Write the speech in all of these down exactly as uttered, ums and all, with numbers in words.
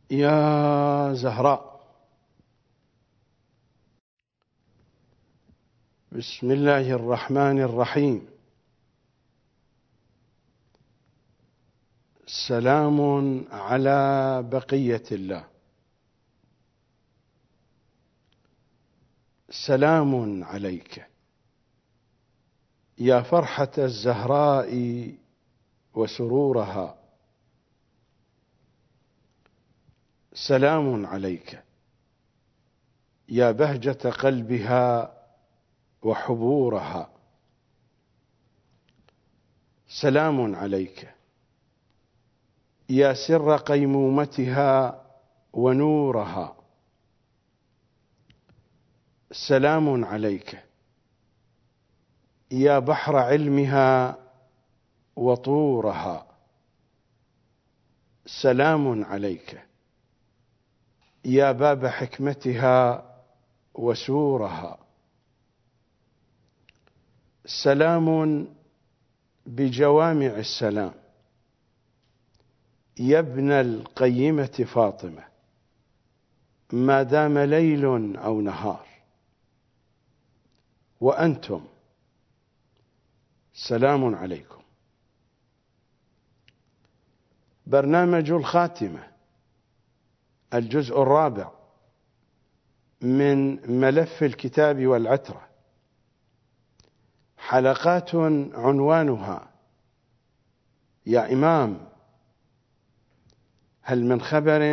يا زهراء. بسم الله الرحمن الرحيم. سلام على بقية الله. سلام عليك يا فرحة الزهراء وسرورها. سلام عليك يا بهجة قلبها وحبورها. سلام عليك يا سر قيمومتها ونورها. سلام عليك يا بحر علمها وطورها. سلام عليك يا باب حكمتها وسورها. سلام بجوامع السلام يا ابن القيمة فاطمة، ما دام ليل أو نهار. وأنتم سلام عليكم. برنامج الخاتمة، الجزء الرابع من ملف الكتاب والعترة، حلقات عنوانها: يا إمام، هل من خبر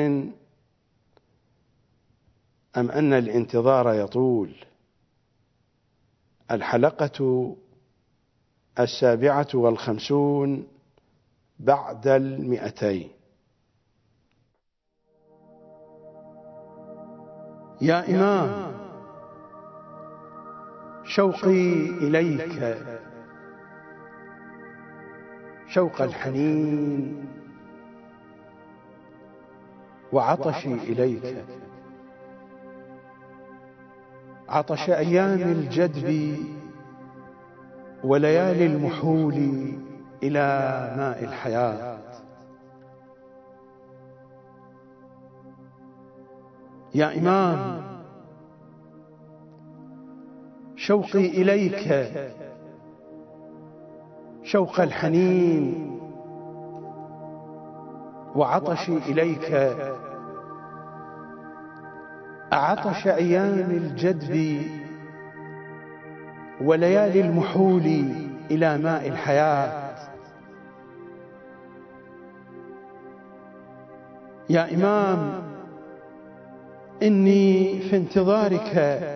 أم أن الانتظار يطول؟ الحلقة السابعة والخمسون بعد المئتين. يا إمام، شوقي إليك شوق الحنين، وعطشي إليك عطش أيام الجدب وليالي المحول إلى ماء الحياة. يا إمام، شوقي إليك شوق الحنين، وعطشي إليك عطش أيام الجدب وليالي المحول إلى ماء الحياة. يا إمام، إني في انتظارك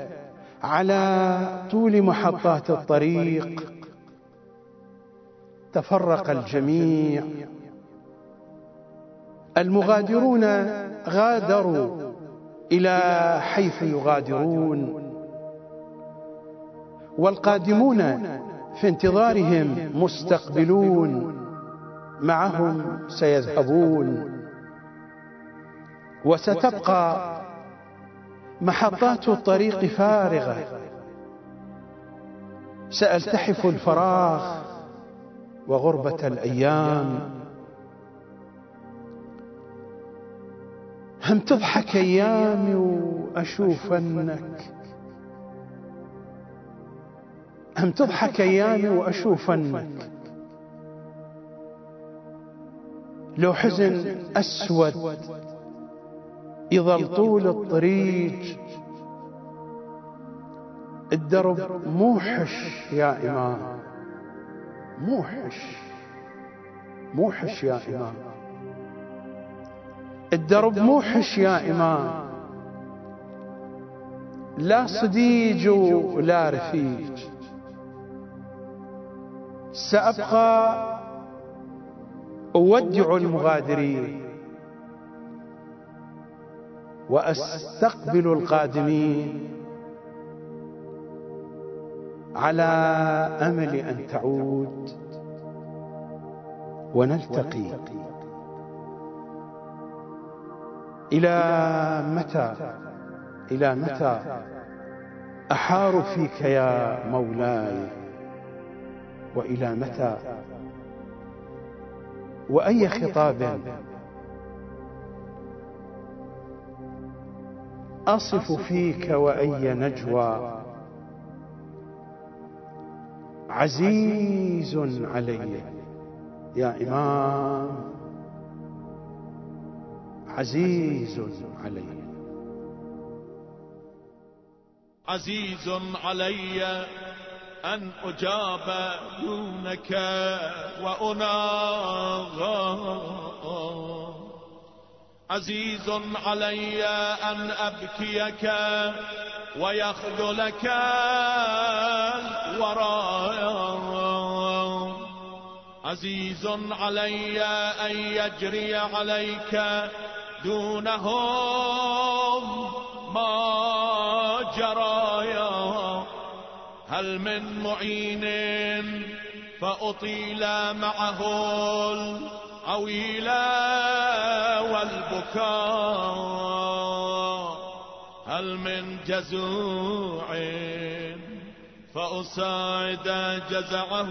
على طول محطات الطريق. تفرق الجميع، المغادرون غادروا إلى حيث يغادرون، والقادمون في انتظارهم مستقبلون، معهم سيذهبون، وستبقى محطات الطريق فارغة. سألتحف الفراغ وغربة الأيام. هم تضحك أيامي وأشوفنك هم تضحك أيامي وأشوفنك لو حزن أسود يظل طول الطريق. الدرب موحش يا إمام، موحش موحش يا إمام. الدرب موحش يا إمام، لا صديج ولا رفيج. سأبقى أودع المغادرين وأستقبل القادمين على أمل أن تعود ونلتقي. إلى متى إلى متى أحار فيك يا مولاي؟ وإلى متى؟ وأي خطاب أصف فيك وأي نجوى عزيز علي يا إمام، عزيز علي. عزيز علي أن أجاب دونك وأناغى، عزيز علي أن أبكيك ويخذلك الورايا، عزيز علي أن يجري عليك دونهم ما جرايا. هل من معين فأطيل معه العويل والبكاء، هل من جزوع فأساعد جزعه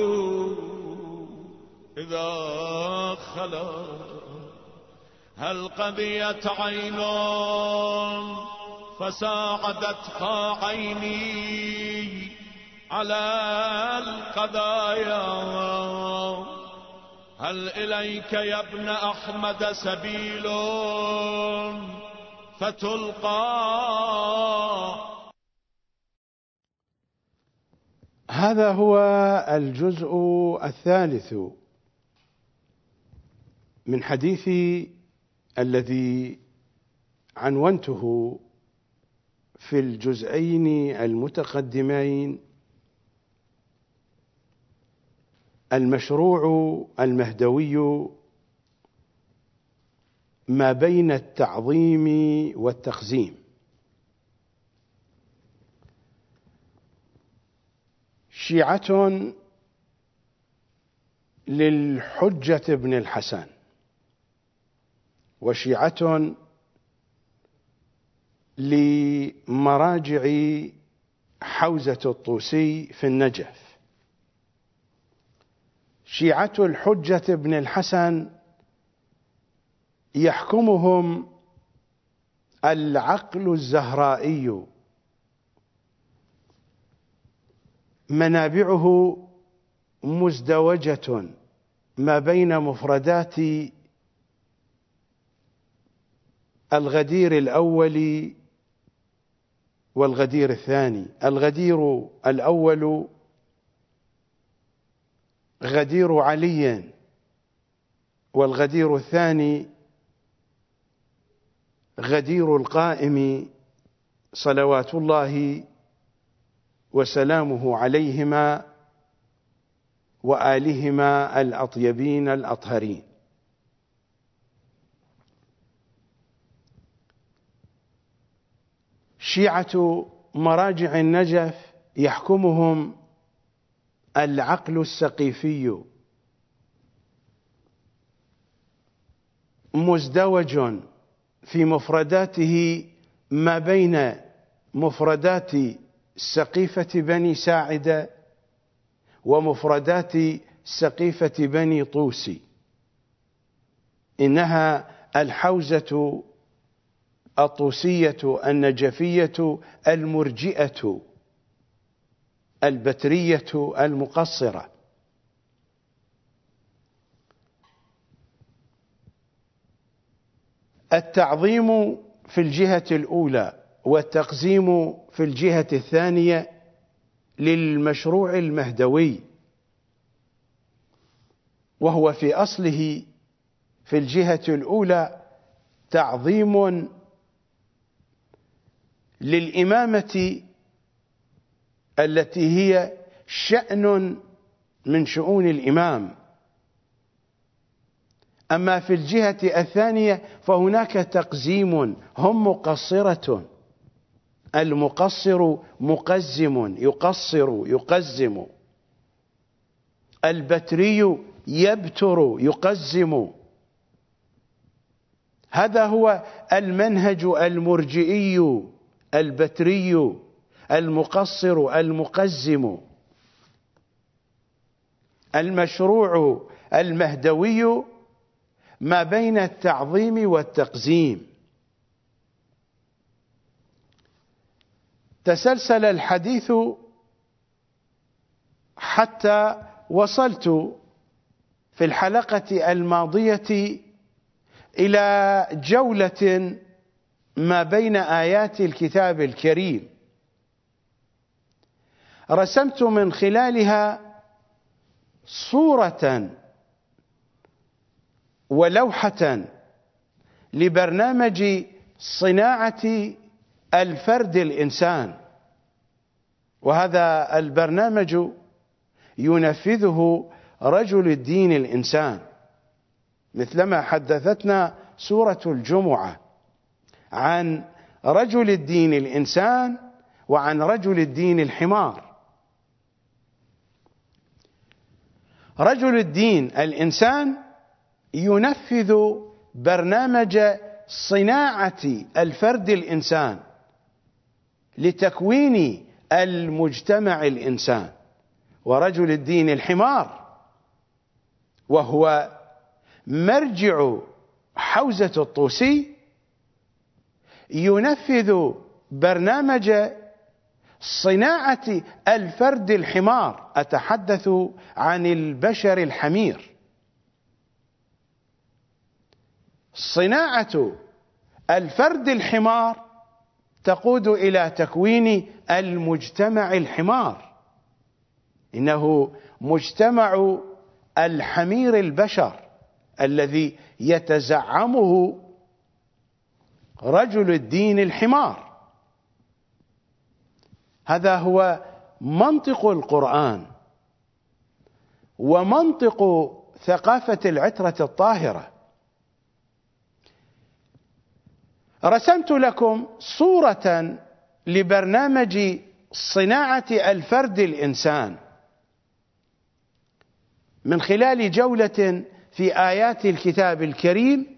إذا خلا، هل قضيت عين فساعدتها عيني على القضايا، هل إليك يا ابن أحمد سبيل فتلقى. هذا هو الجزء الثالث من حديثي الذي عنونته في الجزئين المتقدمين: المشروع المهدوي ما بين التعظيم والتقزيم. شيعة للحجة بن الحسن، وشيعة لمراجع حوزة الطوسي في النجف. شيعة الحجة بن الحسن يحكمهم العقل الزهرائي، منابعه مزدوجة ما بين مفردات الغدير الأول والغدير الثاني. الغدير الأول غدير علي، والغدير الثاني غدير القائم صلوات الله وسلامه عليهما وآلهما الأطيبين الأطهرين. شيعة مراجع النجف يحكمهم العقل السقيفي، مزدوج في مفرداته ما بين مفردات سقيفة بني ساعدة ومفردات سقيفة بني طوسي. إنها الحوزة الطوسية النجفية المرجئة البترية المقصرة. التعظيم في الجهة الأولى والتقزيم في الجهة الثانية للمشروع المهدوي، وهو في أصله في الجهة الأولى تعظيم للإمامة التي هي شأن من شؤون الإمام. أما في الجهة الثانية فهناك تقزيم، هم مقصرة، المقصر مقزم، يقصر يقزم. البتري يبتر يقزم. هذا هو المنهج المرجئي البتري المقصر المقزم. المشروع المهدوي ما بين التعظيم والتقزيم. تسلسل الحديث حتى وصلت في الحلقة الماضية إلى جولة ما بين آيات الكتاب الكريم، رسمت من خلالها صورة ولوحة لبرنامج صناعة الفرد الإنسان، وهذا البرنامج ينفذه رجل الدين الإنسان، مثلما حدثتنا سورة الجمعة عن رجل الدين الإنسان وعن رجل الدين الحمار. رجل الدين الإنسان ينفذ برنامج صناعة الفرد الإنسان لتكوين المجتمع الإنسان، ورجل الدين الحمار وهو مرجع حوزة الطوسي ينفذ برنامج صناعة الفرد الحمار، أتحدث عن البشر الحمير. صناعة الفرد الحمار تقود إلى تكوين المجتمع الحمار، إنه مجتمع الحمير البشر الذي يتزعمه رجل الدين الحمار. هذا هو منطق القرآن ومنطق ثقافة العترة الطاهرة. رسمت لكم صورة لبرنامج صناعة الفرد الإنسان من خلال جولة في آيات الكتاب الكريم،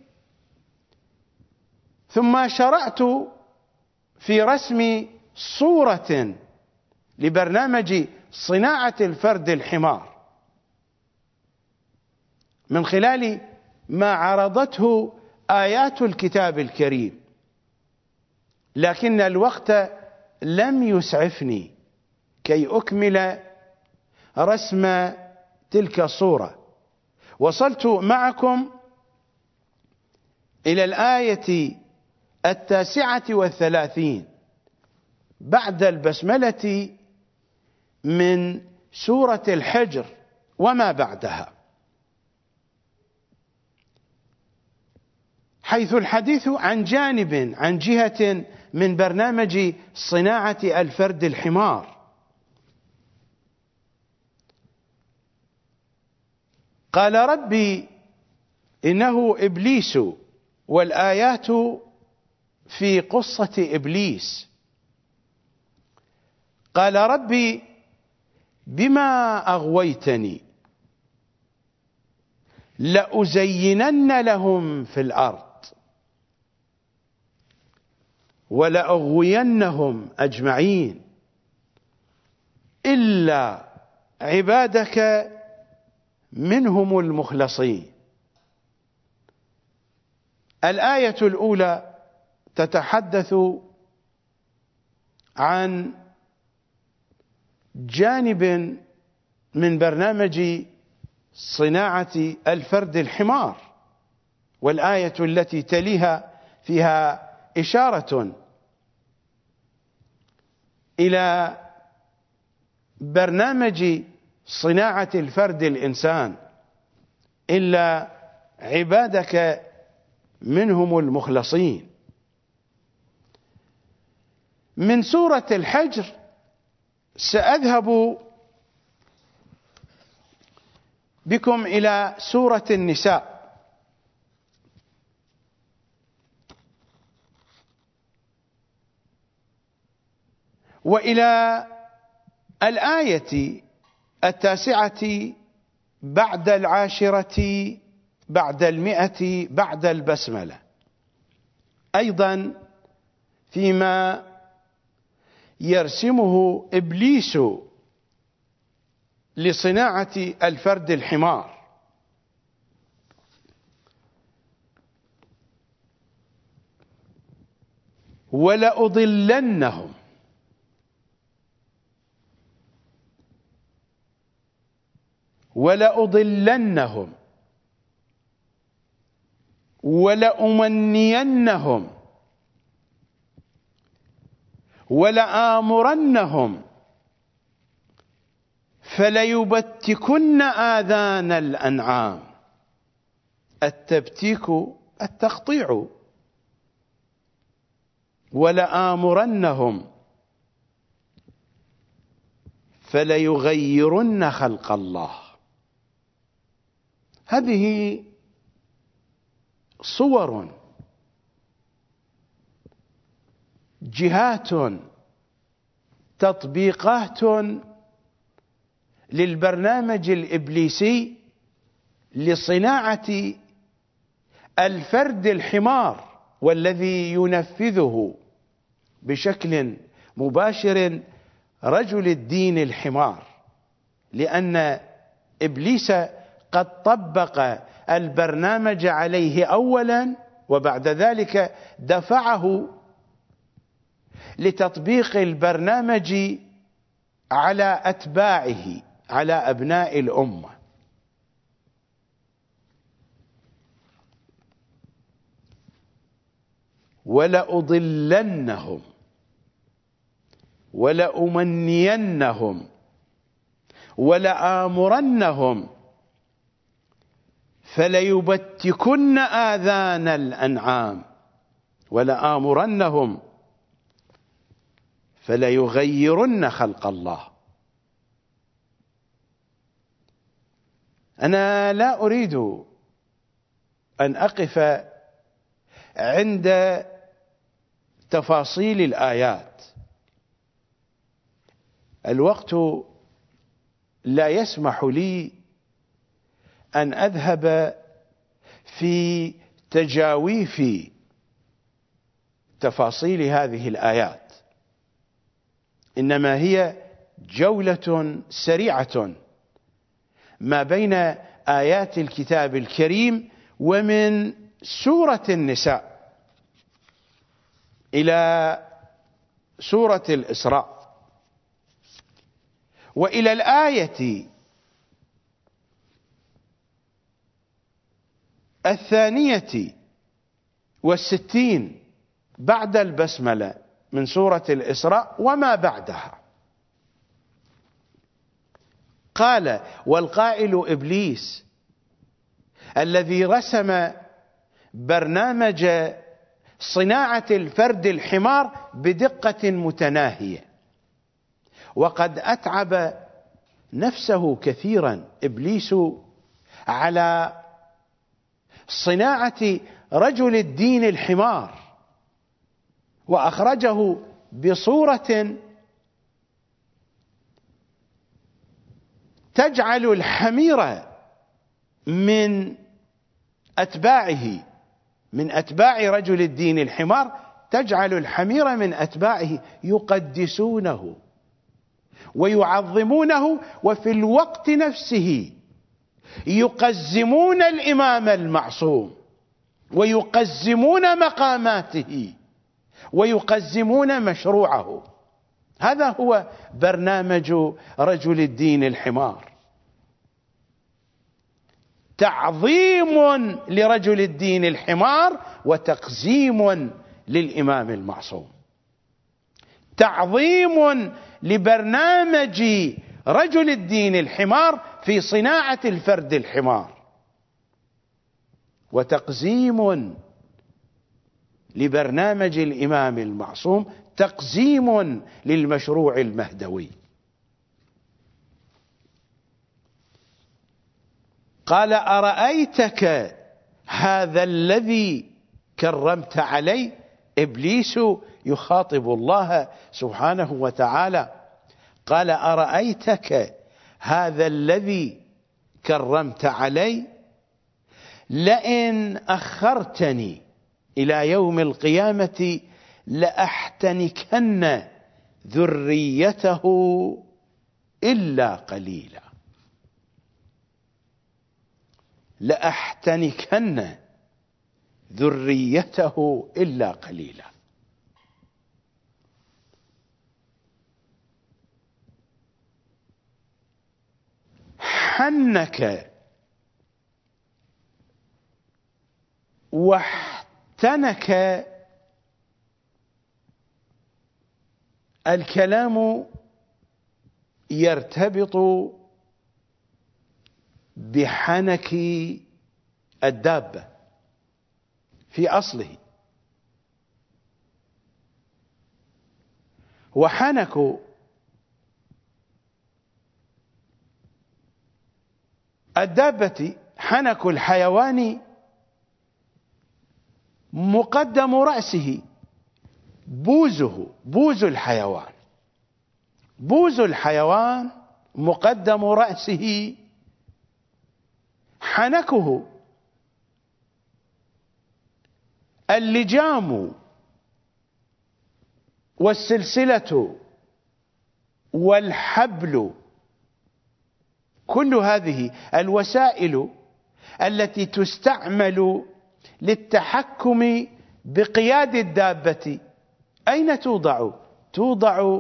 ثم شرعت في رسم صورة لبرنامج صناعة الفرد الحمار من خلال ما عرضته آيات الكتاب الكريم، لكن الوقت لم يسعفني كي أكمل رسم تلك الصورة. وصلت معكم إلى الآية التاسعة والثلاثين بعد البسملة من سورة الحجر وما بعدها، حيث الحديث عن جانب عن جهة من برنامج صناعة الفرد الحمار. قال ربي إنه إبليس، والآيات في قصة إبليس. قال ربي بما أغويتني لأزينن لهم في الأرض ولأغوينهم أجمعين إلا عبادك منهم المخلصين. الآية الأولى تتحدث عن جانب من برنامج صناعة الفرد الحمار، والآية التي تليها فيها إشارة إلى برنامج صناعة الفرد الإنسان إلا عبادك منهم المخلصين. من سورة الحجر سأذهب بكم إلى سورة النساء، وإلى الآية التاسعة بعد العاشرة بعد المئة بعد البسملة، أيضا فيما يرسمه إبليس لصناعة الفرد الحمار. ولأضلنهم ولأضلنهم ولأمنينهم ولآمرنهم فليبتكن آذان الأنعام. التبتيك التقطيع. ولآمرنهم فليغيرن خلق الله. هذه صور، جهات، تطبيقات للبرنامج الإبليسي لصناعة الفرد الحمار، والذي ينفذه بشكل مباشر رجل الدين الحمار، لأن إبليس قد طبق البرنامج عليه أولا، وبعد ذلك دفعه لتطبيق البرنامج على أتباعه، على أبناء الأمة. ولأضلنهم ولأمنينهم ولآمرنهم فليبتكن آذان الأنعام ولآمرنهم فليغيرن خلق الله. أنا لا أريد أن أقف عند تفاصيل الآيات، الوقت لا يسمح لي أن أذهب في تجاويف تفاصيل هذه الآيات، إنما هي جولة سريعة ما بين آيات الكتاب الكريم ومن سورة النساء إلى سورة الإسراء وإلى الآية الثانية والستين بعد البسملة من سورة الإسراء وما بعدها. قال: والقائل إبليس الذي رسم برنامج صناعة الفرد الحمار بدقة متناهية، وقد أتعب نفسه كثيرا إبليس على صناعة رجل الدين الحمار، وأخرجه بصورة تجعل الحمير من أتباعه، من أتباع رجل الدين الحمار، تجعل الحمير من أتباعه يقدسونه ويعظمونه، وفي الوقت نفسه يقزمون الإمام المعصوم ويقزمون مقاماته ويقزمون مشروعه. هذا هو برنامج رجل الدين الحمار، تعظيم لرجل الدين الحمار وتقزيم للإمام المعصوم، تعظيم لبرنامج رجل الدين الحمار في صناعة الفرد الحمار، وتقزيم لبرنامج الإمام المعصوم، تقزيم للمشروع المهدوي. قال: أرأيتك هذا الذي كرمت علي. إبليس يخاطب الله سبحانه وتعالى، قال: أرأيتك هذا الذي كرمت علي، لئن أخرتني إلى يوم القيامة لأحتنكن ذريته إلا قليلا. لأحتنكن ذريته إلا قليلا. وحنك واحتنك الكلام يرتبط بحنك الدابة في أصله. وحنك الدابة، حنك الحيوان مقدم رأسه، بوزه، بوز الحيوان، بوز الحيوان مقدم رأسه، حنكه. اللجام والسلسلة والحبل، كل هذه الوسائل التي تستعمل للتحكم بقياد الدابة أين توضع؟ توضع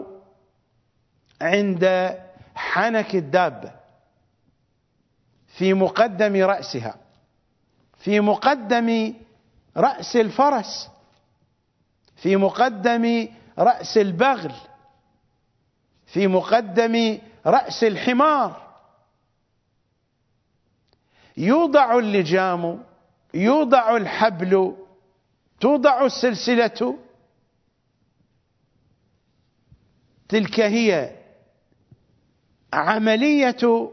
عند حنك الدابة، في مقدم رأسها، في مقدم رأس الفرس، في مقدم رأس البغل، في مقدم رأس الحمار. يوضع اللجام، يوضع الحبل، توضع السلسلة. تلك هي عملية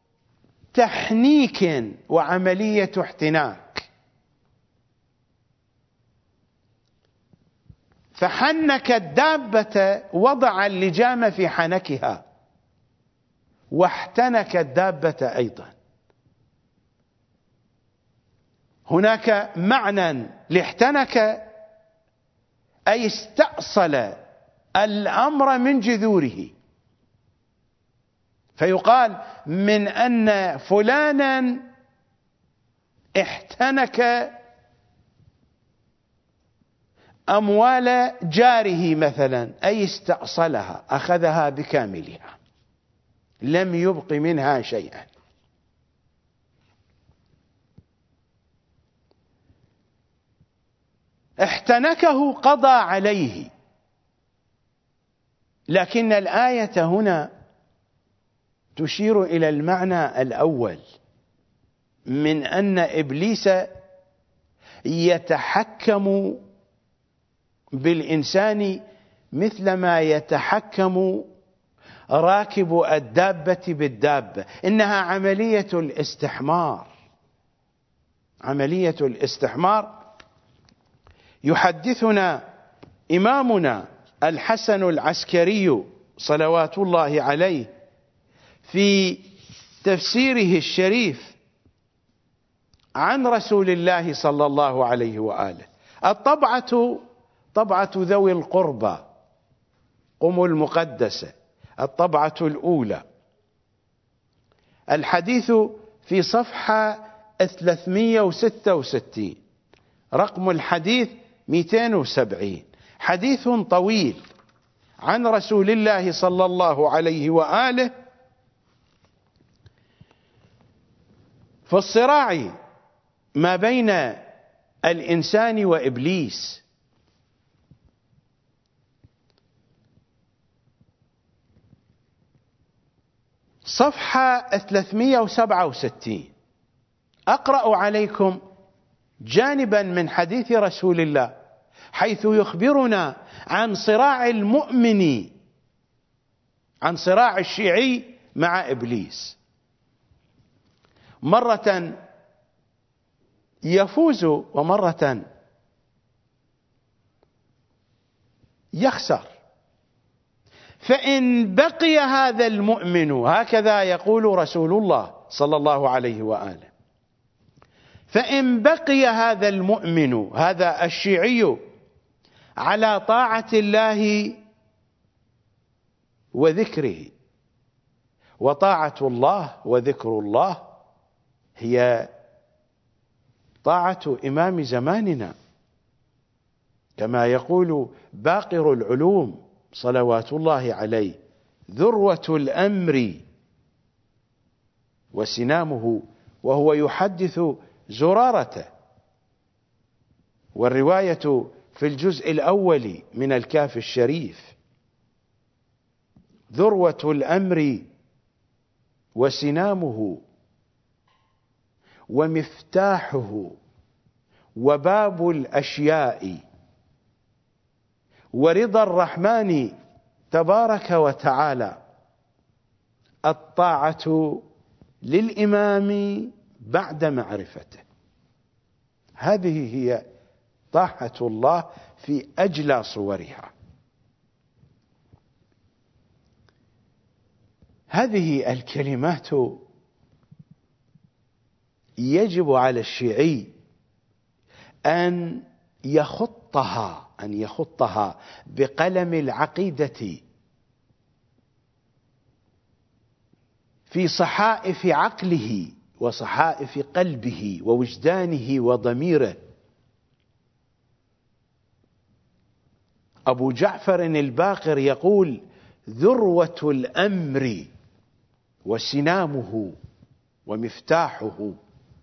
تحنيك وعملية احتناك. فحنك الدابة، وضع اللجام في حنكها، واحتنك الدابة أيضا. هناك معنى لاحتنك، أي استأصل الأمر من جذوره. فيقال من أن فلانا احتنك أموال جاره مثلا، أي استأصلها، أخذها بكاملها، لم يبق منها شيئا. احتنكه، قضى عليه. لكن الآية هنا تشير إلى المعنى الأول، من أن إبليس يتحكم بالإنسان مثلما يتحكم راكب الدابة بالدابة. إنها عملية الاستحمار، عملية الاستحمار. يحدثنا إمامنا الحسن العسكري صلوات الله عليه في تفسيره الشريف عن رسول الله صلى الله عليه وآله: الطبعة طبعة ذوي القربى، قم المقدسة، الطبعة الأولى. الحديث في صفحة ثلاثمئة وستة وستين، رقم الحديث مئتين وسبعين. حديث طويل عن رسول الله صلى الله عليه وآله في الصراع ما بين الإنسان وإبليس. صفحة ثلاثمئة وسبعة وستين. أقرأ عليكم جانبا من حديث رسول الله حيث يخبرنا عن صراع المؤمن، عن صراع الشيعي مع إبليس. مرة يفوز ومرة يخسر. فإن بقي هذا المؤمن، هكذا يقول رسول الله صلى الله عليه وآله، فإن بقي هذا المؤمن، هذا الشيعي، على طاعة الله وذكره، وطاعة الله وذكر الله هي طاعة إمام زماننا، كما يقول باقر العلوم صلوات الله عليه: ذروة الأمر وسنامه، وهو يحدث زرارة. والرواية في الجزء الأول من الكهف الشريف: ذروة الأمر وسنامه ومفتاحه وباب الأشياء ورضا الرحمن تبارك وتعالى، الطاعة للإمام بعد معرفته. هذه هي طاعة الله في أجلى صورها. هذه الكلمات يجب على الشيعي أن يخطها أن يخطها بقلم العقيدة في صحائف عقله وصحائف قلبه ووجدانه وضميره. أبو جعفر الباقر يقول: ذروة الأمر وسنامه ومفتاحه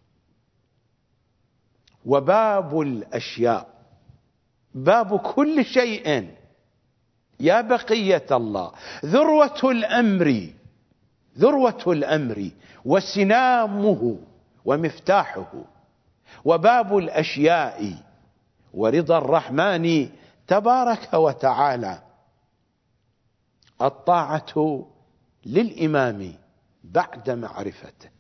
وباب الأشياء، باب كل شيء يا بقية الله. ذروة الأمر ذروة الأمر وسنامه ومفتاحه وباب الأشياء ورضا الرحمن تبارك وتعالى، الطاعة للإمام بعد معرفته.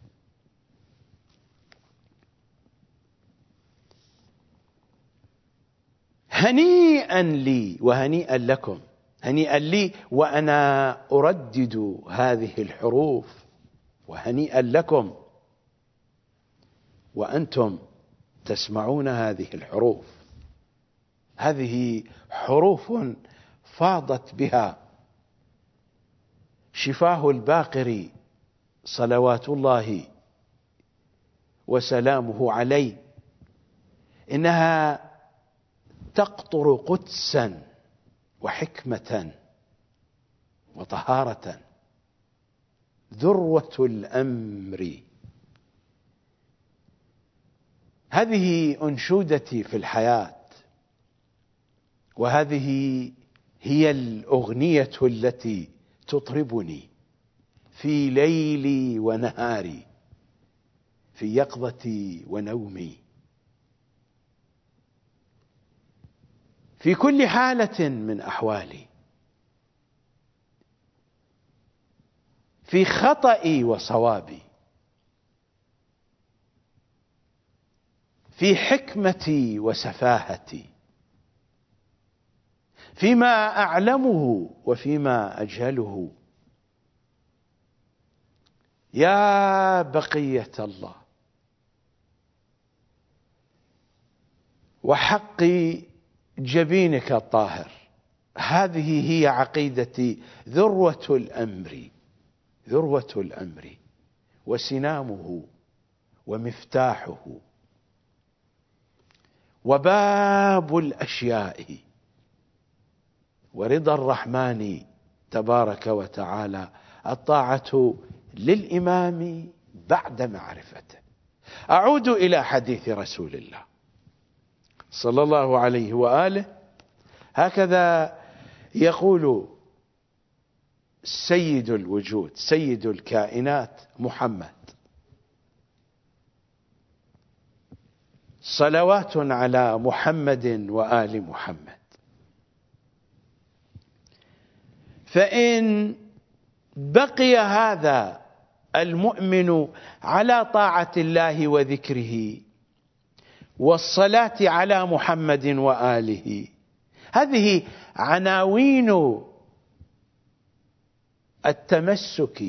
هنيئا لي وهنيئا لكم، هنيئا لي وأنا أردد هذه الحروف، وهنيئا لكم وأنتم تسمعون هذه الحروف. هذه حروف فاضت بها شفاه الباقر صلوات الله وسلامه عليه، إنها تقطر قدسا وحكمة وطهارة. ذروة الأمر، هذه أنشودتي في الحياة، وهذه هي الأغنية التي تطربني في ليلي ونهاري، في يقظتي ونومي، في كل حالة من أحوالي، في خطئي وصوابي، في حكمتي وسفاهتي، فيما أعلمه وفيما أجهله. يا بقية الله، وحق جبينك الطاهر، هذه هي عقيدتي. ذروة الأمر ذروة الأمر وسنامه ومفتاحه وباب الأشياء ورضا الرحمن تبارك وتعالى، الطاعة للإمام بعد معرفته. أعود إلى حديث رسول الله صلى الله عليه وآله. هكذا يقول سيد الوجود سيد الكائنات محمد، صلوات على محمد وآل محمد: فإن بقي هذا المؤمن على طاعة الله وذكره والصلاة على محمد وآله، هذه عناوين التمسك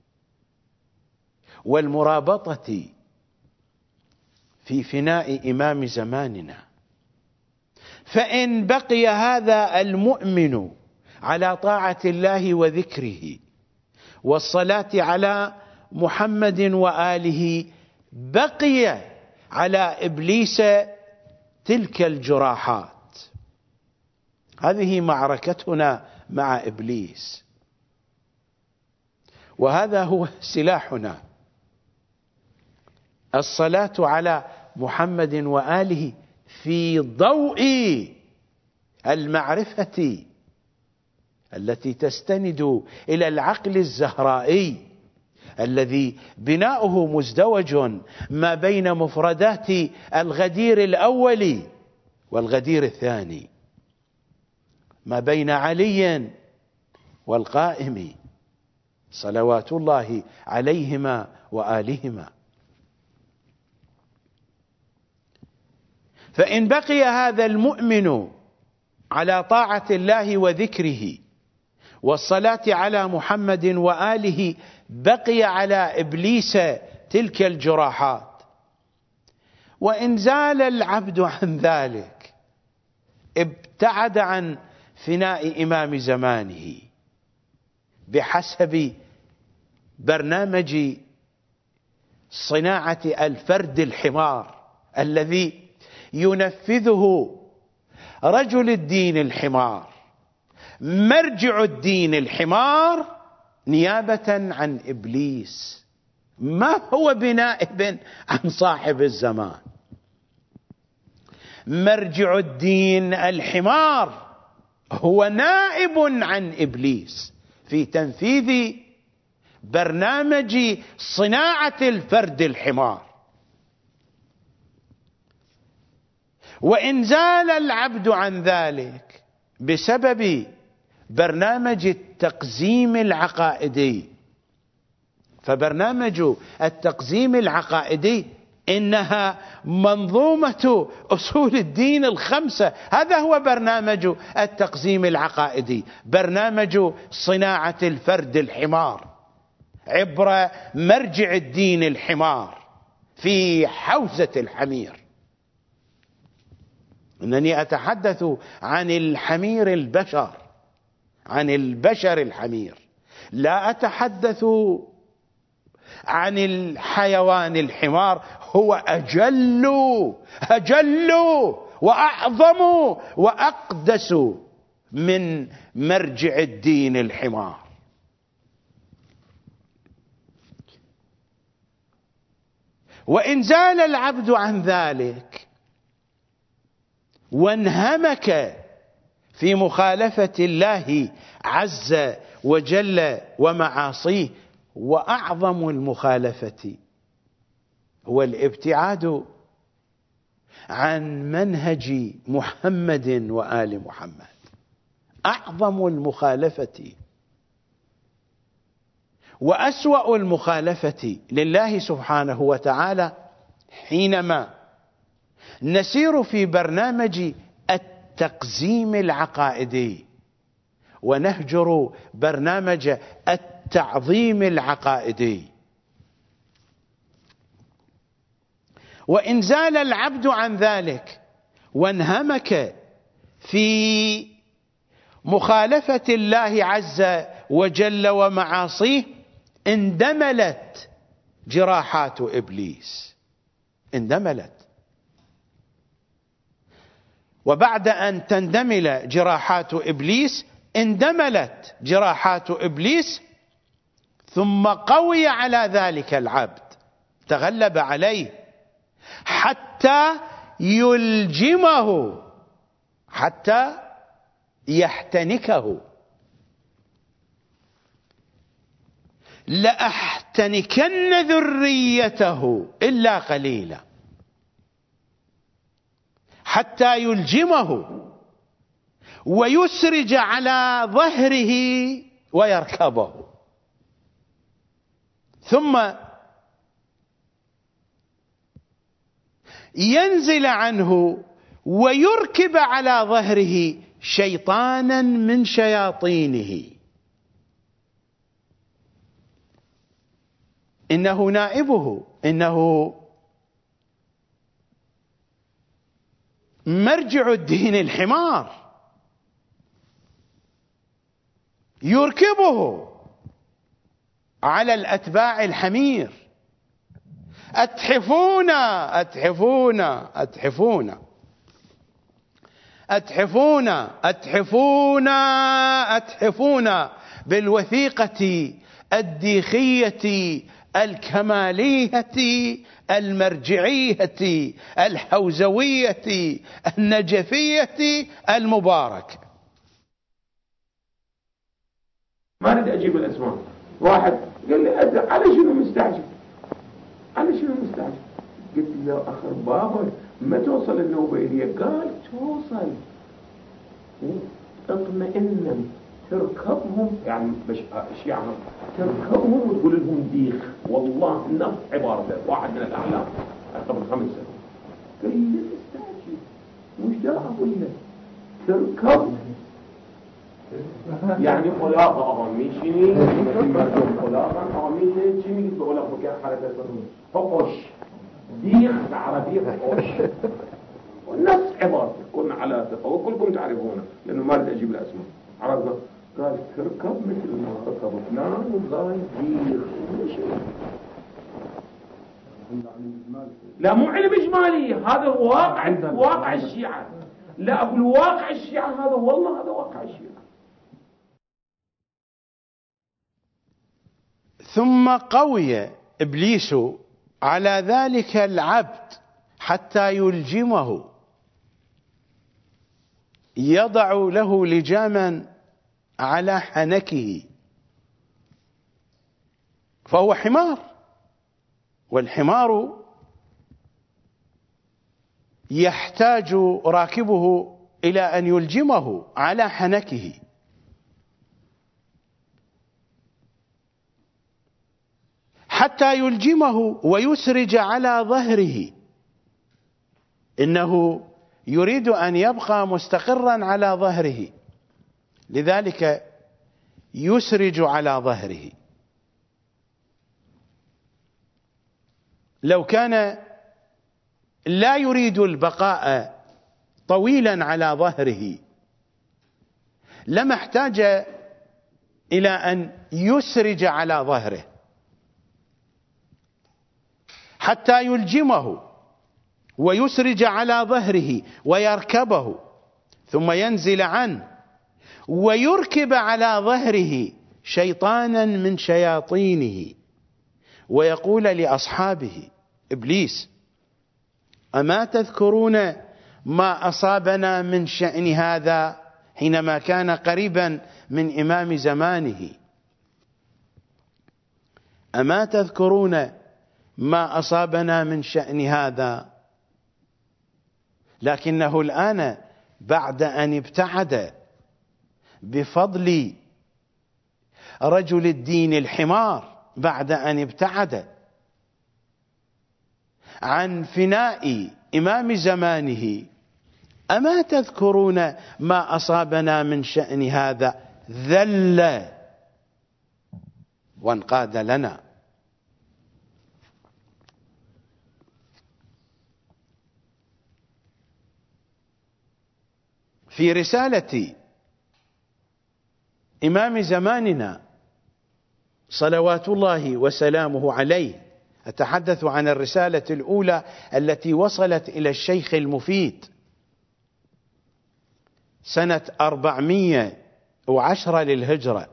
والمرابطة في فناء إمام زماننا. فإن بقي هذا المؤمن على طاعة الله وذكره والصلاة على محمد وآله، بقي على إبليس تلك الجراحات. هذه معركتنا مع إبليس، وهذا هو سلاحنا الصلاة على محمد وآله في ضوء المعرفة التي تستند إلى العقل الزهرائي الذي بناؤه مزدوج ما بين مفردات الغدير الأول والغدير الثاني، ما بين علي والقائم صلوات الله عليهما وآلهما. فإن بقي هذا المؤمن على طاعة الله وذكره والصلاة على محمد وآله بقي على إبليس تلك الجراحات. وإن زال العبد عن ذلك ابتعد عن فناء إمام زمانه بحسب برنامج صناعة الفرد الحمار الذي ينفذه رجل الدين الحمار، مرجع الدين الحمار نيابة عن إبليس، ما هو بنائب عن صاحب الزمان. مرجع الدين الحمار هو نائب عن إبليس في تنفيذ برنامج صناعة الفرد الحمار. وإن زال العبد عن ذلك بسبب برنامج التقزيم العقائدي، فبرنامج التقزيم العقائدي إنها منظومة أصول الدين الخمسة، هذا هو برنامج التقزيم العقائدي، برنامج صناعة الفرد الحمار عبر مرجع الدين الحمار في حوزة الحمير. إنني أتحدث عن الحمير البشر، عن البشر الحمير، لا أتحدث عن الحيوان الحمار، هو أجل أجل وأعظم وأقدس من مرجع الدين الحمار. وإن زال العبد عن ذلك وانهمك في مخالفة الله عز وجل ومعاصيه، وأعظم المخالفة هو الابتعاد عن منهج محمد وآل محمد، أعظم المخالفة وأسوأ المخالفة لله سبحانه وتعالى حينما نسير في برنامج التقزيم العقائدي ونهجر برنامج التعظيم العقائدي. وإن زال العبد عن ذلك وانهمك في مخالفة الله عز وجل ومعاصيه اندملت جراحات إبليس، اندملت. وبعد أن تندمل جراحات إبليس اندملت جراحات إبليس ثم قوي على ذلك العبد، تغلب عليه حتى يلجمه، حتى يحتنكه. لأحتنكن ذريته إلا قليلا، حتى يلجمه ويسرج على ظهره ويركبه، ثم ينزل عنه ويركب على ظهره شيطانا من شياطينه، إنه نائبه، إنه مرجع الدين الحمار، يركبه على الأتباع الحمير. أتحفونا أتحفونا أتحفونا أتحفونا أتحفونا أتحفونا بالوثيقة الديخية الكمالية المرجعية الحوزوية النجفية المبارك. ما أريد أجيب الأسماء. واحد قال لي على شنو مستعجل؟ على شنو مستعجل؟ قلت له أخر بابا ما توصل النوبيلية؟ قال توصل، اطمئنا تركبهم، يعني الشيعة تركبهم وتقول لهم ديخ، والله نفس عبارته واحد من الأعلام قبل خمس سنين. قال لي لا تستعجل، مش دا أقول لك تركب، يعني قلاقة أغامي شني قلاقة أغامي شني بقول لك بكاء حركة فقش ديخ عربية فقش ونفس عبارته. كنا على تفاوت كلكم تعرفونه لأنه ما أريد أجيب الأسماء. عرفنا قال تركب مثل ما ركب فلان وقال ديخ. لا مو علم إجمالي، هذا واقع واقع الشيعة. لا أقول واقع الشيعة هذا، والله هذا واقع الشيعة. ثم قوي إبليس على ذلك العبد حتى يلجمه، يضع له لجاما على حنكه، فهو حمار، والحمار يحتاج راكبه إلى أن يلجمه على حنكه. حتى يلجمه ويسرج على ظهره، إنه يريد أن يبقى مستقرا على ظهره، لذلك يسرج على ظهره. لو كان لا يريد البقاء طويلا على ظهره لما احتاج إلى أن يسرج على ظهره حتى يلجمه ويسرج على ظهره ويركبه، ثم ينزل عنه ويركب على ظهره شيطانا من شياطينه، ويقول لأصحابه إبليس: أما تذكرون ما أصابنا من شأن هذا حينما كان قريبا من إمام زمانه؟ أما تذكرون ما أصابنا من شأن هذا؟ لكنه الآن بعد أن ابتعد بفضل رجل الدين الحمار، بعد أن ابتعد عن فناء إمام زمانه، أما تذكرون ما أصابنا من شأن هذا؟ ذل وانقاد لنا. في رسالة إمام زماننا صلوات الله وسلامه عليه، أتحدث عن الرسالة الأولى التي وصلت إلى الشيخ المفيد سنة أربعمائة وعشرة للهجرة: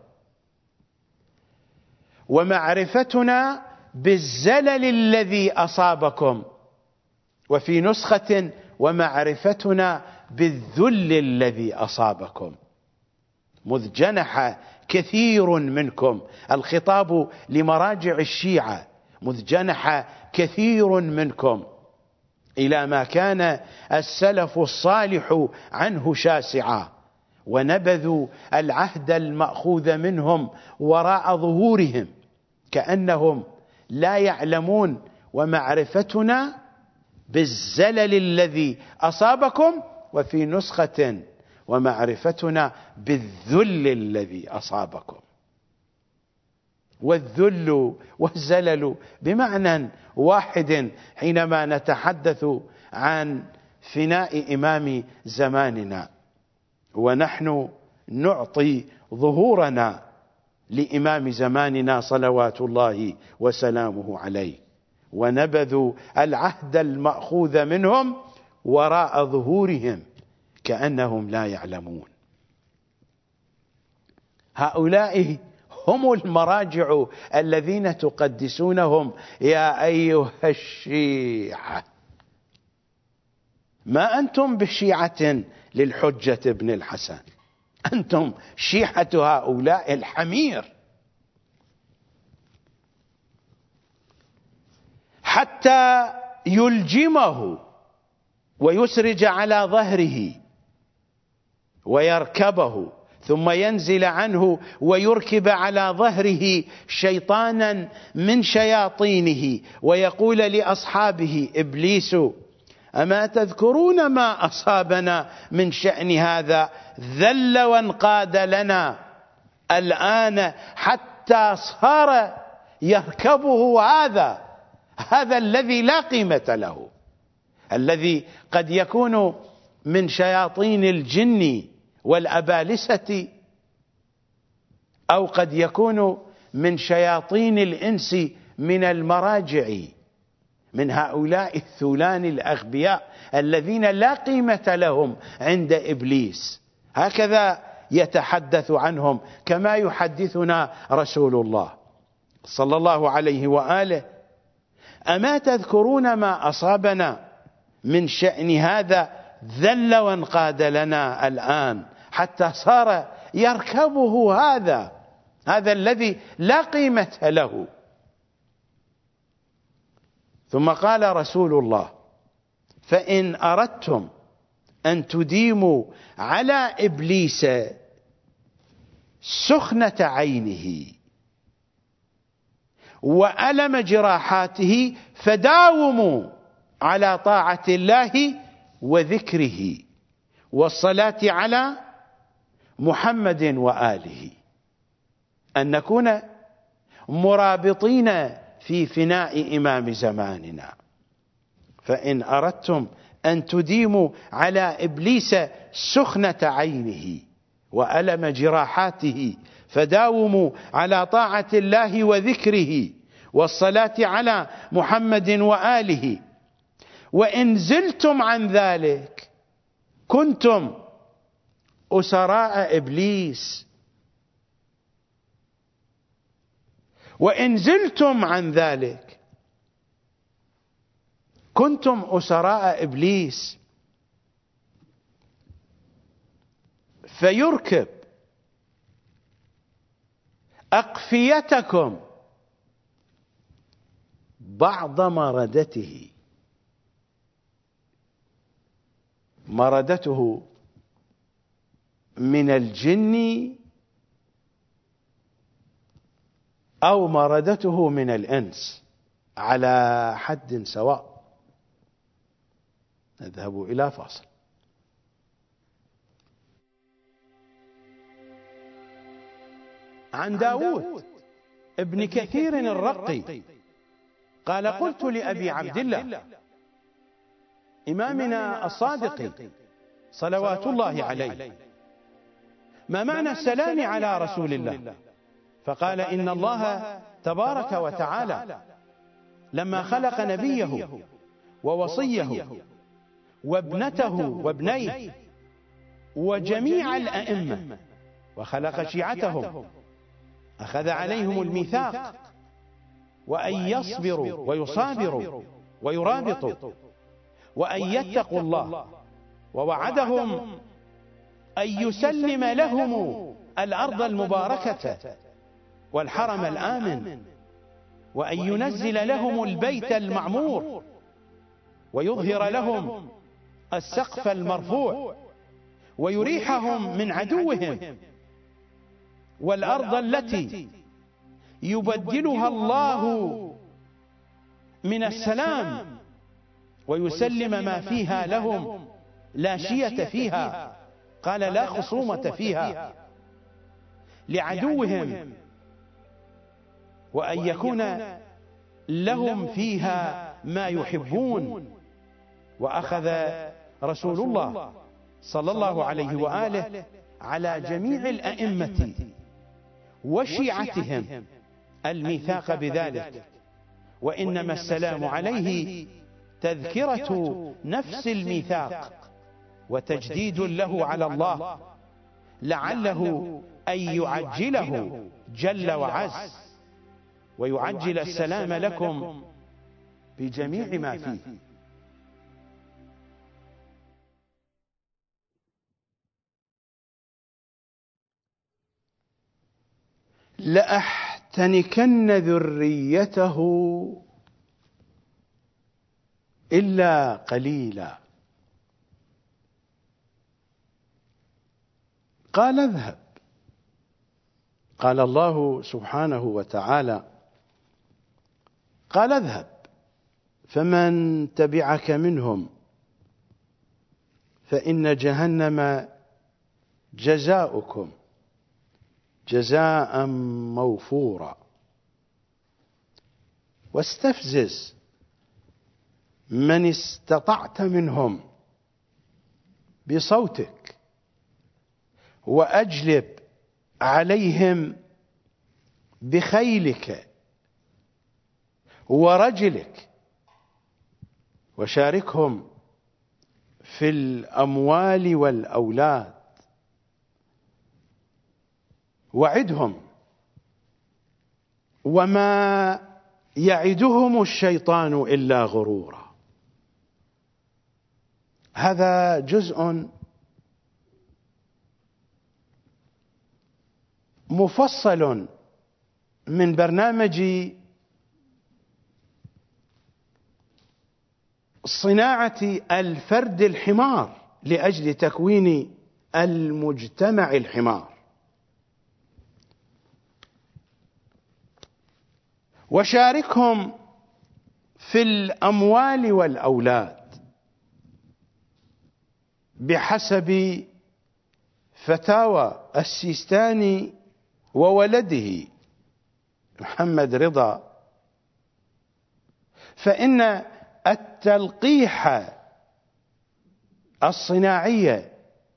ومعرفتنا بالزلل الذي أصابكم، وفي نسخة ومعرفتنا بالذل الذي أصابكم، مذ جنح كثير منكم، الخطاب لمراجع الشيعة، مذ جنح كثير منكم إلى ما كان السلف الصالح عنه شاسعا، ونبذوا العهد المأخوذ منهم وراء ظهورهم كأنهم لا يعلمون، ومعرفتنا بالزلل الذي أصابكم، وفي نسخة ومعرفتنا بالذل الذي أصابكم. والذل والزلل بمعنى واحد حينما نتحدث عن فناء إمام زماننا، ونحن نعطي ظهورنا لإمام زماننا صلوات الله وسلامه عليه، ونبذوا العهد المأخوذ منهم وراء ظهورهم كأنهم لا يعلمون. هؤلاء هم المراجع الذين تقدسونهم يا أيها الشيعة. ما أنتم بشيعة للحجة ابن الحسن، أنتم شيعة هؤلاء الحمير. حتى يلجمه ويسرج على ظهره ويركبه، ثم ينزل عنه ويركب على ظهره شيطانا من شياطينه، ويقول لأصحابه إبليس: أما تذكرون ما أصابنا من شأن هذا؟ ذل وانقاد لنا الآن حتى صار يركبه هذا هذا الذي لا قيمة له، الذي قد يكون من شياطين الجن والأبالسة، أو قد يكون من شياطين الإنس من المراجع، من هؤلاء الثولان الأغبياء الذين لا قيمة لهم عند إبليس. هكذا يتحدث عنهم كما يحدثنا رسول الله صلى الله عليه وآله: أما تذكرون ما أصابنا من شأن هذا؟ ذل وانقاد لنا الآن حتى صار يركبه هذا هذا الذي لا قيمة له. ثم قال رسول الله: فإن أردتم أن تديموا على إبليس سخنة عينه وألم جراحاته فداوموا على طاعة الله وذكره والصلاة على محمد وآله، أن نكون مرابطين في فناء إمام زماننا. فإن أردتم أن تديموا على إبليس سخنة عينه وألم جراحاته فداوموا على طاعة الله وذكره والصلاة على محمد وآله. وإن زلتم عن ذلك كنتم أسراء إبليس، وإن زلتم عن ذلك كنتم أسراء إبليس. فيركب أقفيتكم بعض مردته، مردته من الجن أو مردته من الإنس على حد سواء. نذهب إلى فاصل. عن داود ابن كثير الرقي قال: قلت لأبي عبد الله إمامنا الصادق صلوات الله عليه: ما معنى السلام على رسول الله؟ فقال: إن الله تبارك وتعالى لما خلق نبيه ووصيه وابنته وابنيه وجميع الأئمة وخلق شيعتهم أخذ عليهم الميثاق وأن يصبروا ويصابروا ويرابطوا وأن يتقوا الله، ووعدهم أن يسلم لهم الأرض المباركة والحرم الآمن، وأن ينزل لهم البيت المعمور ويظهر لهم السقف المرفوع ويريحهم من عدوهم، والأرض التي يبدلها الله من السلام ويسلم ما فيها لهم لا شية فيها، قال لا خصومة فيها لعدوهم، وأن يكون لهم فيها ما يحبون. وأخذ رسول الله صلى الله عليه وآله على جميع الأئمة وشيعتهم الميثاق بذلك، وإنما السلام عليه تذكرة نفس الميثاق وتجديد له على الله، لعله أن يعجله جل وعز ويعجل السلام لكم بجميع ما فيه. لأحتنكن ذريته إلا قليلا. قال اذهب. قال الله سبحانه وتعالى قال اذهب فمن تبعك منهم فإن جهنم جزاؤكم جزاء موفورا. واستفزز من استطعت منهم بصوتك وأجلب عليهم بخيلك ورجلك وشاركهم في الأموال والأولاد وعدهم وما يعدهم الشيطان إلا غرورا. هذا جزء مفصل من برنامج صناعة الفرد الحمار لأجل تكوين المجتمع الحمار. وشاركهم في الأموال والأولاد بحسب فتاوى السيستاني وولده محمد رضا، فإن التلقيح الصناعي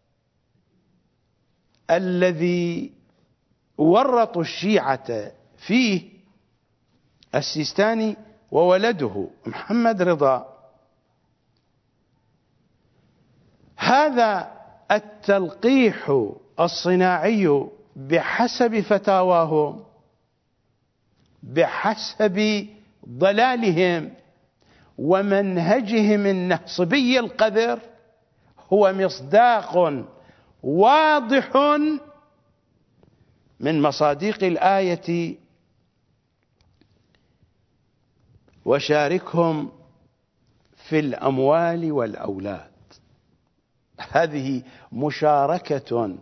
الذي ورطوا الشيعة فيه السيستاني وولده محمد رضا، هذا التلقيح الصناعي بحسب فتاواهم بحسب ضلالهم ومنهجهم النهصبي القذر هو مصداق واضح من مصادق الآية وشاركهم في الأموال والأولاد. هذه مشاركة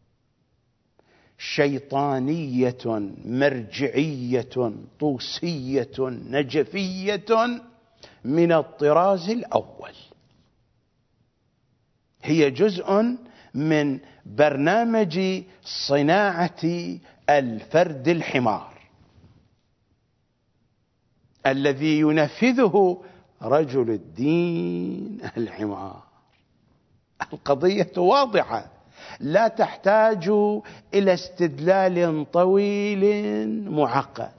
شيطانية مرجعية طوسية نجفية من الطراز الأول، هي جزء من برنامج صناعة الفرد الحمار الذي ينفذه رجل الدين الحمار. القضية واضحة لا تحتاج إلى استدلال طويل معقد.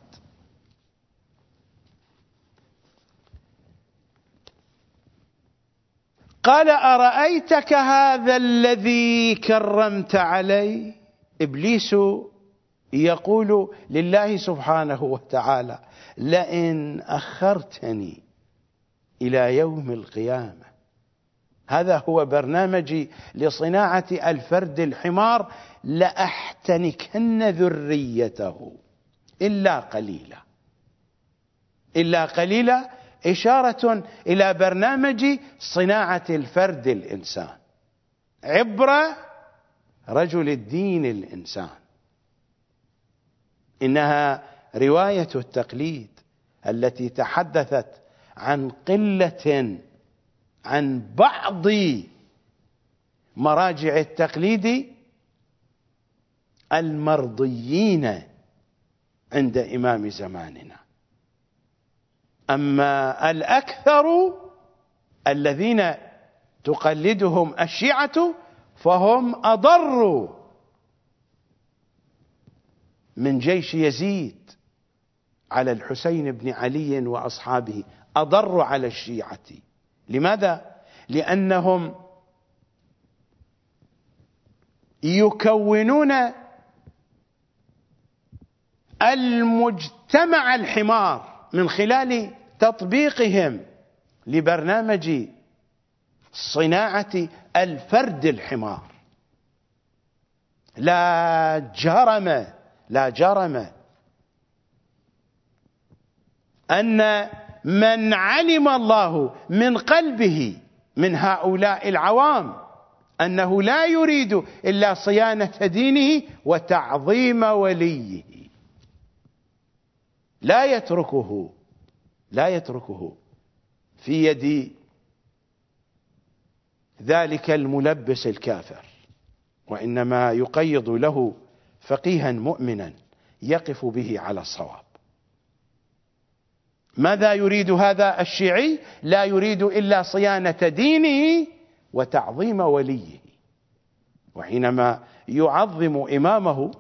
قال أرأيتك هذا الذي كرمت علي؟ إبليس يقول لله سبحانه وتعالى لئن أخرتني إلى يوم القيامة. هذا هو برنامجي لصناعة الفرد الحمار، لأحتنكن ذريته إلا قليلا. إلا قليلا إشارة إلى برنامج صناعة الفرد الإنسان عبر رجل الدين الإنسان. إنها رواية التقليد التي تحدثت عن قلة عن بعض مراجع التقليد المرضيين عند إمام زماننا. أما الأكثر الذين تقلدهم الشيعة فهم أضر من جيش يزيد على الحسين بن علي وأصحابه، أضر على الشيعة. لماذا؟ لأنهم يكونون المجتمع الحمار من خلال تطبيقهم لبرنامج صناعة الفرد الحمار. لا جرم لا جرم أن من علم الله من قلبه من هؤلاء العوام أنه لا يريد إلا صيانة دينه وتعظيم وليه لا يتركه لا يتركه في يد ذلك الملبس الكافر، وإنما يقيض له فقيها مؤمنا يقف به على الصواب. ماذا يريد هذا الشيعي؟ لا يريد إلا صيانة دينه وتعظيم وليه، وحينما يعظم إمامه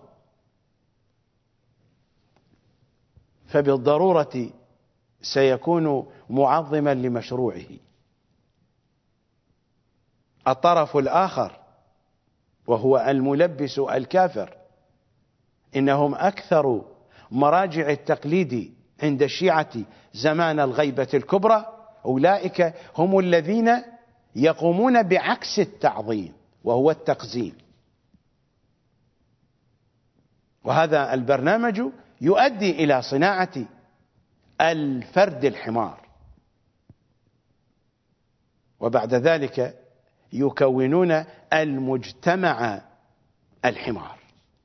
فبالضرورة سيكون معظما لمشروعه. الطرف الآخر وهو الملبس الكافر إنهم أكثر مراجع التقليد عند الشيعة زمان الغيبة الكبرى. أولئك هم الذين يقومون بعكس التعظيم وهو التقزيم، وهذا البرنامج يؤدي إلى صناعة الفرد الحمار، وبعد ذلك يكونون المجتمع الحمار.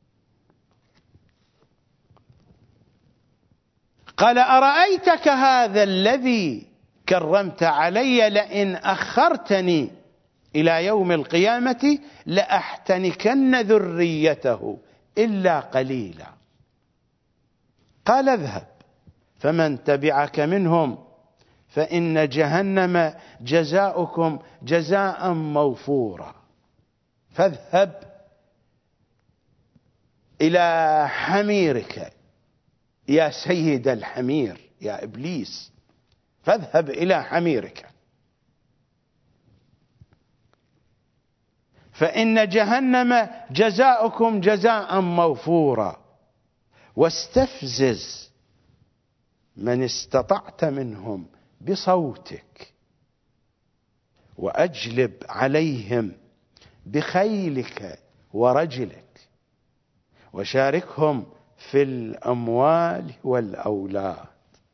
قال أرأيتك هذا الذي كرمت علي لئن أخرتني إلى يوم القيامة لأحتنكن ذريته إلا قليلا. قال اذهب فمن تبعك منهم فإن جهنم جزاؤكم جزاء موفورا. فاذهب إلى حميرك يا سيد الحمير يا إبليس، فاذهب إلى حميرك فإن جهنم جزاؤكم جزاء موفورا، واستفزز من استطعت منهم بصوتك وأجلب عليهم بخيلك ورجلك، وشاركهم في الأموال والأولاد.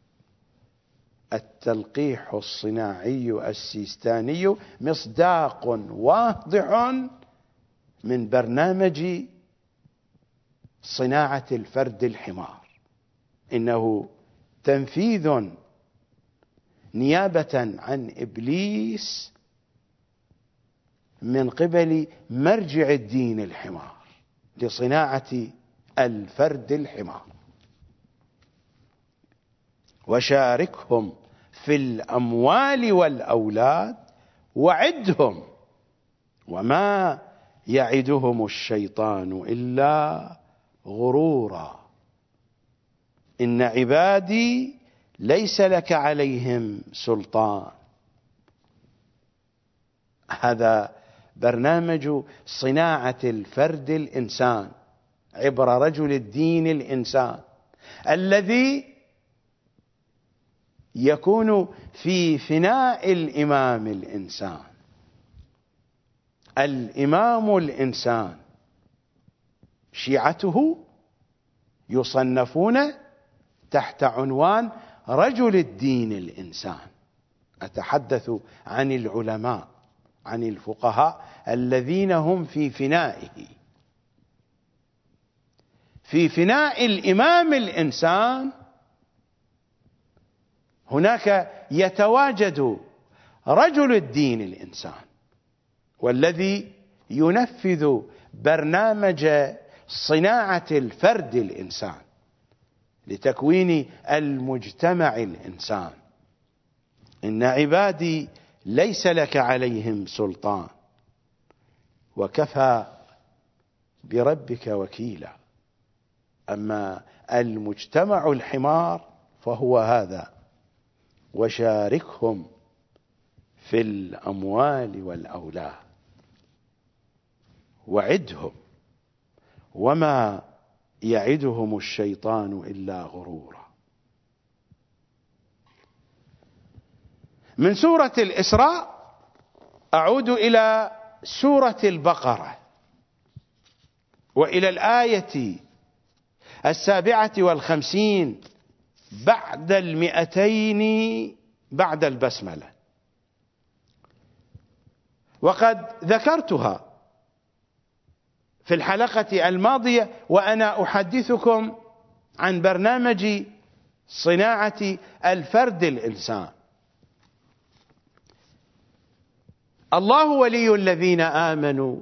التلقيح الصناعي السيستاني مصداق واضح من برنامج صناعة الفرد الحمار، إنه تنفيذ نيابة عن إبليس من قبل مرجع الدين الحمار لصناعة الفرد الحمار. وشاركهم في الأموال والأولاد وعدهم وما يعدهم الشيطان إلا غرورا. إن عبادي ليس لك عليهم سلطان. هذا برنامج صناعة الفرد الإنسان عبر رجل الدين الإنسان الذي يكون في فناء الإمام الإنسان. الإمام الإنسان شيعته يصنفون تحت عنوان رجل الدين الإنسان. أتحدث عن العلماء، عن الفقهاء الذين هم في فنائه. في فناء الإمام الإنسان هناك يتواجد رجل الدين الإنسان، والذي ينفذ برنامج صناعة الفرد الإنسان لتكوين المجتمع الإنسان. إن عبادي ليس لك عليهم سلطان وكفى بربك وكيلا. أما المجتمع الحمار فهو هذا: وشاركهم في الأموال والأولاد وعدهم وما يعدهم الشيطان إلا غرورا. من سورة الإسراء أعود إلى سورة البقرة وإلى الآية السابعة والخمسين بعد المئتين بعد البسملة، وقد ذكرتها في الحلقة الماضية وأنا أحدثكم عن برنامج صناعة الفرد الإنسان. الله ولي الذين آمنوا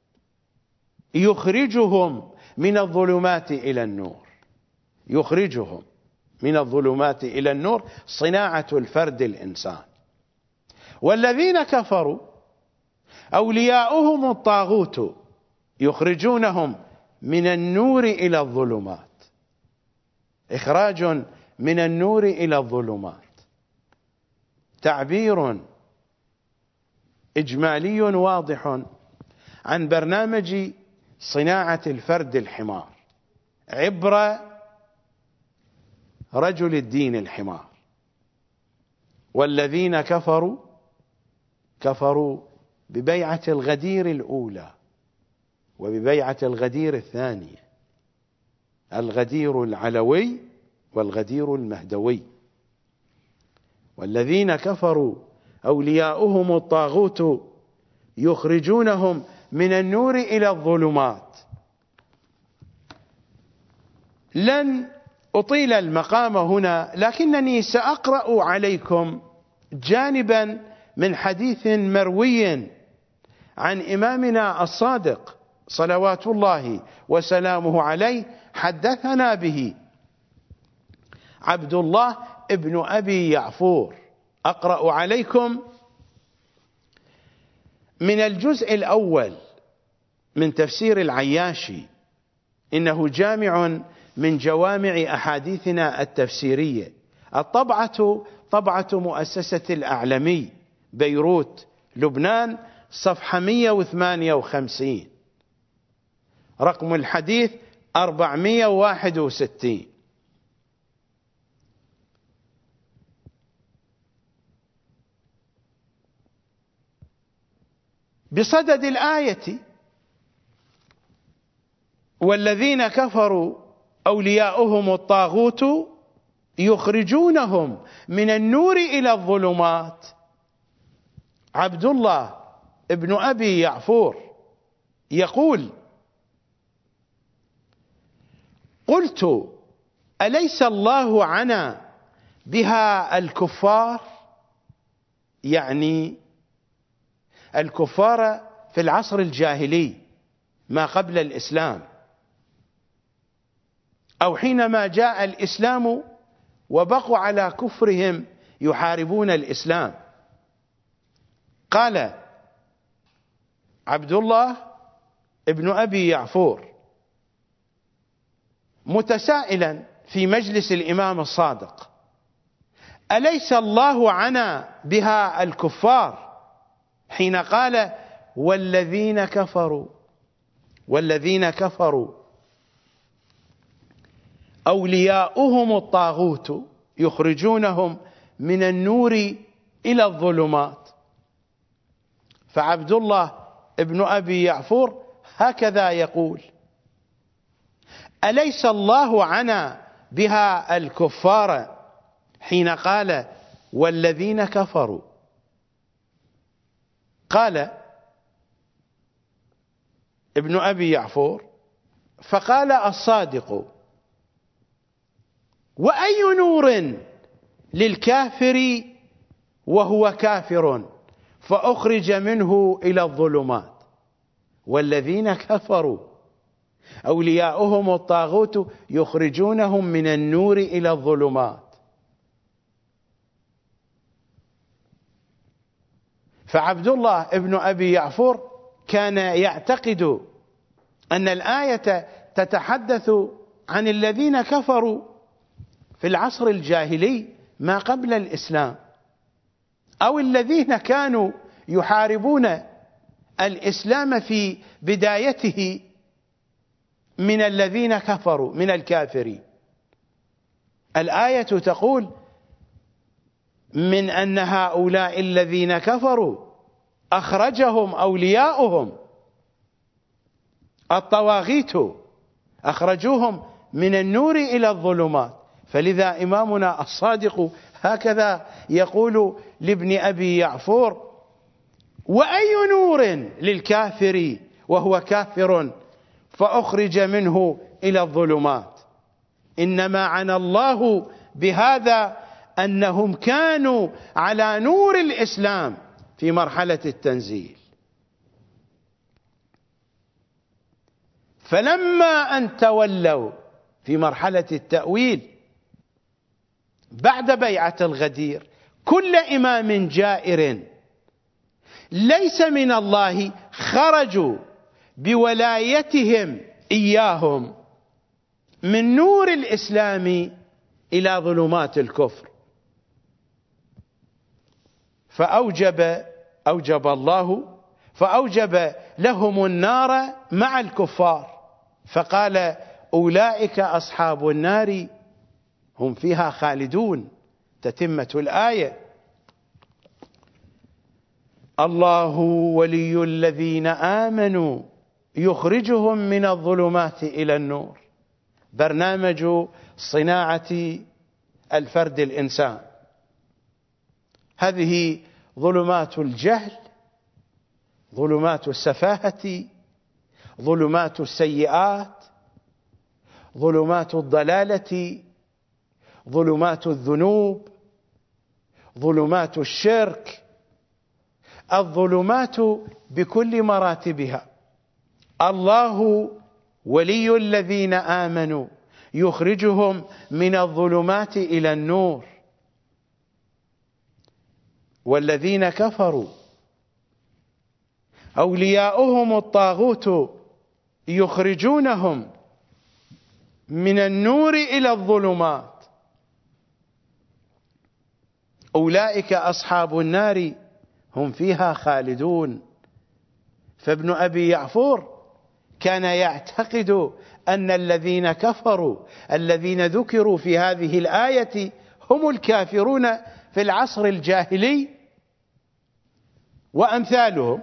يخرجهم من الظلمات إلى النور، يخرجهم من الظلمات إلى النور، صناعة الفرد الإنسان. والذين كفروا أولياؤهم الطاغوت يخرجونهم من النور إلى الظلمات، إخراج من النور إلى الظلمات تعبير إجمالي واضح عن برنامج صناعة الفرد الحمار عبر رجل الدين الحمار. والذين كفروا كفروا ببيعة الغدير الأولى وببيعة الغدير الثانية، الغدير العلوي والغدير المهدوي. والذين كفروا أولياؤهم الطاغوت يخرجونهم من النور إلى الظلمات. لن أطيل المقام هنا، لكنني سأقرأ عليكم جانبا من حديث مروي عن إمامنا الصادق صلوات الله وسلامه عليه، حدثنا به عبد الله ابن أبي يعفور. أقرأ عليكم من الجزء الأول من تفسير العياشي، إنه جامع من جوامع أحاديثنا التفسيرية. الطبعة طبعة مؤسسة الأعلمي بيروت لبنان، صفحة مئة وثمانية وخمسين، رقم الحديث أربعمئة وواحد وستين. بصدد الآية: والذين كفروا أولياؤهم الطاغوت يخرجونهم من النور إلى الظلمات. عبد الله ابن أبي يعفور يقول: قلت: أليس الله عنا بها الكفار؟ يعني الكفار في العصر الجاهلي ما قبل الإسلام، أو حينما جاء الإسلام وبقوا على كفرهم يحاربون الإسلام. قال عبد الله ابن أبي يعفور متسائلا في مجلس الإمام الصادق: أليس الله عنا بها الكفار؟ حين قال: والذين كفروا والذين كفروا أولياؤهم الطاغوت يخرجونهم من النور إلى الظلمات. فعبد الله ابن أبي يعفور هكذا يقول: أليس الله عنا بها الكفار حين قال: والذين كفروا؟ قال ابن أبي يعفور: فقال الصادق: وأي نور للكافر وهو كافر فأخرج منه إلى الظلمات؟ والذين كفروا أولياؤهم الطاغوت يخرجونهم من النور إلى الظلمات. فعبد الله ابن أبي يعفور كان يعتقد أن الآية تتحدث عن الذين كفروا في العصر الجاهلي ما قبل الإسلام، أو الذين كانوا يحاربون الإسلام في بدايته من الذين كفروا من الكافرين. الآية تقول من أن هؤلاء الذين كفروا أخرجهم أولياؤهم الطواغيت، أخرجوهم من النور إلى الظلمات. فلذا إمامنا الصادق هكذا يقول لابن أبي يعفور: وأي نور للكافر وهو كافر فأخرج منه إلى الظلمات. إنما عنى الله بهذا أنهم كانوا على نور الإسلام في مرحلة التنزيل، فلما أن تولوا في مرحلة التأويل بعد بيعة الغدير كل إمام جائر ليس من الله خرجوا بولايتهم إياهم من نور الإسلام إلى ظلمات الكفر، فأوجب أوجب الله فأوجب لهم النار مع الكفار، فقال: أولئك أصحاب النار هم فيها خالدون. تتمة الآية: الله ولي الذين آمنوا يخرجهم من الظلمات إلى النور. برنامج صناعة الفرد الإنسان. هذه ظلمات الجهل، ظلمات السفاهة، ظلمات السيئات، ظلمات الضلالة، ظلمات الذنوب، ظلمات الشرك، الظلمات بكل مراتبها. الله ولي الذين آمنوا يخرجهم من الظلمات إلى النور، والذين كفروا أولياؤهم الطاغوت يخرجونهم من النور إلى الظلمات. أولئك أصحاب النار هم فيها خالدون. فابن أبي يعفور كان يعتقد أن الذين كفروا الذين ذكروا في هذه الآية هم الكافرون في العصر الجاهلي وأمثالهم.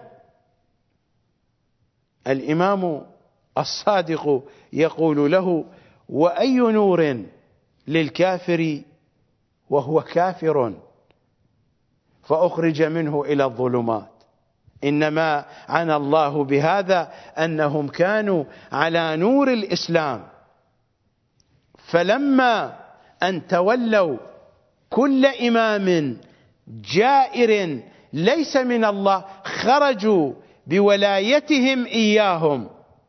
الإمام الصادق يقول له: وأي نور للكافر وهو كافر فأخرج منه إلى الظلمات. إنما عنى الله بهذا أنهم كانوا على نور الإسلام، فلما أن تولوا كل إمام جائر ليس من الله خرجوا بولايتهم إياهم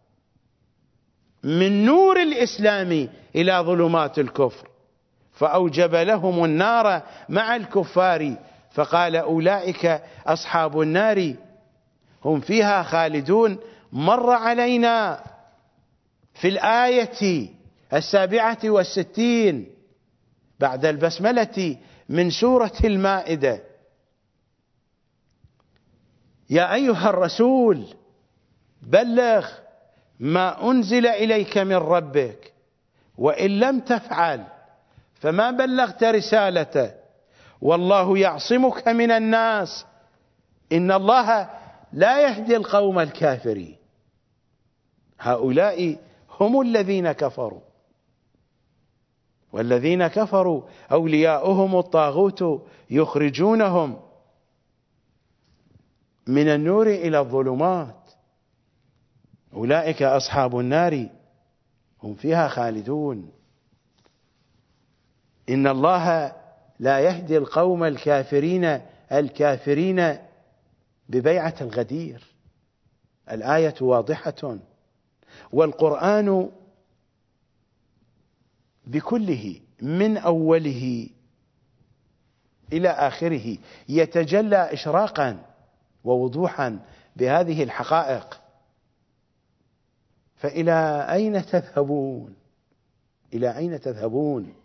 من نور الإسلام إلى ظلمات الكفر، فأوجب لهم النار مع الكفار، فقال: أولئك أصحاب النار هم فيها خالدون. مر علينا في الآية السابعة والستين بعد البسملة من سورة المائدة: يا أيها الرسول بلغ ما أنزل إليك من ربك وإن لم تفعل فما بلغت رسالته والله يعصمك من الناس إن الله لا يهدي القوم الكافرين. هؤلاء هم الذين كفروا، والذين كفروا أولياؤهم الطاغوت يخرجونهم من النور إلى الظلمات. أولئك أصحاب النار هم فيها خالدون. إن الله لا يهدي القوم الكافرين الكافرين ببيعة الغدير. الآية واضحة، والقرآن بكله من أوله إلى آخره يتجلى إشراقا ووضوحا بهذه الحقائق. فإلى أين تذهبون؟ إلى أين تذهبون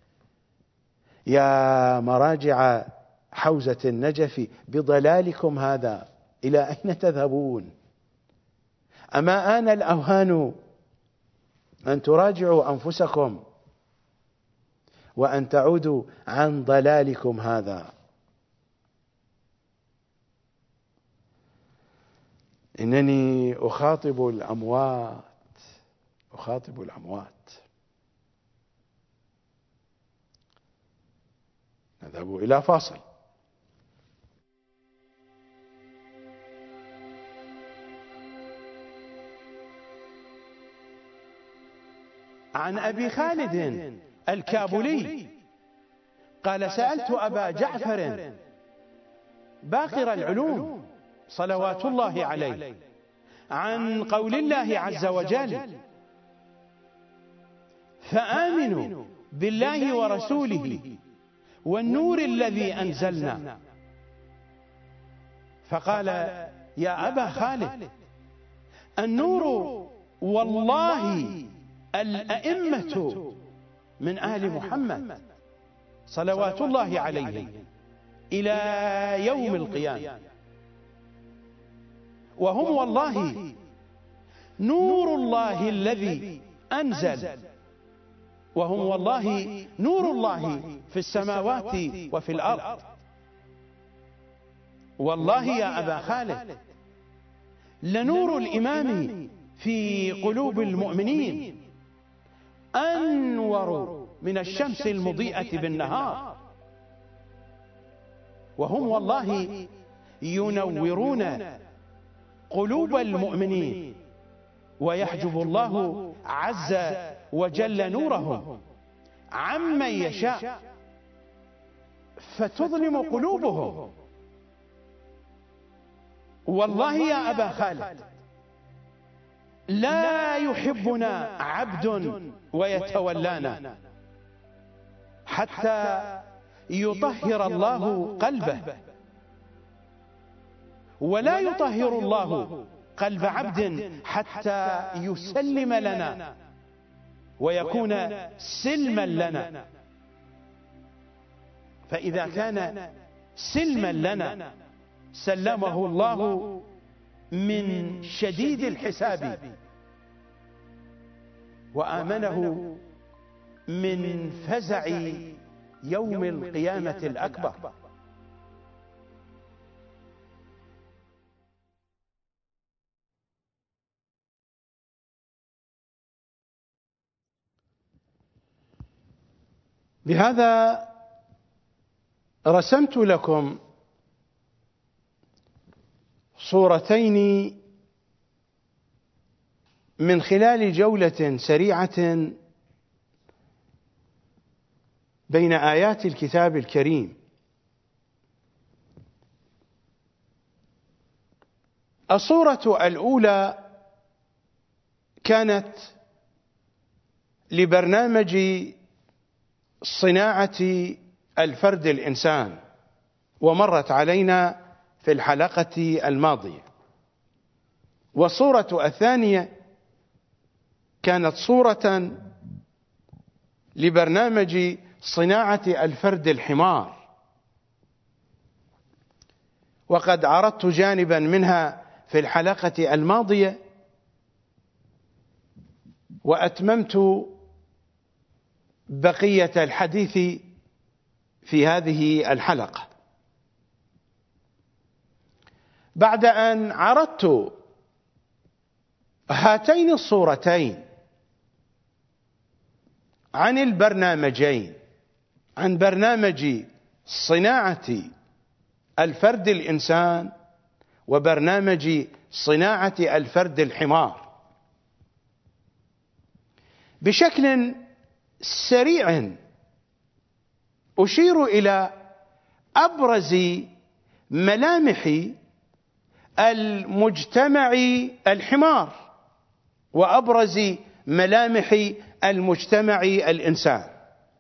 يا مراجع حوزة النجف بضلالكم هذا؟ إلى أين تذهبون؟ أما آن الأوهان أن تراجعوا أنفسكم وأن تعودوا عن ضلالكم هذا. إنني أخاطب الأموات، أخاطب الأموات. نذهب إلى فاصل. عن أبي خالد الكابولي قال: سألت أبا جعفر باقر العلوم صلوات الله عليه عن قول الله عز وجل: فآمنوا بالله ورسوله والنور الذي أنزلنا. فقال: يا أبا خالد، النور والله الأئمة من آل محمد صلوات الله عليه إلى يوم القيامة، وهم والله نور الله الذي أنزل، وهم والله نور الله في السماوات وفي الأرض. والله يا أبا خالد لنور الإمام في قلوب المؤمنين أنور من الشمس المضيئة بالنهار، وهم والله ينورون قلوب المؤمنين، ويحجب الله عز وجل نورهم عمن يشاء فتظلم قلوبهم. والله يا أبا خالد لا يحبنا عبد ويتولانا حتى يطهر الله قلبه، ولا يطهر الله قلب عبد حتى يسلم لنا ويكون سلما لنا. فإذا كان سلما لنا سلمه الله من شديد الحساب، وآمنه من فزع يوم القيامة الأكبر. بهذا رسمت لكم صورتين من خلال جولة سريعة بين آيات الكتاب الكريم. الصورة الأولى كانت لبرنامج صناعة الفرد الإنسان، ومرت علينا في الحلقة الماضية. والصورة الثانية كانت صورة لبرنامج صناعة الفرد الحمار، وقد عرضت جانبا منها في الحلقة الماضية، وأتممت بقية الحديث في هذه الحلقة. بعد أن عرضت هاتين الصورتين عن البرنامجين، عن برنامج صناعة الفرد الإنسان وبرنامج صناعة الفرد الحمار، بشكل سريع أشير إلى أبرز ملامح المجتمع الحمار وأبرز ملامح المجتمع الإنسان.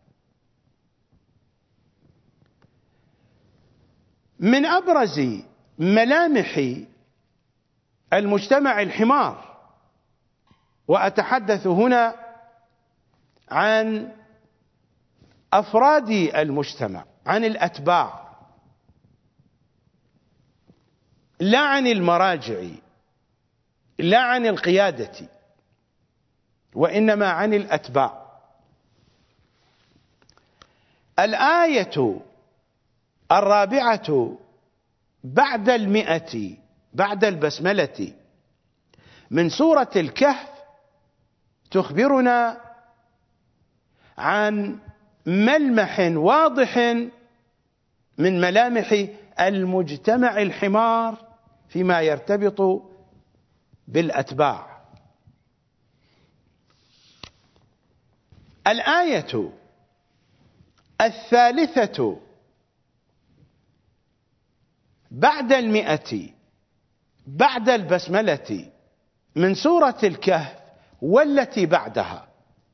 من أبرز ملامح المجتمع الحمار، وأتحدث هنا عن أفراد المجتمع، عن الأتباع، لا عن المراجع، لا عن القيادة، وإنما عن الأتباع. الآية الرابعة بعد المئة بعد البسملة من سورة الكهف تخبرنا عن ملمح واضح من ملامح المجتمع الحمار فيما يرتبط بالأتباع. الآية الثالثة بعد المئة بعد البسملة من سورة الكهف والتي بعدها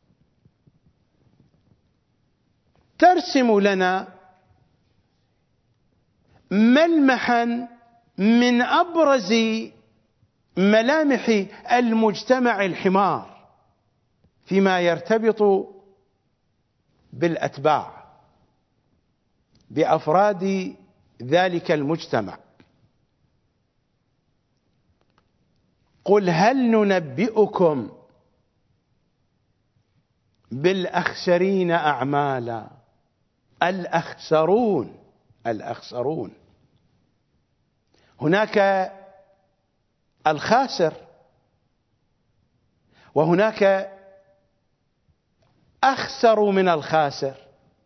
ترسم لنا ملمحا من أبرز ملامح المجتمع الحمار فيما يرتبط بالأتباع، بأفراد ذلك المجتمع. قل هل ننبئكم بالأخسرين أعمالا. الأخسرون الأخسرون هناك الخاسر وهناك أخسر من الخاسر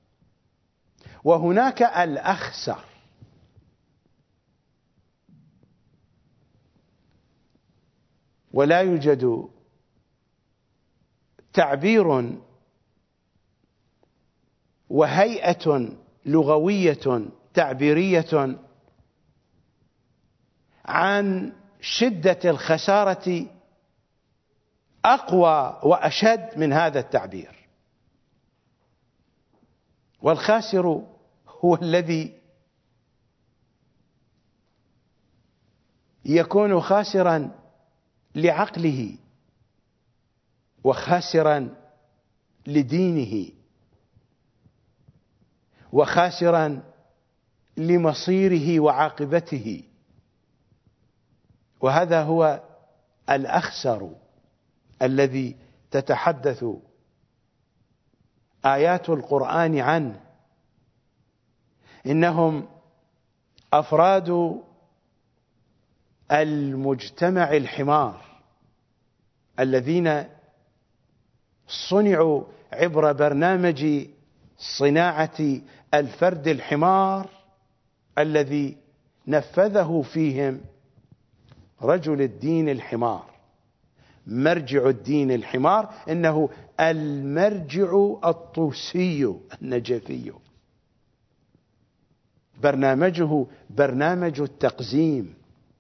وهناك الأخسر. ولا يوجد تعبير وهيئة لغوية تعبيرية عن شدة الخسارة أقوى وأشد من هذا التعبير. والخاسر هو الذي يكون خاسرا لعقله وخاسرا لدينه وخاسرا لمصيره وعاقبته، وهذا هو الأخسر الذي تتحدث آيات القرآن عنه. إنهم أفراد المجتمع الحمار الذين صنعوا عبر برنامج صناعة الفرد الحمار الذي نفذه فيهم رجل الدين الحمار، مرجع الدين الحمار، إنه المرجع الطوسي النجفي. برنامجه برنامج التقزيم،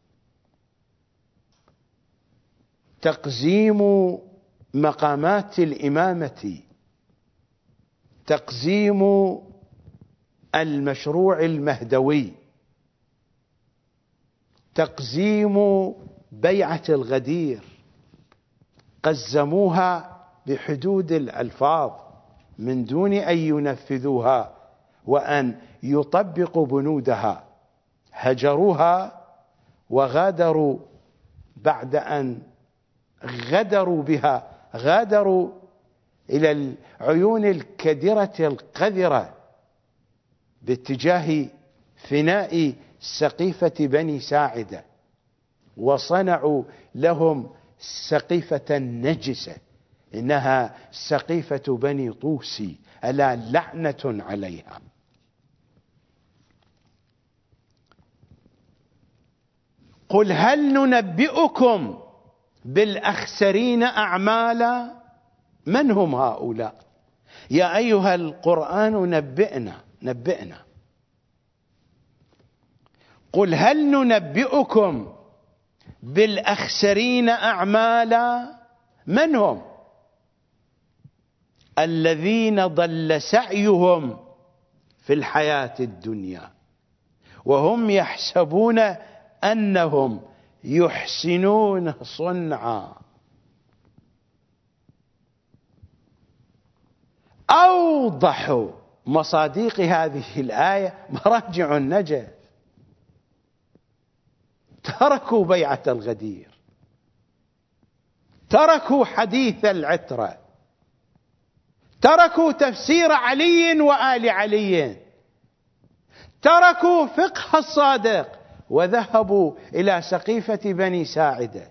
تقزيم مقامات الإمامة، تقزيم المشروع المهدوي، تقزيم بيعة الغدير. قزموها بحدود الألفاظ من دون أن ينفذوها وأن يطبقوا بنودها. هجروها وغادروا بعد أن غدروا بها، غادروا إلى العيون الكدرة القذرة باتجاه فناء سقيفة بني ساعدة، وصنعوا لهم سقيفة نجسة، إنها سقيفة بني طوسي، ألا لعنة عليها. قل هل ننبئكم بالأخسرين أعمالا. من هم هؤلاء؟ يا أيها القرآن نبئنا نبئنا. قل هل ننبئكم بالأخسرين أعمالا. من هم؟ الذين ضل سعيهم في الحياة الدنيا وهم يحسبون أنهم يحسنون صنعا. أوضح مصادق هذه الآية مراجع النجف. تركوا بيعة الغدير، تركوا حديث العترة، تركوا تفسير علي وآل علي، تركوا فقه الصادق وذهبوا إلى سقيفة بني ساعدة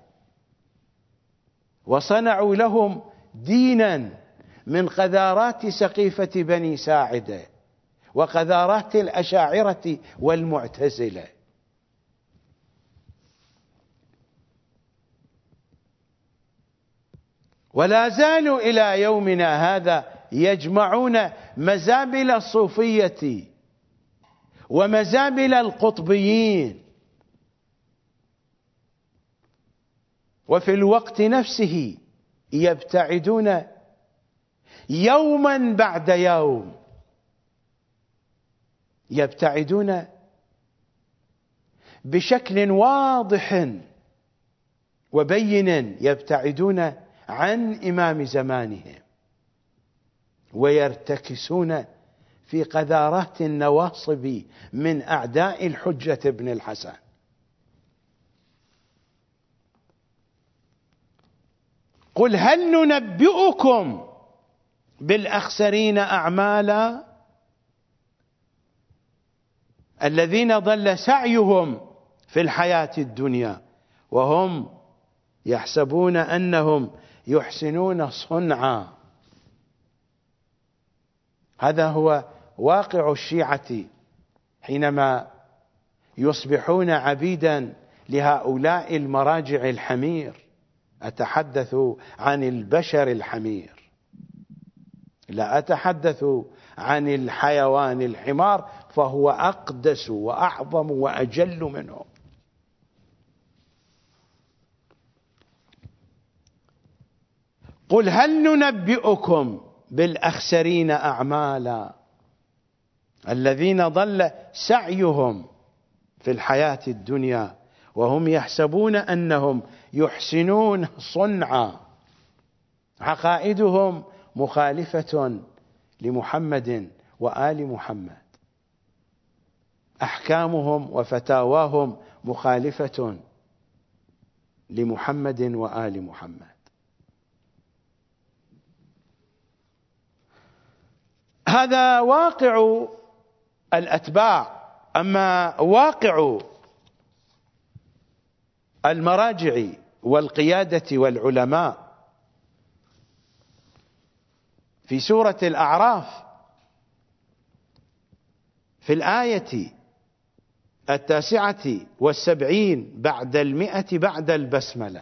وصنعوا لهم دينا من قذارات سقيفة بني ساعدة وقذارات الأشاعرة والمعتزلة. ولا زالوا إلى يومنا هذا يجمعون مزابل الصوفية ومزابل القطبيين، وفي الوقت نفسه يبتعدون يوما بعد يوم، يبتعدون بشكل واضح وبين، يبتعدون عن إمام زمانهم ويرتكسون في قذارات النواصب من أعداء الحجة ابن الحسن. قل هل ننبئكم بالأخسرين أعمالا الذين ضل سعيهم في الحياة الدنيا وهم يحسبون أنهم يحسنون صنعا. هذا هو واقع الشيعة حينما يصبحون عبيدا لهؤلاء المراجع الحمير. أتحدث عن البشر الحمير، لا أتحدث عن الحيوان الحمار، فهو أقدس وأعظم وأجل منه. قل هل ننبئكم بالأخسرين أعمالا الذين ضل سعيهم في الحياة الدنيا وهم يحسبون أنهم يحسنون صنعا. عقائدهم مخالفة لمحمد وآل محمد، أحكامهم وفتاواهم مخالفة لمحمد وآل محمد. هذا واقع الأتباع. أما واقع المراجع والقيادة والعلماء في سورة الأعراف في الآية التاسعة والسبعين بعد المئة بعد البسملة: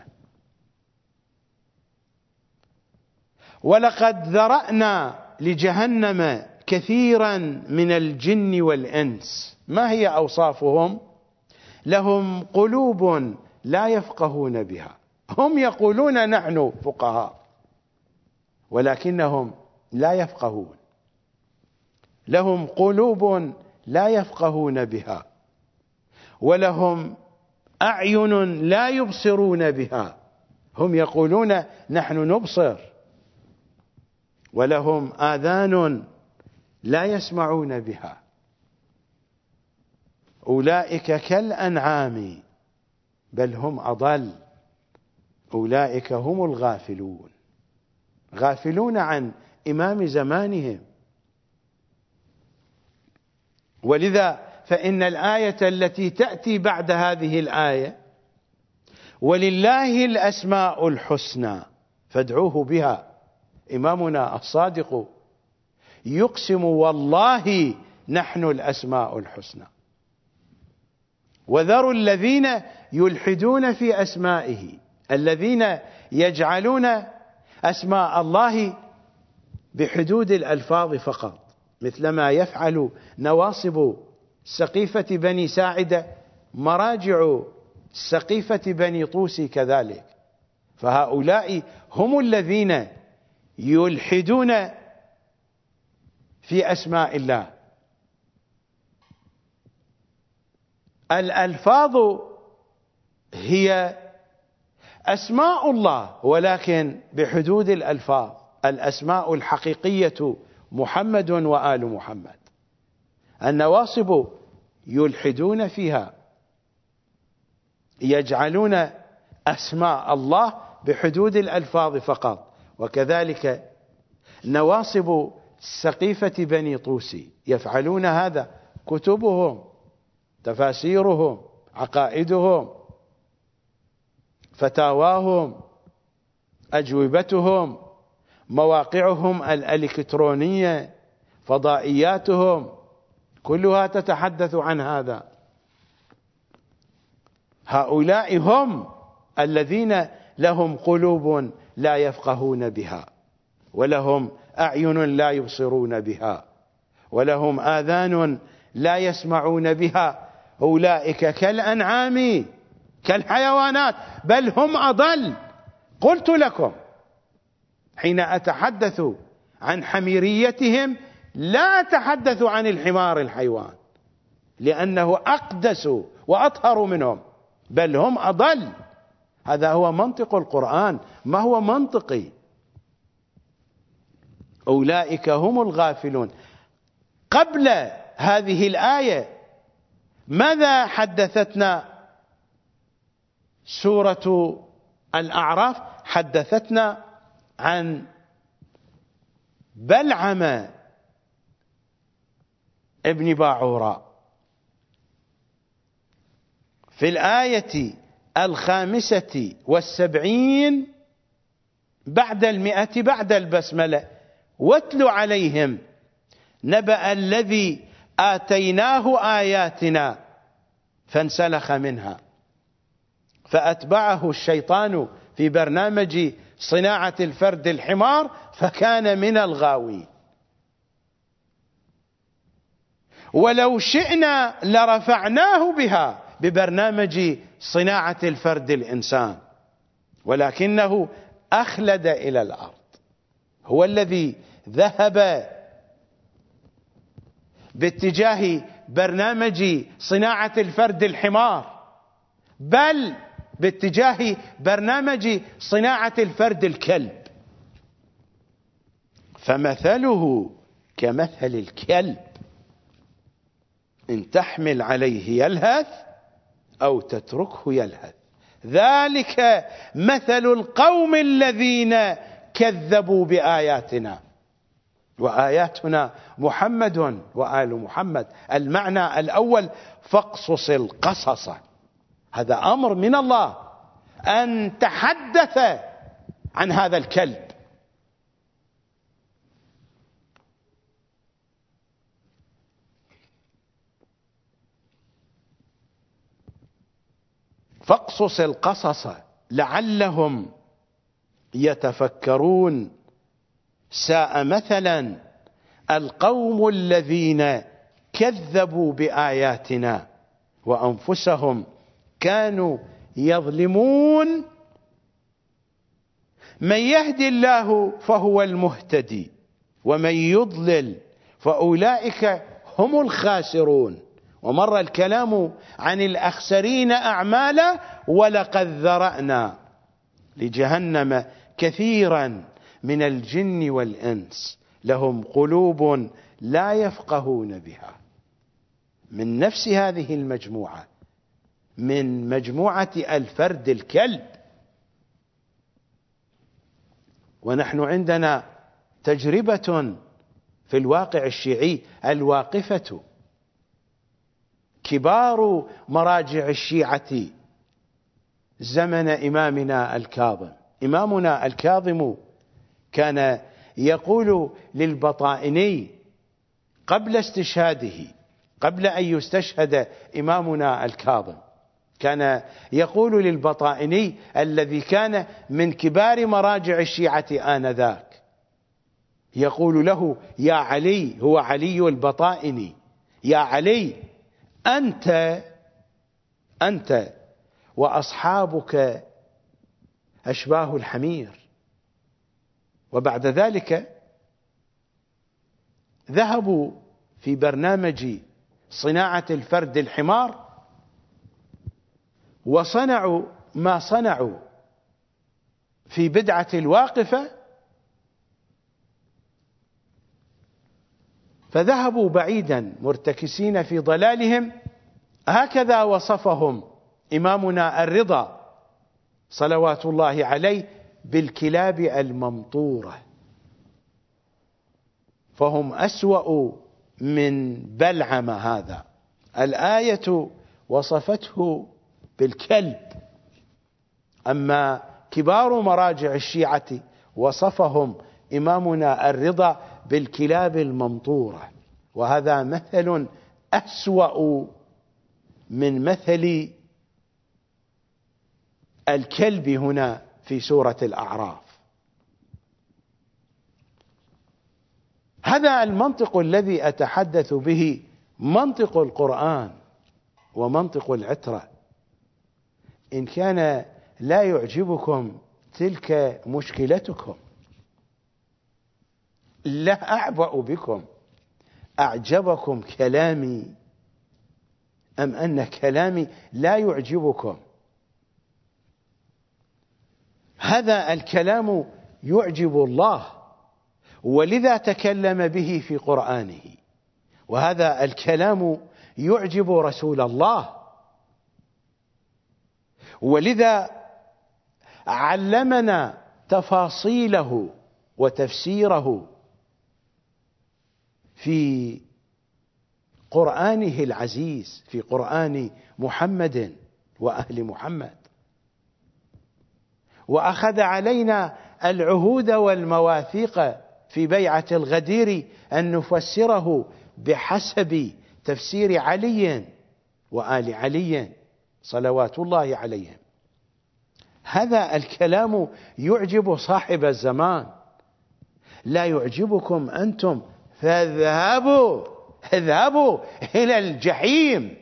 ولقد ذرأنا لجهنم كثيرا من الجن والإنس. ما هي أوصافهم؟ لهم قلوب لا يفقهون بها. هم يقولون نحن فقهاء ولكنهم لا يفقهون. لهم قلوب لا يفقهون بها، ولهم أعين لا يبصرون بها. هم يقولون نحن نبصر. ولهم آذان لا يسمعون بها. أولئك كالأنعام بل هم أضل. أولئك هم الغافلون، غافلون عن إمام زمانهم. ولذا فإن الآية التي تأتي بعد هذه الآية: ولله الأسماء الحسنى فادعوه بها، إمامنا الصادق يقسم والله نحن الأسماء الحسنى. وذروا الذين يلحدون في أسمائه، الذين يجعلون أسماء الله بحدود الألفاظ فقط، مثلما يفعل نواصب سقيفة بني ساعدة، مراجع سقيفة بني طوسي كذلك. فهؤلاء هم الذين يلحدون في أسماء الله. الألفاظ هي أسماء الله ولكن بحدود الألفاظ. الأسماء الحقيقية محمد وآل محمد. النواصب يلحدون فيها، يجعلون أسماء الله بحدود الألفاظ فقط. وكذلك نواصب سقيفة بني طوسي يفعلون هذا، كتبهم، تفاسيرهم، عقائدهم، فتاواهم، أجوبتهم، مواقعهم الإلكترونية، فضائياتهم، كلها تتحدث عن هذا. هؤلاء هم الذين لهم قلوب لا يفقهون بها، ولهم أعين لا يبصرون بها، ولهم آذان لا يسمعون بها. أولئك كالأنعام كالحيوانات بل هم أضل. قلت لكم حين أتحدث عن حميريتهم لا أتحدث عن الحمار الحيوان، لأنه أقدس وأطهر منهم، بل هم أضل. هذا هو منطق القرآن، ما هو منطقي. أولئك هم الغافلون. قبل هذه الآية ماذا حدثتنا سورة الأعراف؟ حدثتنا عن بلعم ابن باعوراء في الآية الخامسة والسبعين بعد المئة بعد البسملة: واتل عليهم نبأ الذي آتيناه آياتنا فانسلخ منها فأتبعه الشيطان في برنامج صناعة الفرد الحمار فكان من الغاوين. ولو شئنا لرفعناه بها ببرنامج صناعة الفرد الإنسان ولكنه أخلد إلى الأرض. هو الذي ذهب باتجاه برنامج صناعة الفرد الحمار، بل باتجاه برنامج صناعة الفرد الكلب. فمثله كمثل الكلب إن تحمل عليه يلهث أو تتركه يلهث. ذلك مثل القوم الذين كذبوا بآياتنا، وآياتنا محمد وآل محمد. المعنى الأول: فاقصص القصص. هذا أمر من الله أن تحدث عن هذا الكلب. فاقصص القصص لعلهم يتفكرون. ساء مثلا القوم الذين كذبوا بآياتنا وأنفسهم كانوا يظلمون. من يهدي الله فهو المهتدي ومن يضلل فأولئك هم الخاسرون. ومر الكلام عن الأخسرين أعمالا: ولقد ذرأنا لجهنم كثيرا من الجن والإنس لهم قلوب لا يفقهون بها. من نفس هذه المجموعة، من مجموعة الفرد الكلب. ونحن عندنا تجربة في الواقع الشيعي الواقفة. كبار مراجع الشيعة زمن إمامنا الكاظم، إمامنا الكاظم كان يقول للبطائني قبل استشهاده، قبل أن يستشهد إمامنا الكاظم، كان يقول للبطائني الذي كان من كبار مراجع الشيعة آنذاك، يقول له: يا علي، هو علي البطائني، يا علي، أنت أنت وأصحابك أشباه الحمير. وبعد ذلك ذهبوا في برنامج صناعة الفرد الحمار وصنعوا ما صنعوا في بدعة الواقفة، فذهبوا بعيدا مرتكسين في ضلالهم. هكذا وصفهم إمامنا الرضا صلوات الله عليه بالكلاب الممطورة، فهم أسوأ من بلعم هذا. الآية وصفته بالكلب، أما كبار مراجع الشيعة وصفهم إمامنا الرضا بالكلاب الممطورة، وهذا مثل أسوأ من مثل الكلب هنا في سورة الأعراف. هذا المنطق الذي أتحدث به منطق القرآن ومنطق العترة. إن كان لا يعجبكم تلك مشكلتكم، لا أعبأ بكم. أعجبكم كلامي أم أن كلامي لا يعجبكم؟ هذا الكلام يعجب الله، ولذا تكلم به في قرآنه، وهذا الكلام يعجب رسول الله، ولذا علمنا تفاصيله وتفسيره في قرآنه العزيز، في قرآن محمد وأهل محمد، وأخذ علينا العهود والمواثيق في بيعة الغدير أن نفسره بحسب تفسير علي وآل علي صلوات الله عليهم. هذا الكلام يعجب صاحب الزمان، لا يعجبكم أنتم فاذهبوا اذهبوا إلى الجحيم.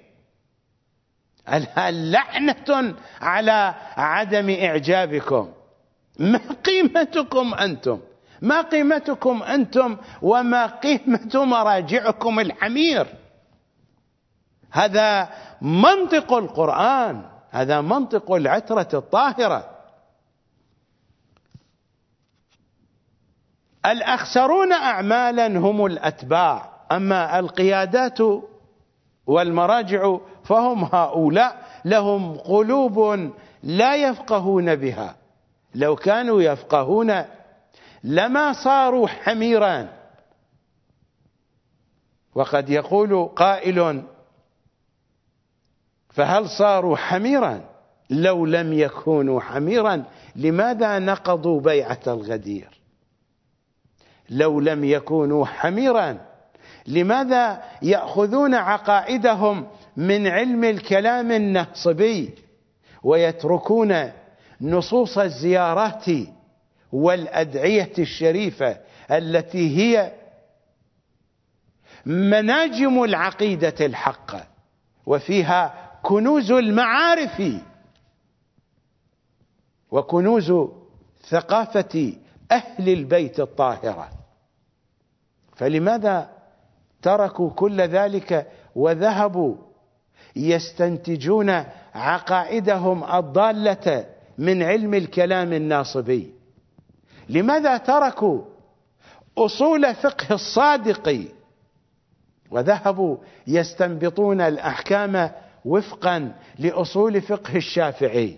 اللعنة على عدم إعجابكم. ما قيمتكم أنتم؟ ما قيمتكم أنتم وما قيمة مراجعكم الحمير؟ هذا منطق القرآن، هذا منطق العترة الطاهرة. الأخسرون أعمالا هم الأتباع، أما القيادات والمراجع فهم هؤلاء لهم قلوب لا يفقهون بها. لو كانوا يفقهون لما صاروا حميرا. وقد يقول قائل: فهل صاروا حميرا؟ لو لم يكونوا حميرا لماذا نقضوا بيعة الغدير؟ لو لم يكونوا حميرا لماذا يأخذون عقائدهم من علم الكلام النهصبي ويتركون نصوص الزيارات والأدعية الشريفة التي هي مناجم العقيدة الحقة وفيها كنوز المعارف وكنوز ثقافة أهل البيت الطاهرة؟ فلماذا تركوا كل ذلك وذهبوا يستنتجون عقائدهم الضالة من علم الكلام الناصبي؟ لماذا تركوا أصول فقه الصادق وذهبوا يستنبطون الأحكام وفقا لأصول فقه الشافعي؟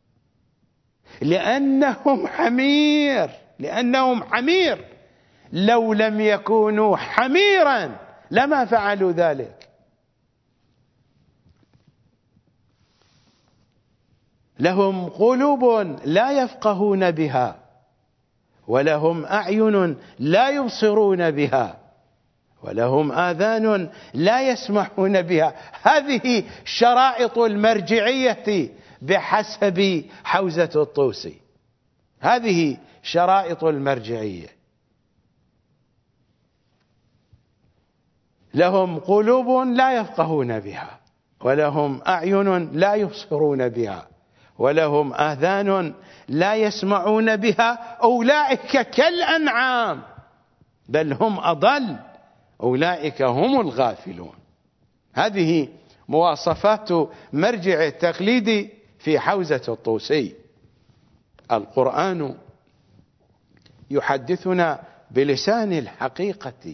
لأنهم حمير، لأنهم حمير. لو لم يكونوا حميرا لما فعلوا ذلك. لهم قلوب لا يفقهون بها، ولهم أعين لا يبصرون بها، ولهم آذان لا يسمعون بها. هذه شرائط المرجعية بحسب حوزة الطوسي، هذه شرائط المرجعية. لهم قلوب لا يفقهون بها، ولهم أعين لا يبصرون بها، ولهم آذان لا يسمعون بها. أولئك كالأنعام بل هم أضل، أولئك هم الغافلون. هذه مواصفات مرجع التقليد في حوزة الطوسي. القرآن يحدثنا بلسان الحقيقة.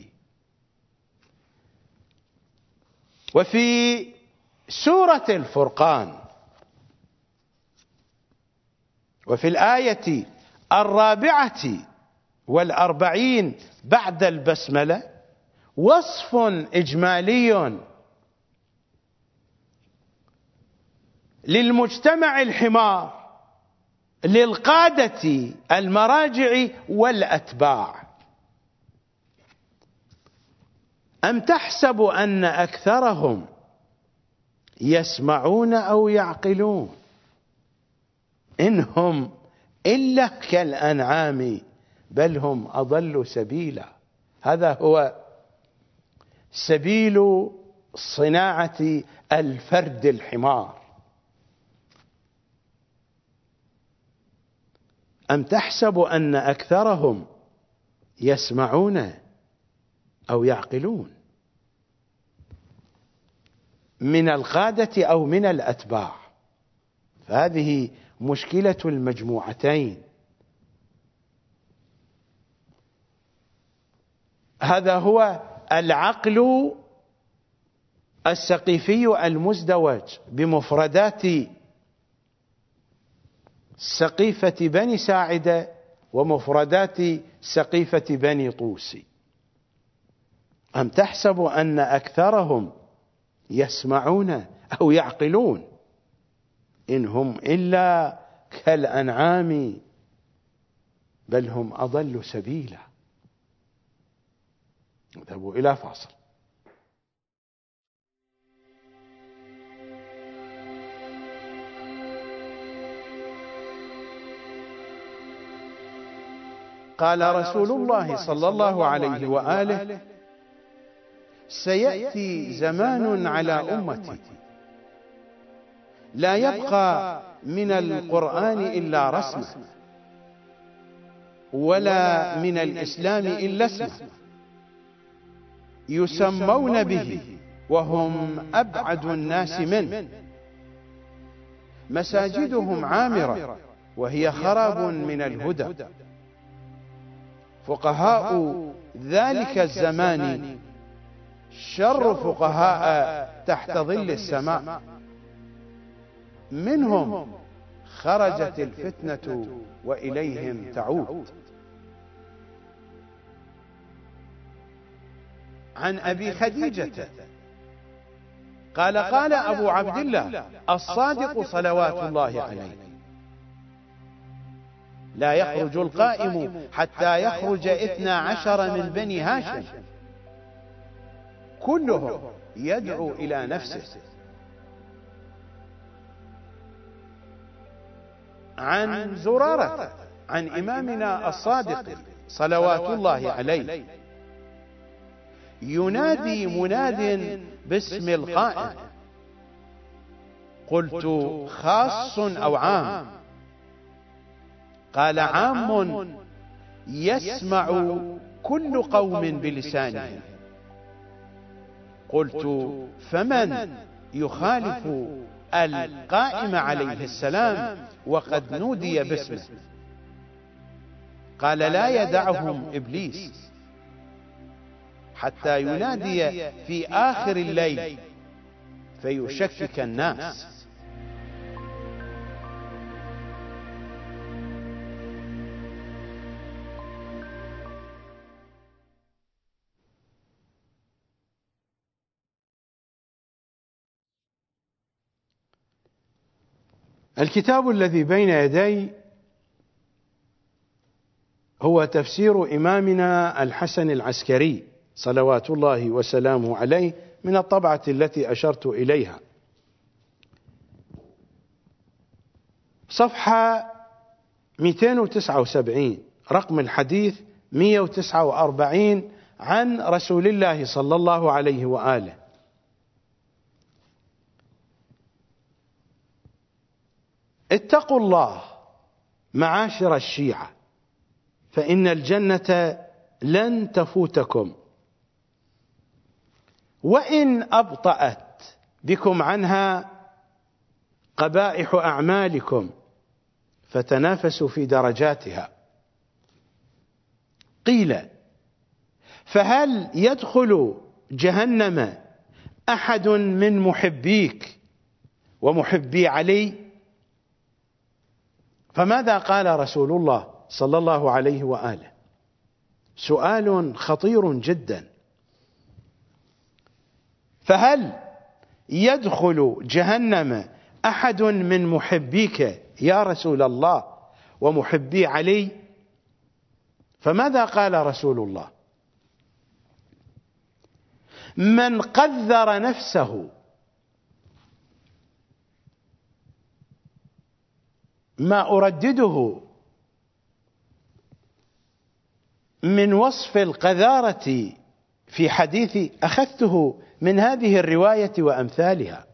وفي سورة الفرقان وفي الآية الرابعة والأربعين بعد البسملة وصف إجمالي للمجتمع الحمار للقادة المراجع والأتباع. أم تحسب أن أكثرهم يسمعون أو يعقلون إنهم إلا كالأنعام بل هم أضل سبيلا. هذا هو سبيل صناعة الفرد الحمار. أم تحسب أن أكثرهم يسمعون أو يعقلون من القادة أو من الأتباع. فهذه مشكلة المجموعتين. هذا هو العقل السقيفي المزدوج بمفردات سقيفة بني ساعدة ومفردات سقيفة بني طوسي. أم تحسب أن أكثرهم يسمعون أو يعقلون إن هم إلا كالأنعام بل هم أضل سبيلا. اذهبوا إلى فاصل. قال رسول الله صلى الله عليه وآله: سيأتي زمان على أمتي لا يبقى من القرآن إلا رسمه ولا من الإسلام إلا اسمه، يسمون به وهم أبعد الناس منه، مساجدهم عامرة وهي خراب من الهدى، فقهاء ذلك الزمان شر فقهاء تحت ظل السماء، منهم خرجت الفتنة وإليهم تعود. عن أبي خديجة قال: قال أبو عبد الله الصادق صلوات الله عليه: لا يخرج القائم حتى يخرج اثنا عشر من بني هاشم كلهم يدعو إلى نفسه. عن زرارة عن إمامنا الصادق صلوات الله عليه: ينادي مناد باسم القائم. قلت: خاص أو عام؟ قال: عام يسمع كل قوم بلسانهم. قلت: فمن يخالف القائم عليه السلام وقد نودي باسمه؟ قال: لا يدعهم إبليس حتى ينادي في آخر الليل فيشكك الناس. الكتاب الذي بين يدي هو تفسير إمامنا الحسن العسكري صلوات الله وسلامه عليه من الطبعة التي أشرت إليها، صفحة مئتين وتسعة وسبعين، رقم الحديث مئة وتسعة وأربعين، عن رسول الله صلى الله عليه وآله: اتقوا الله معاشر الشيعة فإن الجنة لن تفوتكم، وإن أبطأت بكم عنها قبائح أعمالكم فتنافسوا في درجاتها. قيل: فهل يدخل جهنم أحد من محبيك ومحبي علي؟ فماذا قال رسول الله صلى الله عليه وآله؟ سؤال خطير جدا. فهل يدخل جهنم أحد من محبيك يا رسول الله ومحبي علي؟ فماذا قال رسول الله؟ من قذر نفسه ما أردده من وصف القذارة في حديثي أخذته من هذه الرواية وأمثالها.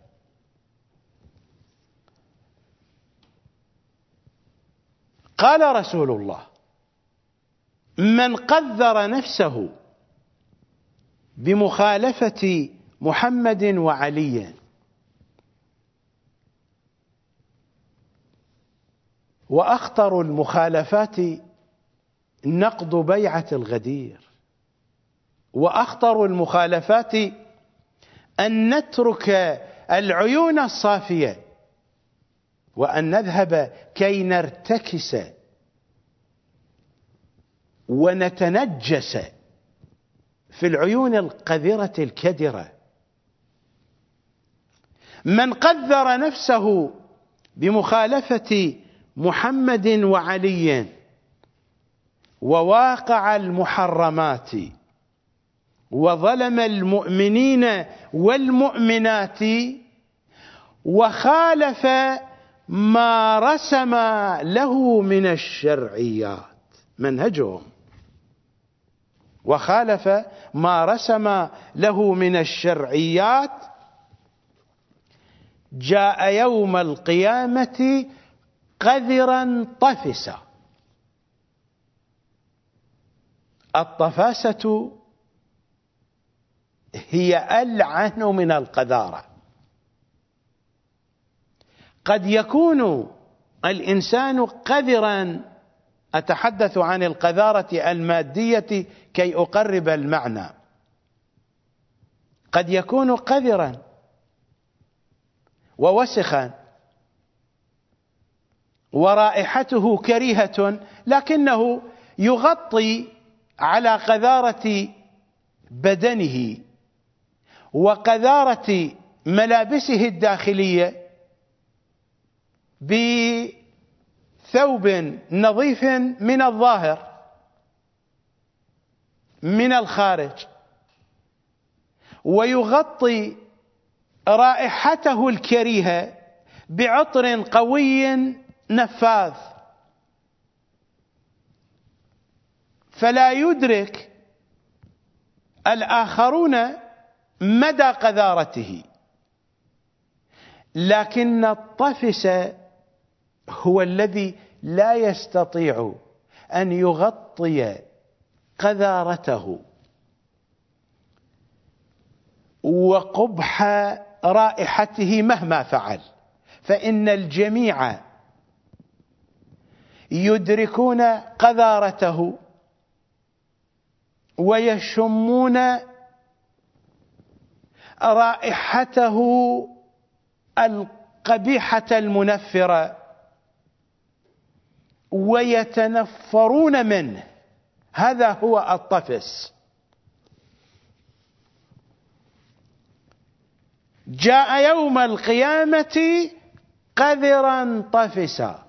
قال رسول الله: من قذر نفسه بمخالفة محمد وعلي، وأخطر المخالفات نقض بيعة الغدير، وأخطر المخالفات أن نترك العيون الصافية وأن نذهب كي نرتكس ونتنجس في العيون القذرة الكدرة. من قذر نفسه بمخالفة محمد وعلي وواقع المحرمات وظلم المؤمنين والمؤمنات وخالف ما رسم له من الشرعيات، منهجهم، وخالف ما رسم له من الشرعيات، جاء يوم القيامة قذرا طفسا. الطفاسة هي ألعن من القذارة. قد يكون الإنسان قذرا، أتحدث عن القذارة المادية كي أقرب المعنى، قد يكون قذرا ووسخا ورائحته كريهة، لكنه يغطي على قذارة بدنه وقذارة ملابسه الداخلية بثوب نظيف من الظاهر من الخارج، ويغطي رائحته الكريهة بعطر قوي نفاذ، فلا يدرك الآخرون مدى قذارته. لكن الطفس هو الذي لا يستطيع أن يغطي قذارته وقبح رائحته مهما فعل، فإن الجميع يدركون قذارته ويشمون رائحته القبيحة المنفرة ويتنفرون منه. هذا هو الطفس. جاء يوم القيامة قذرا طفسا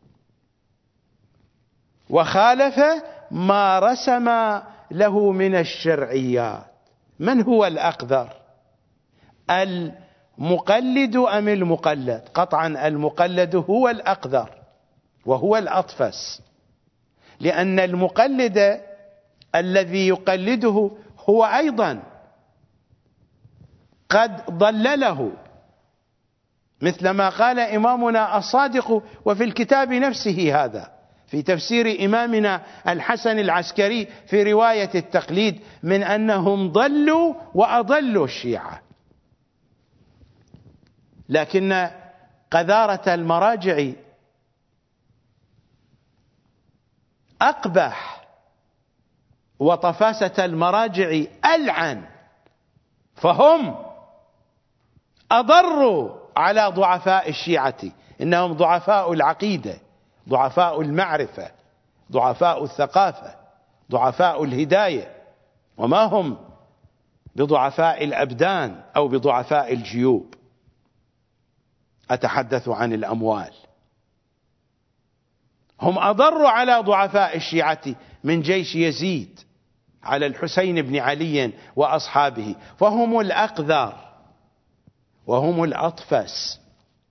وخالف ما رسم له من الشرعيات. من هو الأقذر؟ المقلد أم المقلد؟ قطعا المقلد هو الأقذر وهو الأطفس، لأن المقلد الذي يقلده هو أيضا قد ضلله، مثل ما قال إمامنا الصادق وفي الكتاب نفسه هذا في تفسير إمامنا الحسن العسكري في رواية التقليد من أنهم ضلوا وأضلوا الشيعة. لكن قذارة المراجع أقبح وطفاسة المراجع ألعن، فهم أضروا على ضعفاء الشيعة، إنهم ضعفاء العقيدة، ضعفاء المعرفة، ضعفاء الثقافة، ضعفاء الهداية، وما هم بضعفاء الأبدان أو بضعفاء الجيوب. أتحدث عن الأموال. هم أضر على ضعفاء الشيعة من جيش يزيد على الحسين بن علي وأصحابه، فهم الأقذر وهم الأطفس.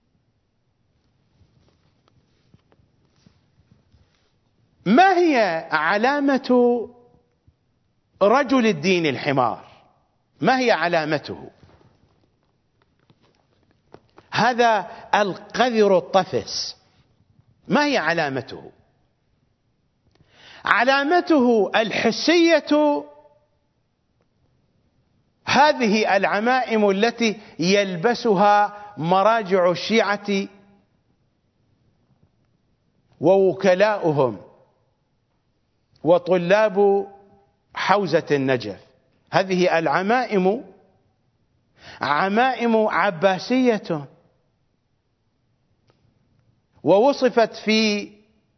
ما هي علامة رجل الدين الحمار؟ ما هي علامته؟ هذا القذر الطفس ما هي علامته؟ علامته الحسية هذه العمائم التي يلبسها مراجع الشيعة ووكلاؤهم وطلاب حوزة النجف. هذه العمائم عمائم عباسية، ووصفت في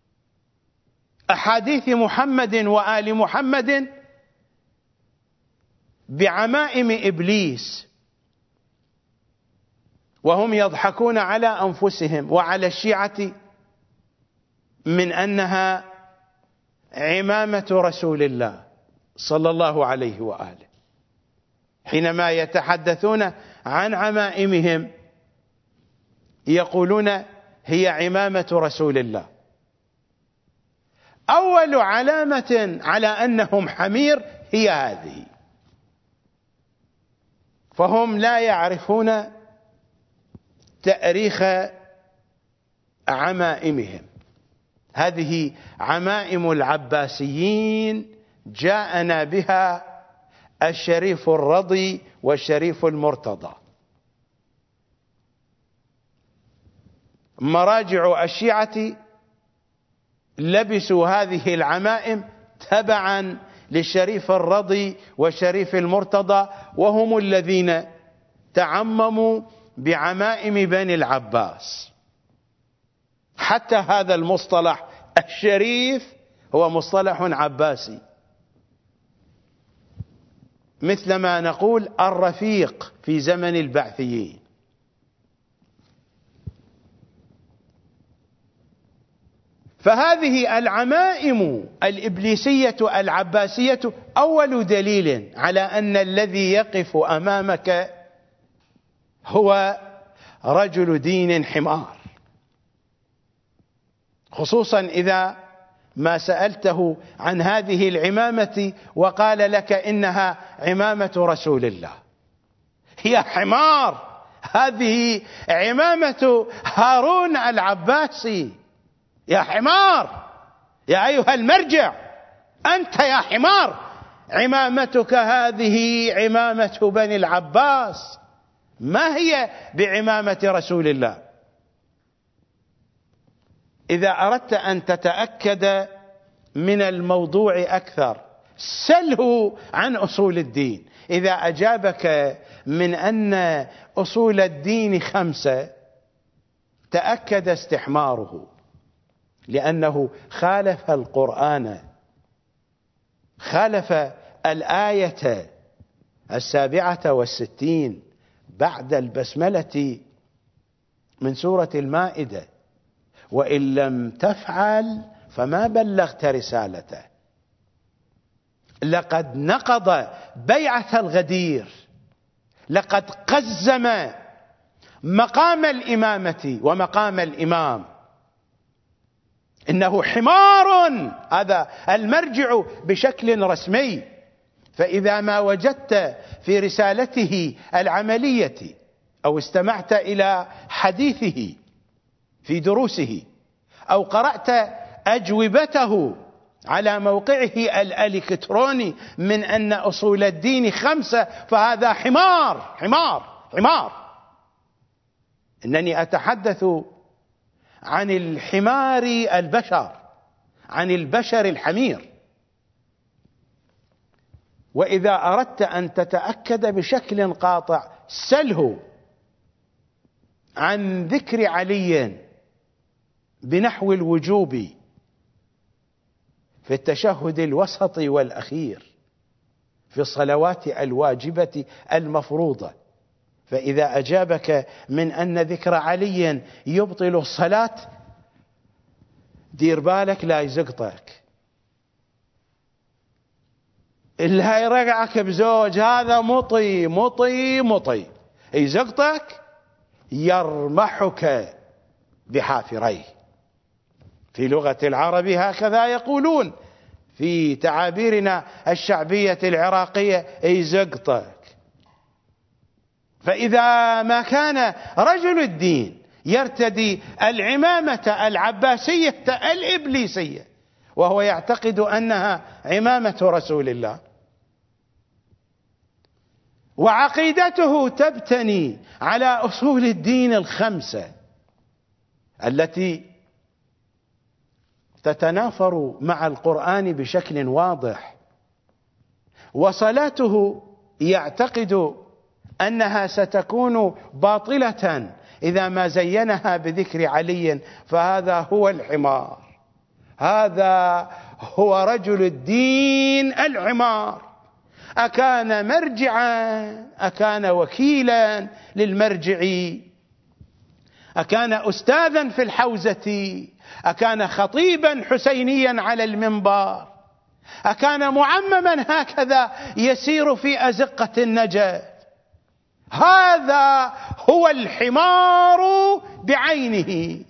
أحاديث محمد وآل محمد بعمائم إبليس، وهم يضحكون على أنفسهم وعلى الشيعة من أنها عمامة رسول الله صلى الله عليه وآله. حينما يتحدثون عن عمائمهم يقولون هي عمامة رسول الله. أول علامة على أنهم حمير هي هذه، فهم لا يعرفون تأريخ عمائمهم. هذه عمائم العباسيين جاءنا بها الشريف الرضي والشريف المرتضى. مراجع الشيعة لبسوا هذه العمائم تبعا للشريف الرضي والشريف المرتضى، وهم الذين تعمموا بعمائم بني العباس. حتى هذا المصطلح الشريف هو مصطلح عباسي، مثلما نقول الرفيق في زمن البعثيين. فهذه العمائم الإبليسية العباسية أول دليل على أن الذي يقف أمامك هو رجل دين حمار، خصوصا إذا ما سألته عن هذه العمامة وقال لك إنها عمامة رسول الله. هي حمار، هذه عمامة هارون العباسي. يا حمار، يا أيها المرجع، أنت يا حمار، عمامتك هذه عمامة بني العباس، ما هي بعمامة رسول الله. إذا أردت أن تتأكد من الموضوع أكثر سله عن أصول الدين. إذا أجابك من أن أصول الدين خمسة تأكد استحماره، لأنه خالف القرآن، خالف الآية السابعة والستين بعد البسملة من سورة المائدة: وإن لم تفعل فما بلغت رسالته. لقد نقض بيعة الغدير، لقد قزم مقام الإمامة ومقام الإمام. إنه حمار، هذا المرجع بشكل رسمي. فإذا ما وجدت في رسالته العملية أو استمعت إلى حديثه في دروسه أو قرأت أجوبته على موقعه الإلكتروني من أن أصول الدين خمسة، فهذا حمار حمار حمار. إنني أتحدث عن الحمار البشر، عن البشر الحمير. وإذا أردت أن تتأكد بشكل قاطع سله عن ذكر علي بنحو الوجوب في التشهد الوسطي والأخير في الصلوات الواجبة المفروضة. فإذا أجابك من أن ذكر علي يبطل الصلاة دير بالك لا يزقطك، اللي هيرقعك بزوج هذا مطي مطي مطي، يزقطك يرمحك بحافريه. في لغة العرب هكذا يقولون، في تعابيرنا الشعبية العراقية يزقطك. فإذا ما كان رجل الدين يرتدي العمامة العباسية الإبليسية وهو يعتقد أنها عمامة رسول الله، وعقيدته تبتني على أصول الدين الخمسة التي تتنافر مع القرآن بشكل واضح، وصلاته يعتقد أنها ستكون باطلة إذا ما زينها بذكر علي، فهذا هو الحمار، هذا هو رجل الدين الحمار. أكان مرجعا، أكان وكيلا للمرجع، أكان أستاذا في الحوزة، أكان خطيبا حسينيا على المنبر، أكان معمما هكذا يسير في أزقة النجاة. هذا هو الحمار بعينه.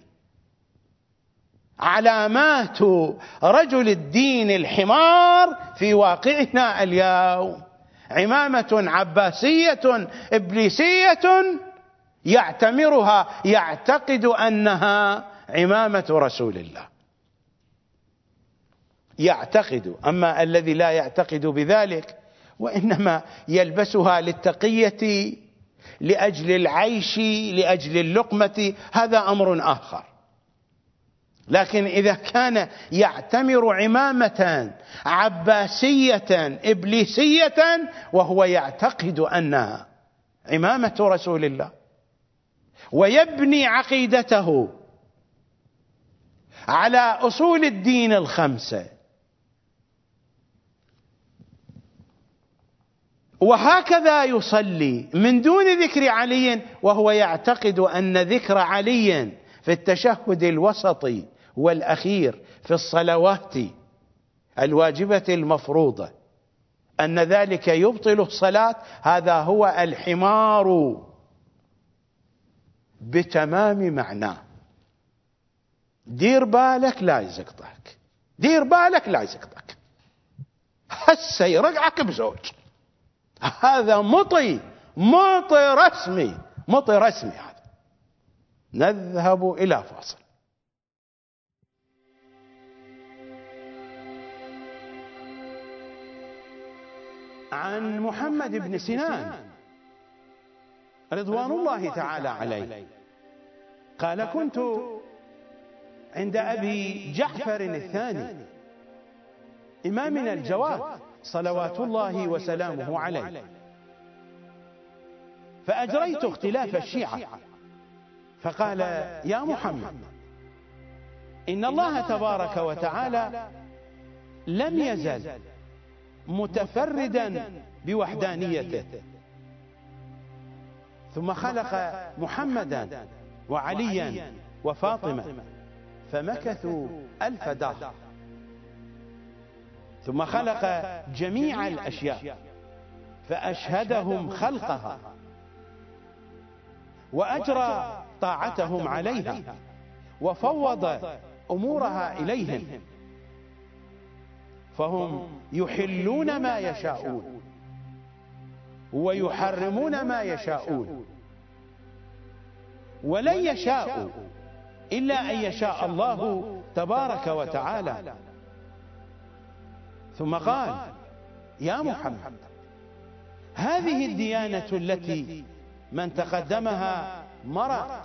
علامات رجل الدين الحمار في واقعنا اليوم: عمامة عباسية إبليسية يعتمرها، يعتقد أنها عمامة رسول الله، يعتقد. أما الذي لا يعتقد بذلك وإنما يلبسها للتقية، لأجل العيش، لأجل اللقمة، هذا أمر آخر. لكن إذا كان يعتمر عمامة عباسية إبليسية وهو يعتقد أنها عمامة رسول الله، ويبني عقيدته على أصول الدين الخمسة، وهكذا يصلي من دون ذكر علي، وهو يعتقد أن ذكر علي في التشهد الوسطي والأخير في الصلوات الواجبة المفروضة أن ذلك يبطل الصلاة، هذا هو الحمار بتمام معناه. دير بالك لا يزقطك، دير بالك لا يزقطك، هسه يرقعك بزوج. هذا مطي مطي رسمي، مطي رسمي هذا. نذهب إلى فاصل. عن محمد بن سنان رضوان الله تعالى عليه قال: كنت عند أبي جعفر الثاني إمامنا الجواد صلوات الله وسلامه عليه، فأجريت اختلاف الشيعة، فقال: يا محمد، إن الله تبارك وتعالى لم يزل متفردا بوحدانيته، ثم خلق محمدا وعليا وفاطمة فمكثوا ألف دهر، ثم خلق جميع الأشياء فأشهدهم خلقها وأجرى طاعتهم عليها وفوض أمورها إليهم، فهم يحلون ما يشاءون ويحرمون ما يشاءون، ولن يشاءوا إلا أن يشاء الله تبارك وتعالى. ثم قال: يا محمد، هذه الديانة التي من تقدمها مرق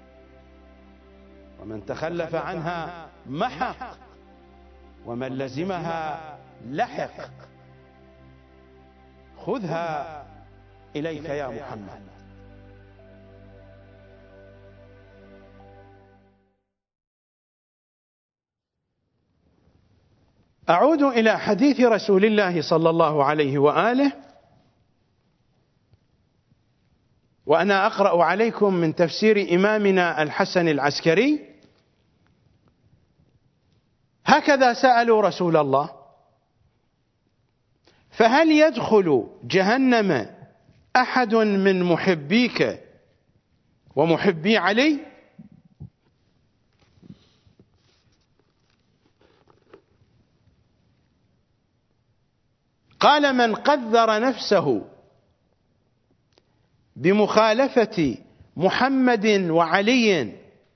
ومن تخلف عنها محق ومن لزمها لحق، خذها إليك يا محمد. أعود إلى حديث رسول الله صلى الله عليه وآله، وأنا أقرأ عليكم من تفسير إمامنا الحسن العسكري. هكذا سألوا رسول الله: فهل يدخل جهنم أحد من محبيك ومحبي علي؟ قال: من قذر نفسه بمخالفة محمد وعلي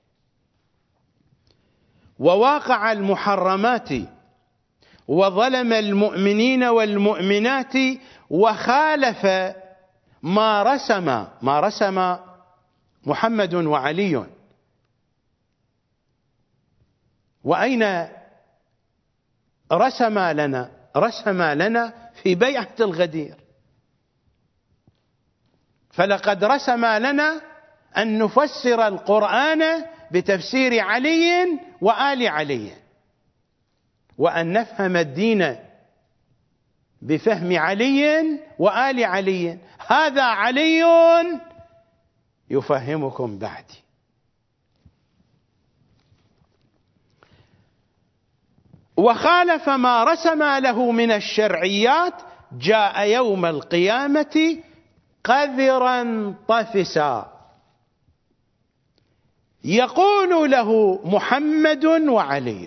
وواقع المحرمات وظلم المؤمنين والمؤمنات وخالف ما رسم ما رسم محمد وعلي. وأين رسم لنا؟ رسم لنا في بيعة الغدير. فلقد رسم لنا أن نفسر القرآن بتفسير علي وآل علي، وأن نفهم الدين بفهم علي وآل علي. هذا علي يفهمكم بعدي. وخالف ما رسم له من الشرعيات، جاء يوم القيامة قذرا طفسا، يقول له محمد وعلي.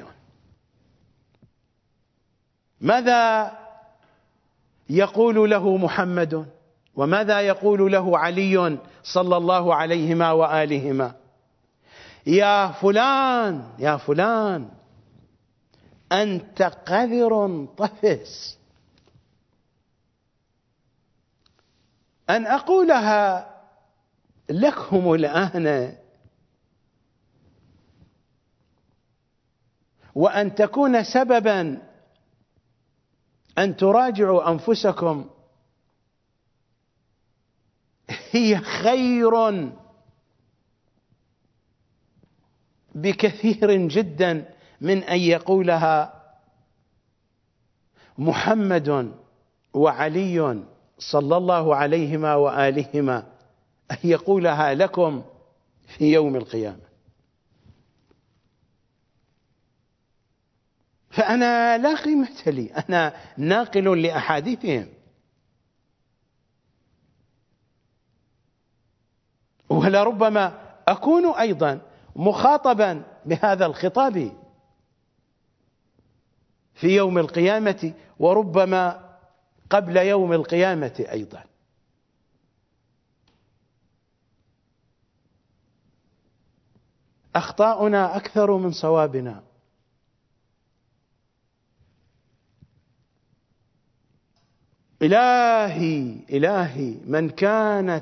ماذا يقول له محمد وماذا يقول له علي صلى الله عليهما وآلهما؟ يا فلان يا فلان، أنت قذر طفس. أن أقولها لكم الآن وأن تكون سببا أن تراجعوا أنفسكم هي خير بكثير جدا من أن يقولها محمد وعلي صلى الله عليهما وآلهما، أن يقولها لكم في يوم القيامة. فأنا لا قيمة لي، أنا ناقل لأحاديثهم، ولربما أكون أيضا مخاطبا بهذا الخطاب في يوم القيامة، وربما قبل يوم القيامة أيضا. أخطاؤنا أكثر من صوابنا. إلهي إلهي، من كانت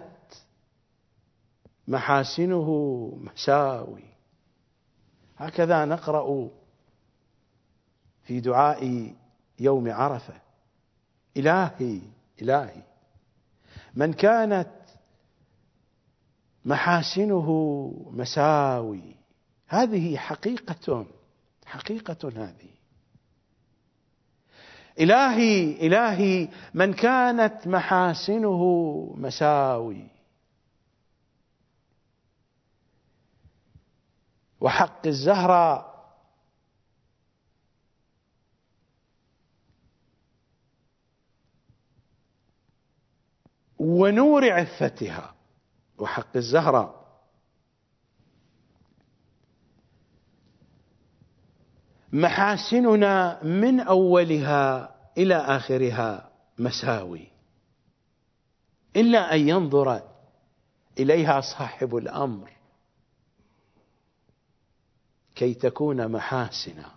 محاسنه مساوي. هكذا نقرأ في دعاء يوم عرفة: إلهي إلهي، من كانت محاسنه مساوي. هذه حقيقة حقيقة هذه. إلهي إلهي، من كانت محاسنه مساوي. وحق الزهراء ونور عفتها، وحق الزهراء محاسننا من أولها إلى آخرها مساوي، إلا أن ينظر إليها صاحب الأمر كي تكون محاسنا.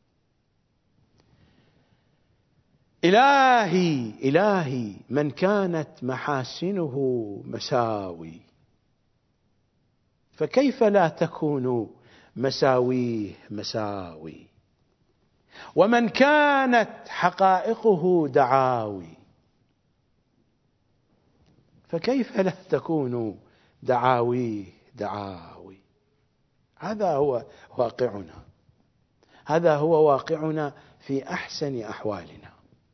إلهي إلهي، من كانت محاسنه مساوي، فكيف لا تكون مساويه مساوي؟ ومن كانت حقائقه دعاوي، فكيف لا تكون دعاويه دعاوي؟ هذا هو واقعنا، هذا هو واقعنا في أحسن أحوالنا.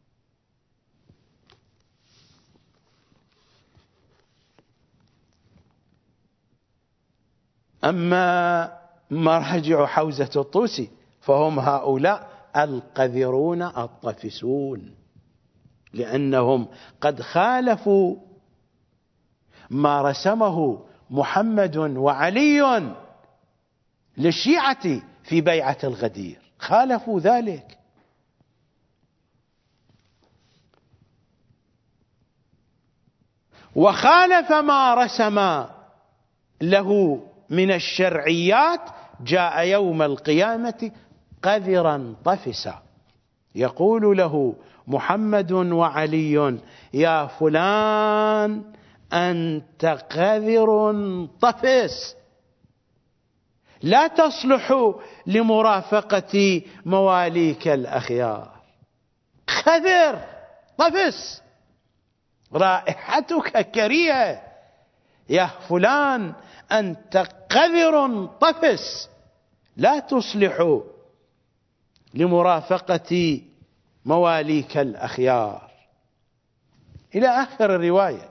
أما مراجع حوزة الطوسي فهم هؤلاء القذرون الطفسون، لأنهم قد خالفوا ما رسمه محمد وعلي للشيعة في بيعة الغدير، خالفوا ذلك. وخالف ما رسم له من الشرعيات، جاء يوم القيامة قذرا طفسا، يقول له محمد وعلي: يا فلان أنت قذر طفس، لا تصلح لمرافقة مواليك الأخيار. قذر طفس، رائحتك كريهة، يا فلان أنت قذر طفس، لا تصلح لمرافقة مواليك الأخيار، إلى آخر الرواية.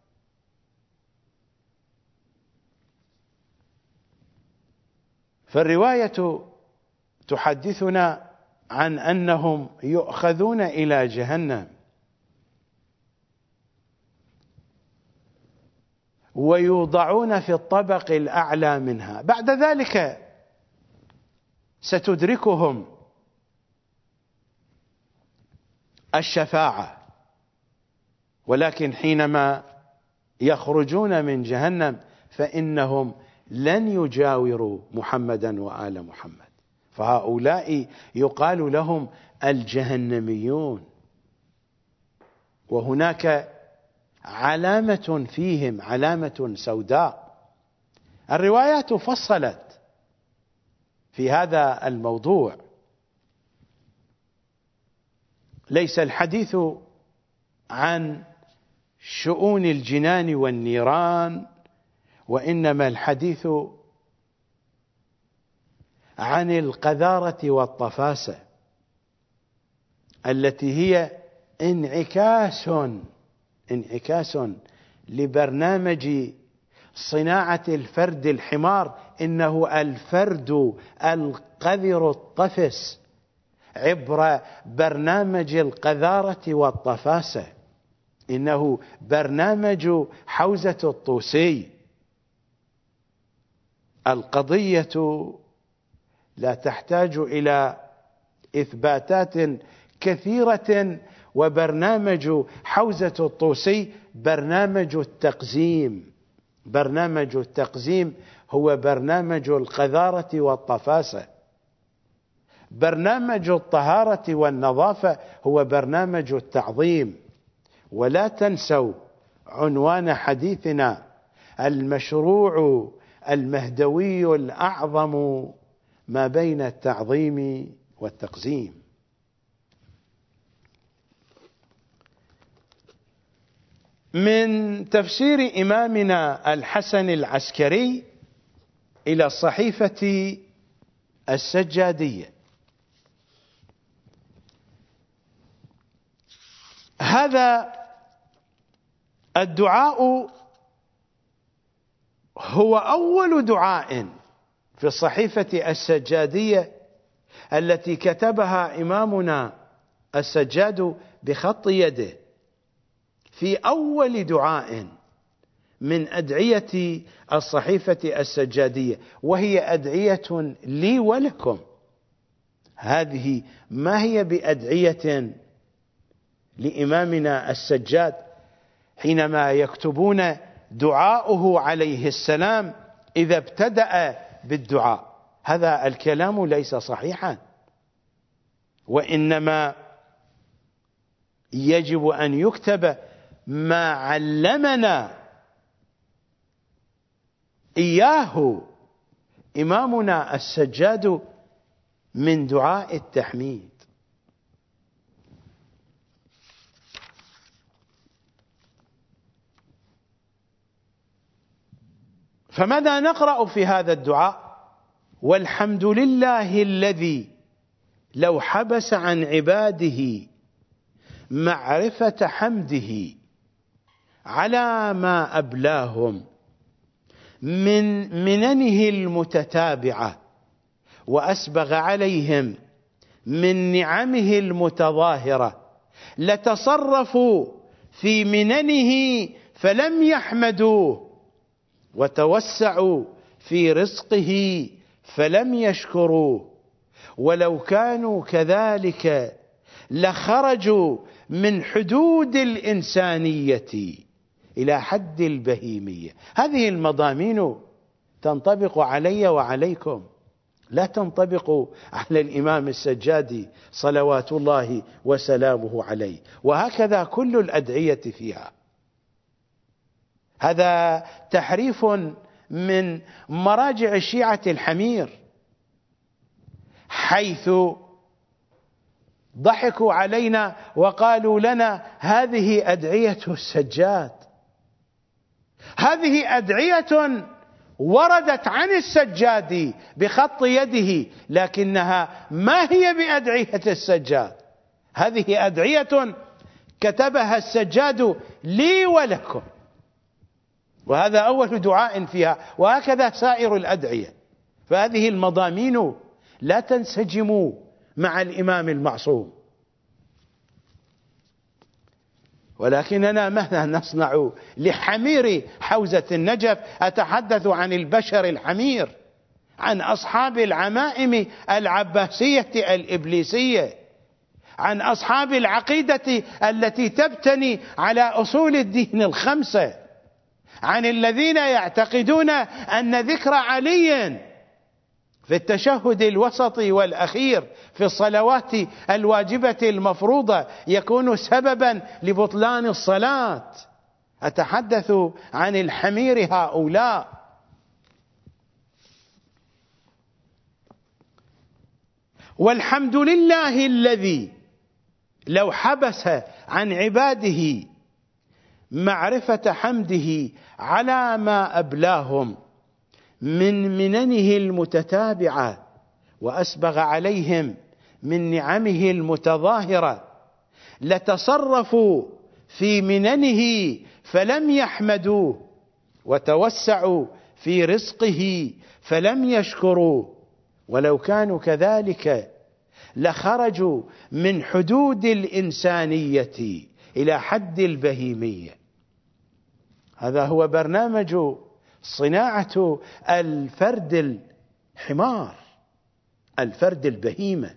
فالرواية تحدثنا عن أنهم يؤخذون إلى جهنم ويوضعون في الطبق الأعلى منها. بعد ذلك ستدركهم الشفاعة، ولكن حينما يخرجون من جهنم فإنهم لن يجاوروا محمدا وآل محمد، فهؤلاء يقال لهم الجهنميون، وهناك علامة فيهم، علامة سوداء. الروايات فصلت في هذا الموضوع، ليس الحديث عن شؤون الجنان والنيران، وإنما الحديث عن القذارة والطفاسة التي هي انعكاس انعكاس لبرنامج صناعة الفرد الحمار. إنه الفرد القذر الطفس عبر برنامج القذارة والطفاسة، إنه برنامج حوزة الطوسي. القضية لا تحتاج إلى إثباتات كثيرة، وبرنامج حوزة الطوسي برنامج التقزيم. برنامج التقزيم هو برنامج القذارة والطفاسة. برنامج الطهارة والنظافة هو برنامج التعظيم. ولا تنسوا عنوان حديثنا: المشروع المهدوي الأعظم ما بين التعظيم والتقزيم. من تفسير إمامنا الحسن العسكري إلى الصحيفة السجادية: هذا الدعاء هو أول دعاء في الصحيفة السجادية التي كتبها إمامنا السجاد بخط يده، في أول دعاء من أدعية الصحيفة السجادية، وهي أدعية لي ولكم. هذه ما هي بأدعية لإمامنا السجاد حينما يكتبون دعاؤه عليه السلام إذا ابتدأ بالدعاء. هذا الكلام ليس صحيحا، وإنما يجب أن يكتب ما علمنا إياه إمامنا السجاد من دعاء التحميد. فماذا نقرأ في هذا الدعاء؟ والحمد لله الذي لو حبس عن عباده معرفة حمده على ما أبلاهم من مننه المتتابعة وأسبغ عليهم من نعمه المتظاهرة لتصرفوا في مننه فلم يحمدوه، وتوسعوا في رزقه فلم يشكروه، ولو كانوا كذلك لخرجوا من حدود الإنسانية إلى حد البهيمية. هذه المضامين تنطبق علي وعليكم، لا تنطبق على الإمام السجادي صلوات الله وسلامه عليه. وهكذا كل الأدعية فيها. هذا تحريف من مراجع الشيعة الحمير، حيث ضحكوا علينا وقالوا لنا هذه أدعية السجاد. هذه أدعية وردت عن السجاد بخط يده، لكنها ما هي بأدعية السجاد. هذه أدعية كتبها السجاد لي ولكم، وهذا أول دعاء فيها، وهكذا سائر الأدعية. فهذه المضامين لا تنسجم مع الإمام المعصوم. ولكننا ماذا نصنع لحمير حوزة النجف؟ أتحدث عن البشر الحمير، عن أصحاب العمائم العباسية الإبليسية، عن أصحاب العقيدة التي تبتني على أصول الدين الخمسة، عن الذين يعتقدون أن ذكر علي في التشهد الوسط والأخير في الصلوات الواجبة المفروضة يكون سببا لبطلان الصلاة. أتحدث عن الحمير هؤلاء. والحمد لله الذي لو حبس عن عباده معرفة حمده على ما أبلاهم من مننه المتتابعة وأسبغ عليهم من نعمه المتظاهرة لتصرفوا في مننه فلم يحمدوه، وتوسعوا في رزقه فلم يشكروه، ولو كانوا كذلك لخرجوا من حدود الإنسانية إلى حد البهيمية. هذا هو برنامج صناعة الفرد الحمار، الفرد البهيمة.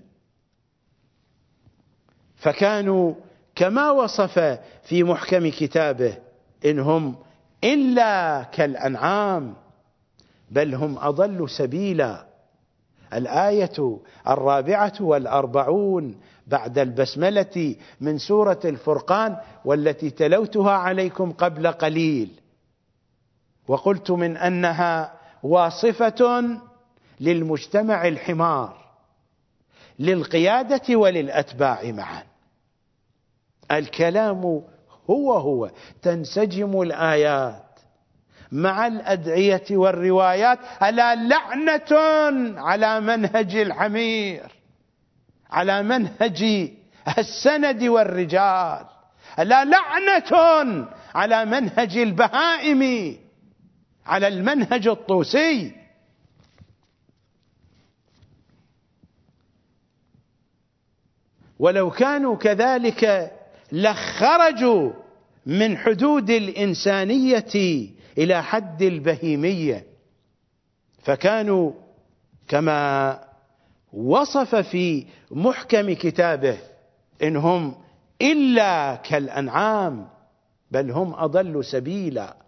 فكانوا كما وصف في محكم كتابه: إنهم إلا كالأنعام بل هم أضل سبيلا. الآية الرابعة والأربعون بعد البسملة من سورة الفرقان، والتي تلوتها عليكم قبل قليل، وقلت من أنها واصفة للمجتمع الحمار، للقيادة وللأتباع معا. الكلام هو هو، تنسجم الآيات مع الأدعية والروايات. ألا لعنة على منهج الحمير، على منهج السند والرجال، ألا لعنة على منهج البهائم، على المنهج الطوسي. ولو كانوا كذلك لخرجوا من حدود الإنسانية إلى حد البهيمية، فكانوا كما وصف في محكم كتابه: إنهم إلا كالأنعام بل هم أضل سبيلا.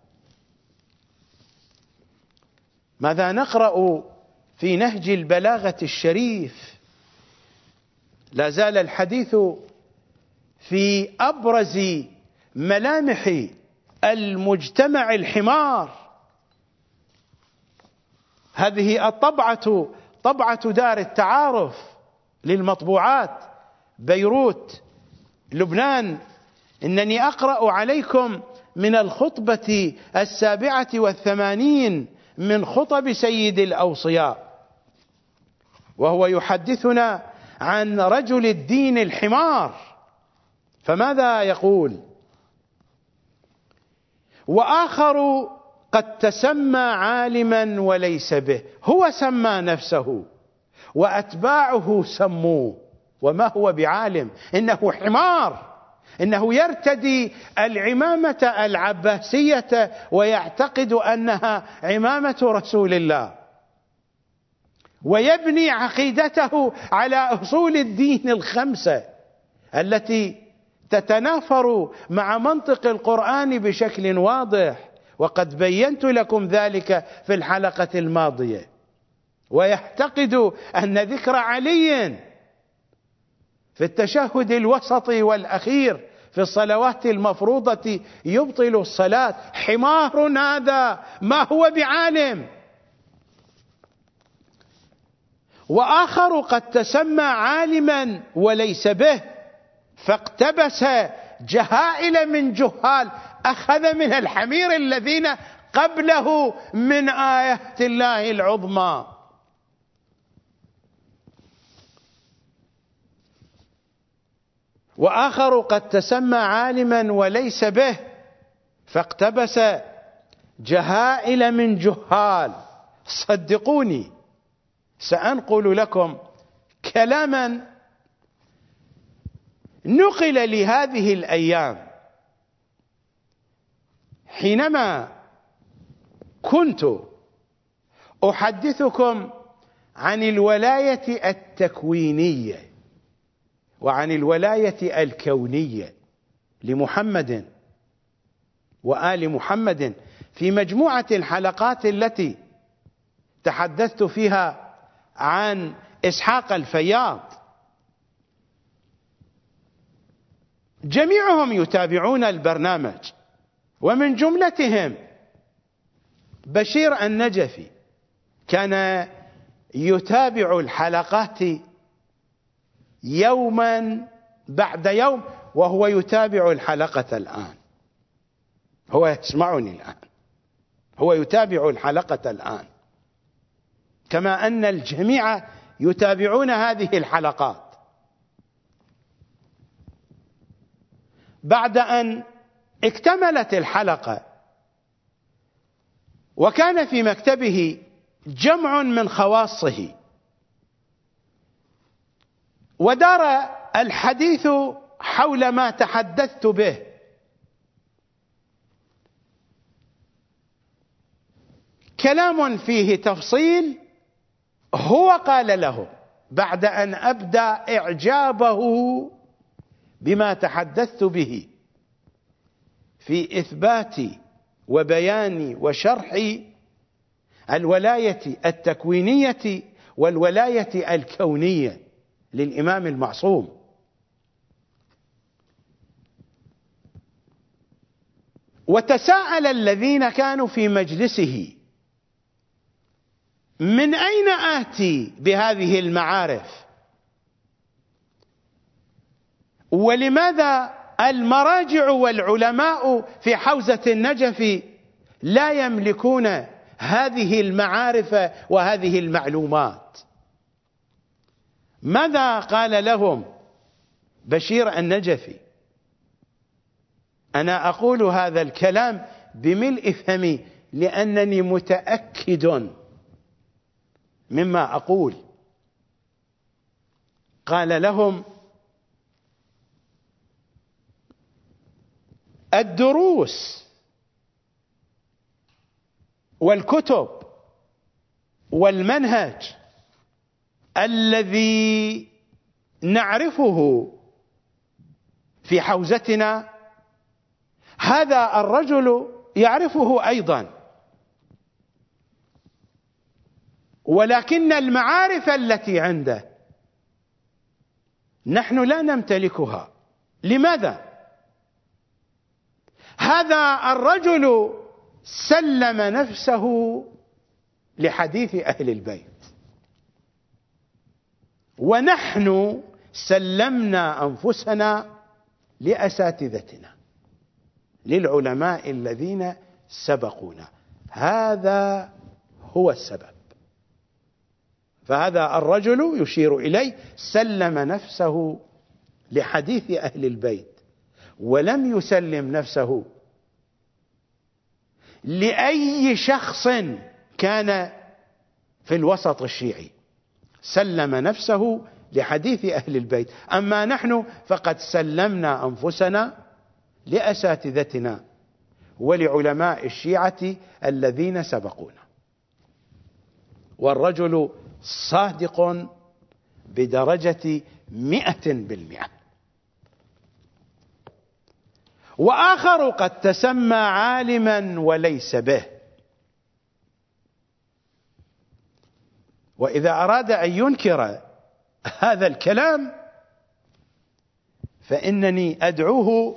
ماذا نقرأ في نهج البلاغة الشريف؟ لا زال الحديث في أبرز ملامح المجتمع الحمار. هذه الطبعة طبعة دار التعارف للمطبوعات بيروت لبنان. إنني أقرأ عليكم من الخطبة السابعة والثمانين من خطب سيد الأوصياء، وهو يحدثنا عن رجل الدين الحمار، فماذا يقول؟ وآخر قد تسمى عالما وليس به، هو سمى نفسه وأتباعه سموه، وما هو بعالم، إنه حمار، إنه يرتدي العمامة العباسية ويعتقد أنها عمامة رسول الله، ويبني عقيدته على أصول الدين الخمسة التي تتنافر مع منطق القرآن بشكل واضح، وقد بينت لكم ذلك في الحلقة الماضية. ويعتقد أن ذكر علي في التشهد الوسط والأخير في الصلوات المفروضة يبطل الصلاة. حمار هذا، ما هو بعالم. وآخر قد تسمى عالما وليس به، فاقتبس جهائل من جهال، أخذ من الحمير الذين قبله من آيات الله العظمى. وآخر قد تسمى عالما وليس به، فاقتبس جهائل من جهال. صدقوني سأنقل لكم كلاما نقل لهذه الأيام حينما كنت أحدثكم عن الولاية التكوينية وعن الولاية الكونية لمحمد وآل محمد في مجموعة الحلقات التي تحدثت فيها عن إسحاق الفياض. جميعهم يتابعون البرنامج، ومن جملتهم بشير النجفي كان يتابع الحلقات يوما بعد يوم، وهو يتابع الحلقة الآن، هو يسمعني الآن، هو يتابع الحلقة الآن، كما أن الجميع يتابعون هذه الحلقات. بعد أن اكتملت الحلقة وكان في مكتبه جمع من خواصه، ودار الحديث حول ما تحدثت به، كلام فيه تفصيل. هو قال له بعد أن أبدى إعجابه بما تحدثت به في إثبات وبيان وشرح الولاية التكوينية والولاية الكونية للإمام المعصوم، وتساءل الذين كانوا في مجلسه: من أين آتي بهذه المعارف؟ ولماذا المراجع والعلماء في حوزة النجف لا يملكون هذه المعارف وهذه المعلومات؟ ماذا قال لهم بشير النجفي؟ أنا أقول هذا الكلام بملء فمي لأنني متأكد مما أقول. قال لهم: الدروس والكتب والمنهج الذي نعرفه في حوزتنا هذا الرجل يعرفه أيضا، ولكن المعارف التي عنده نحن لا نمتلكها. لماذا؟ هذا الرجل سلم نفسه لحديث أهل البيت، ونحن سلمنا أنفسنا لأساتذتنا، للعلماء الذين سبقونا. هذا هو السبب. فهذا الرجل يشير إليه سلم نفسه لحديث أهل البيت ولم يسلم نفسه لأي شخص كان في الوسط الشيعي، سلم نفسه لحديث أهل البيت. أما نحن فقد سلمنا أنفسنا لأساتذتنا ولعلماء الشيعة الذين سبقونا. والرجل صادق بدرجة مئة بالمئة. وآخر قد تسمى عالما وليس به، وإذا أراد أن ينكر هذا الكلام فإنني أدعوه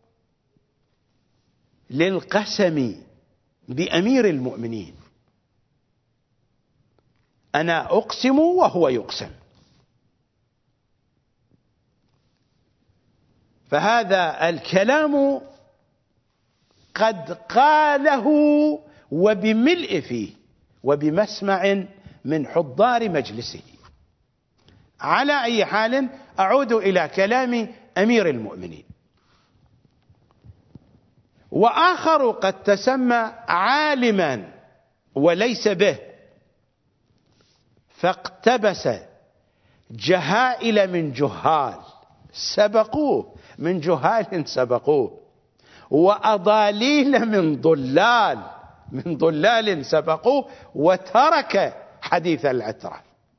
للقسم بأمير المؤمنين. أنا أقسم وهو يقسم. فهذا الكلام قد قاله وبملء فيه وبمسمع من حضار مجلسه. على أي حال أعود إلى كلام أمير المؤمنين. وآخر قد تسمى عالما وليس به، فاقتبس جهائل من جهال سبقوه، من جهال سبقوه، وأضاليل من ضلال من ضلال سبقوه، وترك حديث العترة.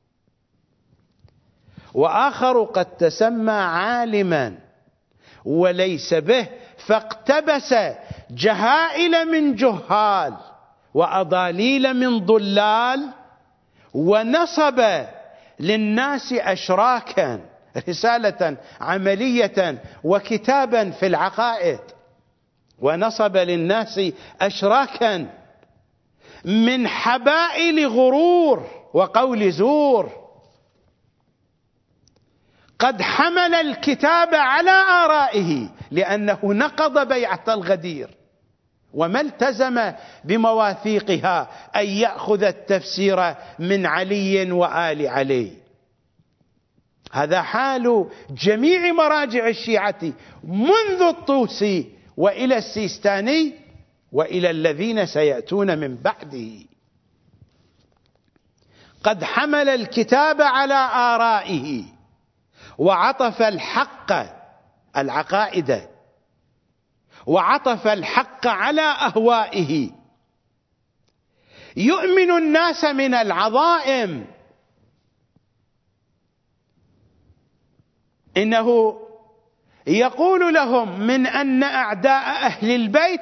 وآخر قد تسمى عالما وليس به، فاقتبس جهائل من جهال وأضاليل من ضلال، ونصب للناس أشراكا، رسالة عملية وكتابا في العقائد، ونصب للناس أشراكا من حبائل غرور وقول زور. قد حمل الكتاب على آرائه لأنه نقض بيعة الغدير، وما التزم بمواثيقها أن يأخذ التفسير من علي وآل علي. هذا حال جميع مراجع الشيعة منذ الطوسي وإلى السيستاني وإلى الذين سيأتون من بعده. قد حمل الكتاب على آرائه وعطف الحق العقائد وعطف الحق على أهوائه. يؤمن الناس من العظائم، إنه يقول لهم من أن أعداء أهل البيت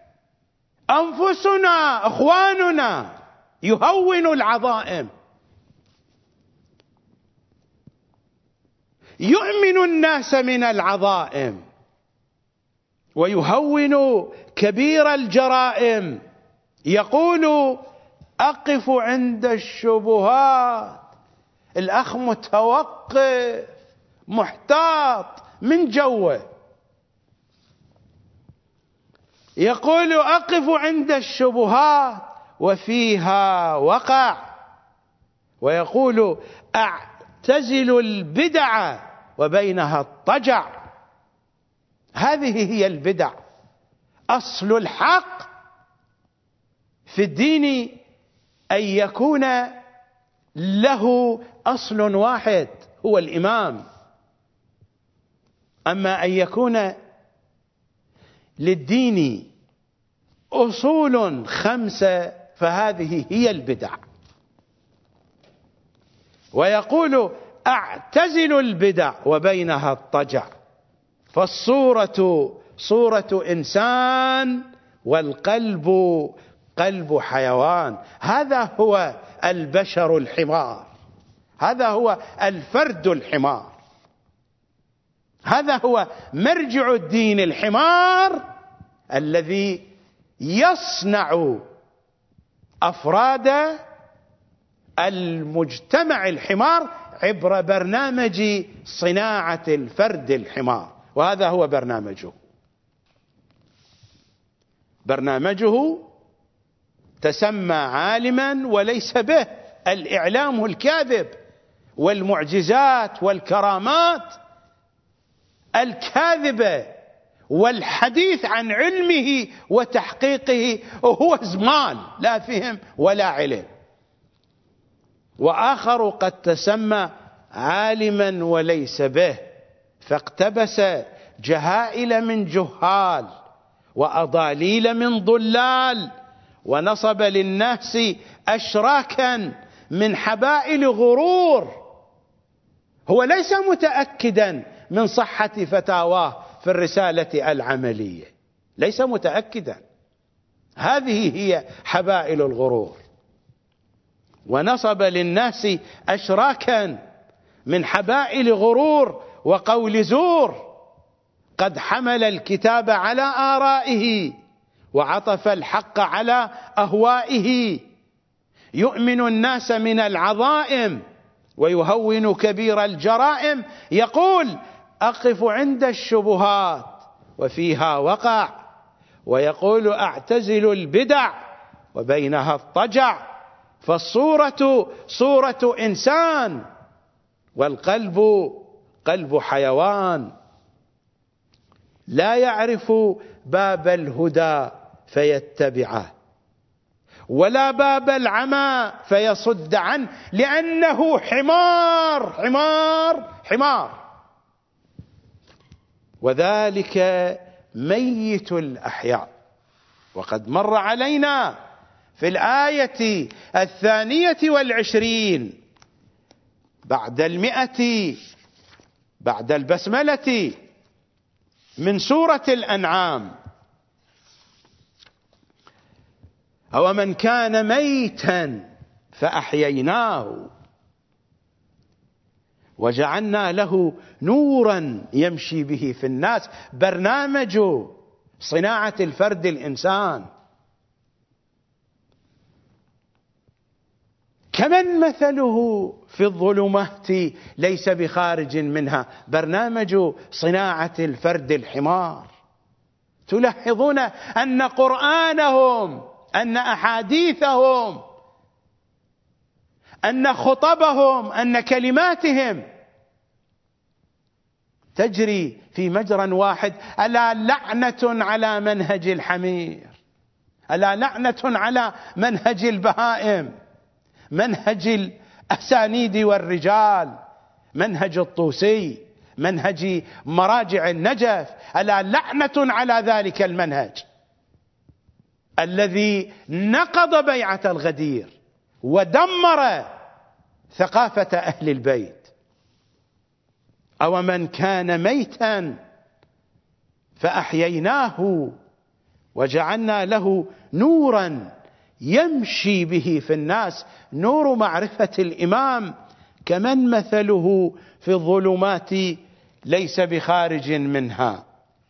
أنفسنا أخواننا، يهون العظائم. يؤمن الناس من العظائم ويهون كبير الجرائم. يقول أقف عند الشبهات. الأخ متوقف محتاط من جوه، يقول أقف عند الشبهات وفيها وقع، ويقول أعتزل البدع وبينها الطجع. هذه هي البدع. أصل الحق في الدين أن يكون له أصل واحد هو الإمام، أما أن يكون للدين أصول خمسة فهذه هي البدع. ويقول أعتزل البدع وبينها الطجع، فالصورة صورة إنسان والقلب قلب حيوان. هذا هو البشر الحمار، هذا هو الفرد الحمار، هذا هو مرجع الدين الحمار الذي يصنع أفراد المجتمع الحمار عبر برنامج صناعة الفرد الحمار. وهذا هو برنامجه. برنامجه تسمى عالما وليس به، الإعلام الكاذب والمعجزات والكرامات الكاذبة والحديث عن علمه وتحقيقه هو زمان لا فهم ولا علم. وآخر قد تسمى عالما وليس به، فاقتبس جهائل من جهال وأضاليل من ضلال، ونصب للناس أشراكا من حبائل غرور. هو ليس متأكدا من صحة فتاواه في الرسالة العملية، ليس متأكدا، هذه هي حبائل الغرور. ونصب للناس أشراكا من حبائل غرور وقول زور، قد حمل الكتاب على آرائه وعطف الحق على أهوائه، يؤمن الناس من العظائم ويهون كبير الجرائم، يقول أقف عند الشبهات وفيها وقع، ويقول أعتزل البدع وبينها اضطجع، فالصورة صورة إنسان والقلب قلب حيوان، لا يعرف باب الهدى فيتبعه ولا باب العمى فيصد عنه، لأنه حمار حمار حمار. وذلك ميت الأحياء. وقد مر علينا في الآية الثانية والعشرين بعد المئة بعد البسملة من سورة الأنعام: أو من كان ميتا فأحييناه وجعلنا له نورا يمشي به في الناس. برنامج صناعة الفرد الإنسان. كمن مثله في الظلمات ليس بخارج منها. برنامج صناعة الفرد الحمار. تلاحظون أن قرآنهم، أن أحاديثهم، أن خطبهم، أن كلماتهم تجري في مجرى واحد. ألا لعنة على منهج الحمير، ألا لعنة على منهج البهائم، منهج الأسانيد والرجال، منهج الطوسي، منهج مراجع النجف. ألا لعنة على ذلك المنهج الذي نقض بيعة الغدير ودمر ثقافة أهل البيت. أو من كان ميتا فأحييناه وجعلنا له نورا يمشي به في الناس. نور معرفة الإمام. كمن مثله في الظلمات ليس بخارج منها.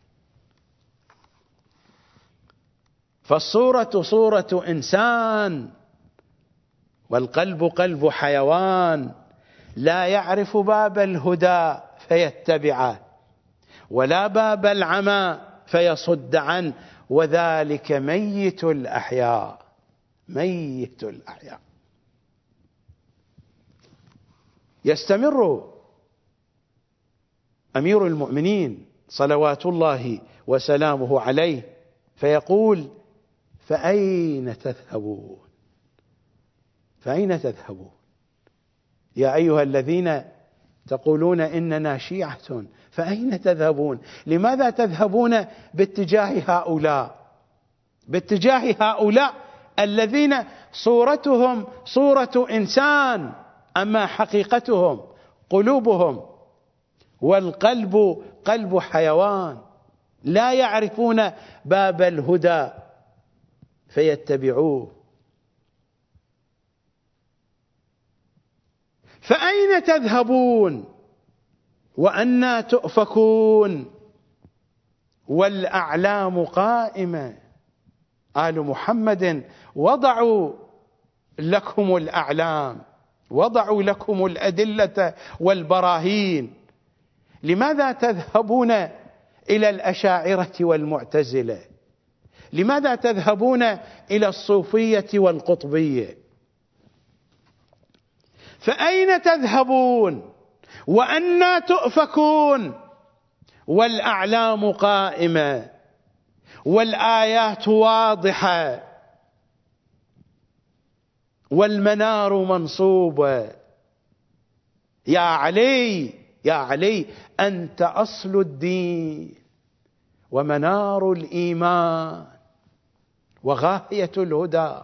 فالصورة صورة إنسان والقلب قلب حيوان، لا يعرف باب الهدى فيتبعه ولا باب العمى فيصد عنه. وذلك ميت الأحياء، ميت الأحياء. يستمر أمير المؤمنين صلوات الله وسلامه عليه فيقول: فأين تذهبون؟ فأين تذهبون يا أيها الذين تقولون إننا شيعة؟ فأين تذهبون؟ لماذا تذهبون باتجاه هؤلاء، باتجاه هؤلاء الذين صورتهم صورة إنسان، أما حقيقتهم قلوبهم والقلب قلب حيوان، لا يعرفون باب الهدى فيتبعوه. فأين تذهبون وأنى تؤفكون؟ والأعلام قائمة. آل محمد وضعوا لكم الأعلام، وضعوا لكم الأدلة والبراهين. لماذا تذهبون إلى الأشاعرة والمعتزلة؟ لماذا تذهبون إلى الصوفية والقطبية؟ فأين تذهبون وأنى تؤفكون والأعلام قائمة والآيات واضحة والمنار منصوبة. يا علي يا علي أنت أصل الدين ومنار الإيمان وغاية الهدى،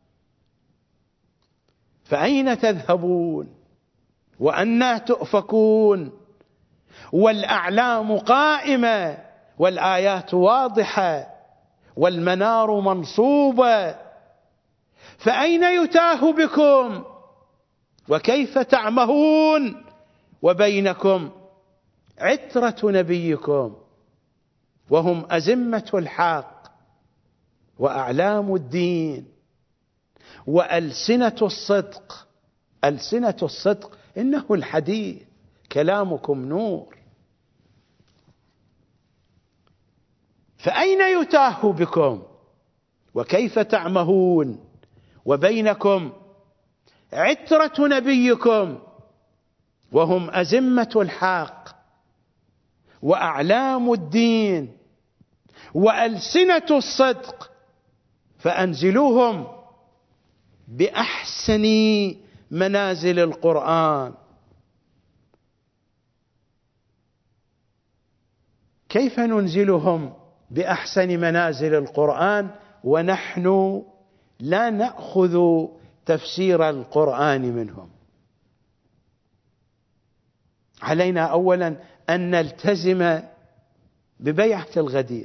فأين تذهبون وأنى تؤفكون والأعلام قائمة والآيات واضحة والمنار منصوبة، فأين يتاه بكم وكيف تعمهون وبينكم عترة نبيكم وهم أزمة الحق وأعلام الدين وألسنة الصدق. ألسنة الصدق إنه الحديث، كلامكم نور. فأين يتاه بكم وكيف تعمهون وبينكم عترة نبيكم وهم أزمة الحق وأعلام الدين وألسنة الصدق، فأنزلوهم بأحسن منازل القرآن. كيف ننزلهم بأحسن منازل القرآن ونحن لا نأخذ تفسير القرآن منهم؟ علينا أولا أن نلتزم ببيعة الغدير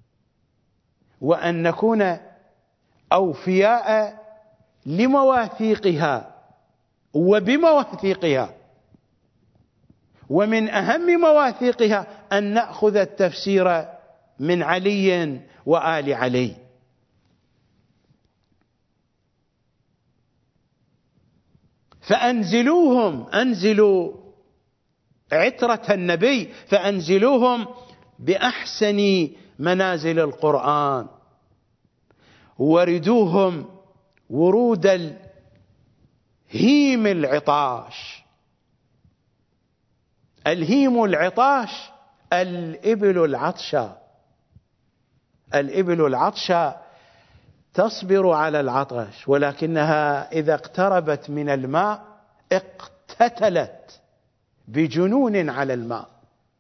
وأن نكون أوفياء لمواثيقها وبمواثيقها، ومن أهم مواثيقها أن نأخذ التفسير من علي وآل علي. فأنزلوهم، أنزلوا عترة النبي، فأنزلوهم بأحسن منازل القرآن وردوهم ورود الهيم العطاش. الهيم العطاش الإبل العطشة. الإبل العطشة تصبر على العطش، ولكنها إذا اقتربت من الماء اقتتلت بجنون على الماء.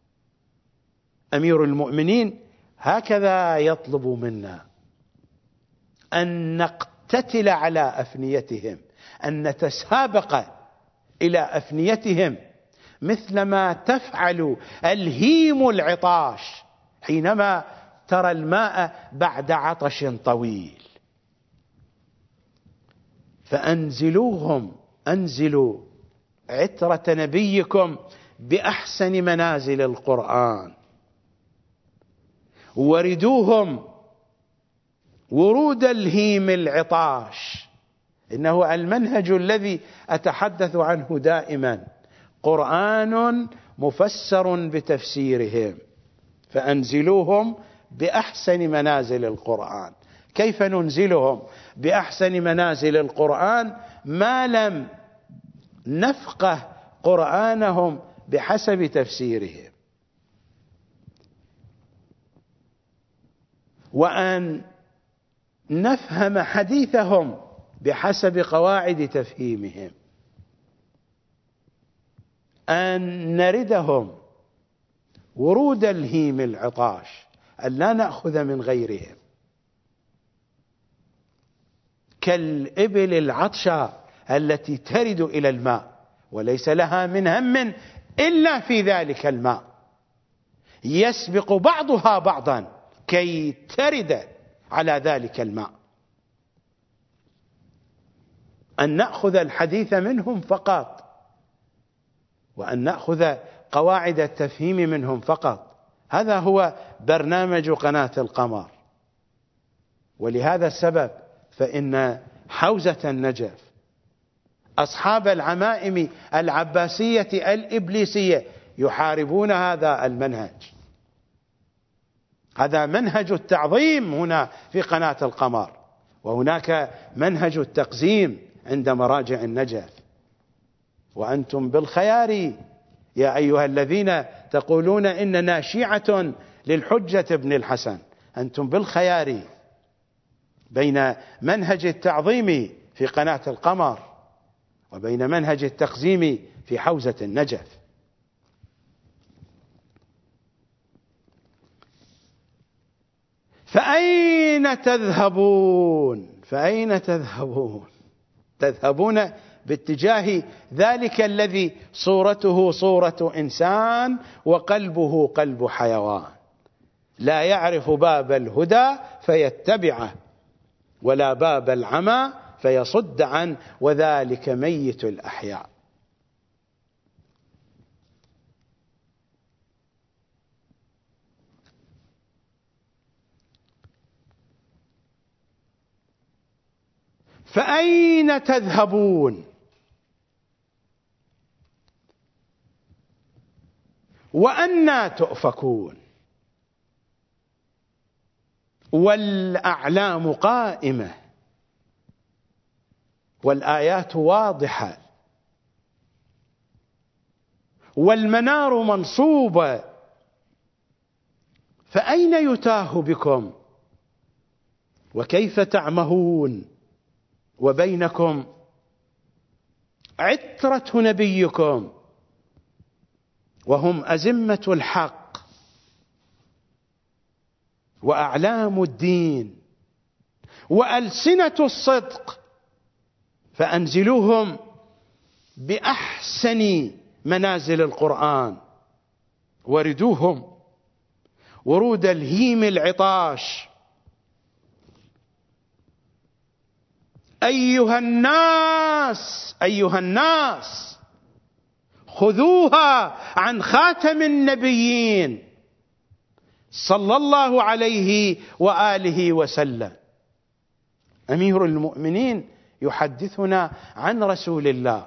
أمير المؤمنين هكذا يطلب منا أن نقتتل على أفنيتهم، أن نتسابق إلى أفنيتهم مثلما تفعل الهيم العطاش حينما ترى الماء بعد عطش طويل. فأنزلوهم، أنزلوا عترة نبيكم بأحسن منازل القرآن وردوهم ورود الهيم العطاش. إنه المنهج الذي أتحدث عنه دائما، قرآن مفسر بتفسيرهم. فأنزلوهم بأحسن منازل القرآن. كيف ننزلهم بأحسن منازل القرآن ما لم نفقه قرآنهم بحسب تفسيرهم؟ وأن نفهم حديثهم بحسب قواعد تفهيمهم، أن نردهم ورود الهيم العطاش، أن لا نأخذ من غيرهم، كالإبل العطشة التي ترد إلى الماء وليس لها من هم إلا في ذلك الماء، يسبق بعضها بعضا كي ترد على ذلك الماء. أن نأخذ الحديث منهم فقط، وأن نأخذ قواعد التفهيم منهم فقط. هذا هو برنامج قناة القمر. ولهذا السبب فإن حوزة النجف أصحاب العمائم العباسية الإبليسية يحاربون هذا المنهج. هذا منهج التعظيم هنا في قناة القمر، وهناك منهج التقزيم عند مراجع النجف. وأنتم بالخيار يا أيها الذين تقولون إننا شيعة للحجة ابن الحسن، أنتم بالخيار بين منهج التعظيم في قناة القمر وبين منهج التقزيم في حوزة النجف. فأين تذهبون؟ فأين تذهبون؟ تذهبون باتجاه ذلك الذي صورته صورة إنسان وقلبه قلب حيوان، لا يعرف باب الهدى فيتبعه ولا باب العمى فيصد عنه، وذلك ميت الأحياء. فأين تذهبون وأنى تؤفكون؟ والأعلام قائمة والآيات واضحة والمنار منصوبة، فأين يتاه بكم وكيف تعمهون وبينكم عترة نبيكم وهم أزمة الحق وأعلام الدين وألسنة الصدق، فأنزلوهم بأحسن منازل القرآن وردوهم ورود الهيم العطاش. أيها الناس أيها الناس خذوها عن خاتم النبيين صلى الله عليه وآله وسلم. أمير المؤمنين يحدثنا عن رسول الله.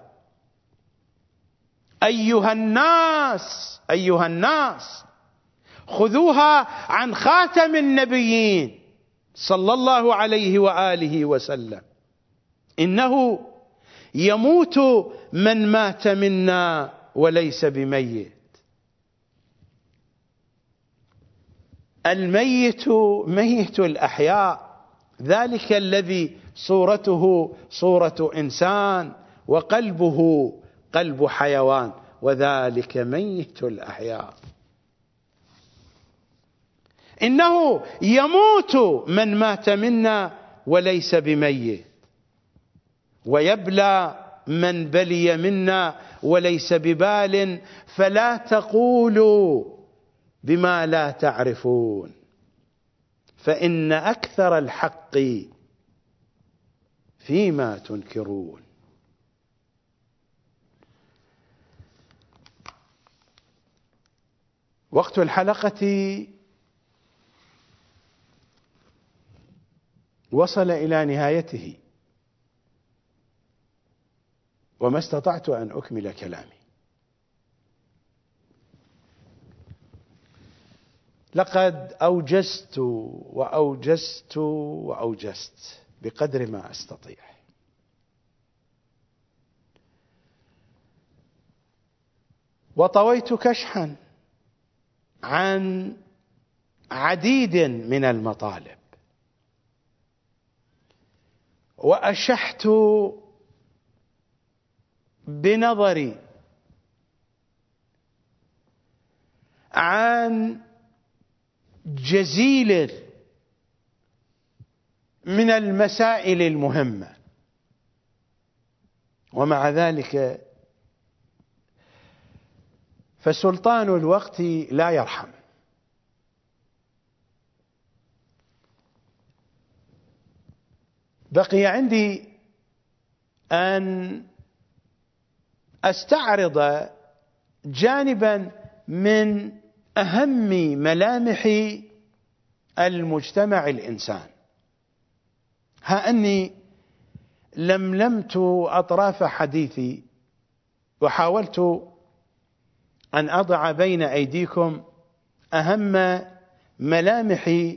أيها الناس أيها الناس خذوها عن خاتم النبيين صلى الله عليه وآله وسلم، إنه يموت من مات منا وليس بميت. الميت ميت الأحياء، ذلك الذي صورته صورة إنسان وقلبه قلب حيوان، وذلك ميت الأحياء. إنه يموت من مات منا وليس بميت، ويبلى من بلي منا وليس ببال، فلا تقولوا بما لا تعرفون، فإن أكثر الحق فيما تنكرون. وقت الحلقة وصل إلى نهايته، وما استطعت أن أكمل كلامي. لقد أوجزت وأوجزت وأوجزت بقدر ما أستطيع، وطويت كشحا عن عديد من المطالب، وأشحت بنظري عن جزيل من المسائل المهمة، ومع ذلك فسلطان الوقت لا يرحم. بقي عندي أن أستعرض جانبا من أهم ملامح المجتمع الإنسان. ها أني لملمت أطراف حديثي وحاولت أن أضع بين أيديكم أهم ملامح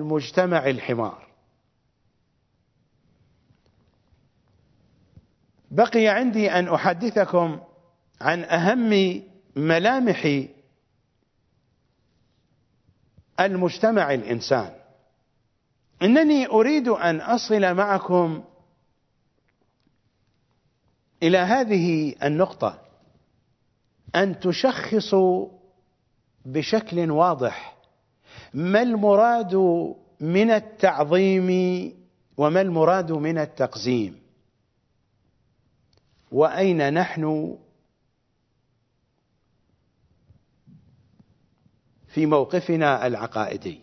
المجتمع الحمار. بقي عندي أن أحدثكم عن أهم ملامح المجتمع الإنسان. إنني أريد أن أصل معكم إلى هذه النقطة، أن تشخصوا بشكل واضح ما المراد من التعظيم وما المراد من التقزيم، وأين نحن في موقفنا العقائدي.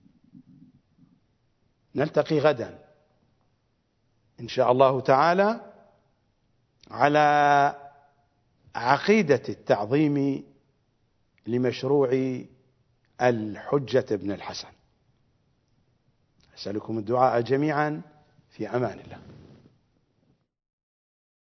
نلتقي غدا إن شاء الله تعالى على عقيدة التعظيم لمشروع الحجة بن الحسن. أسألكم الدعاء جميعا، في أمان الله.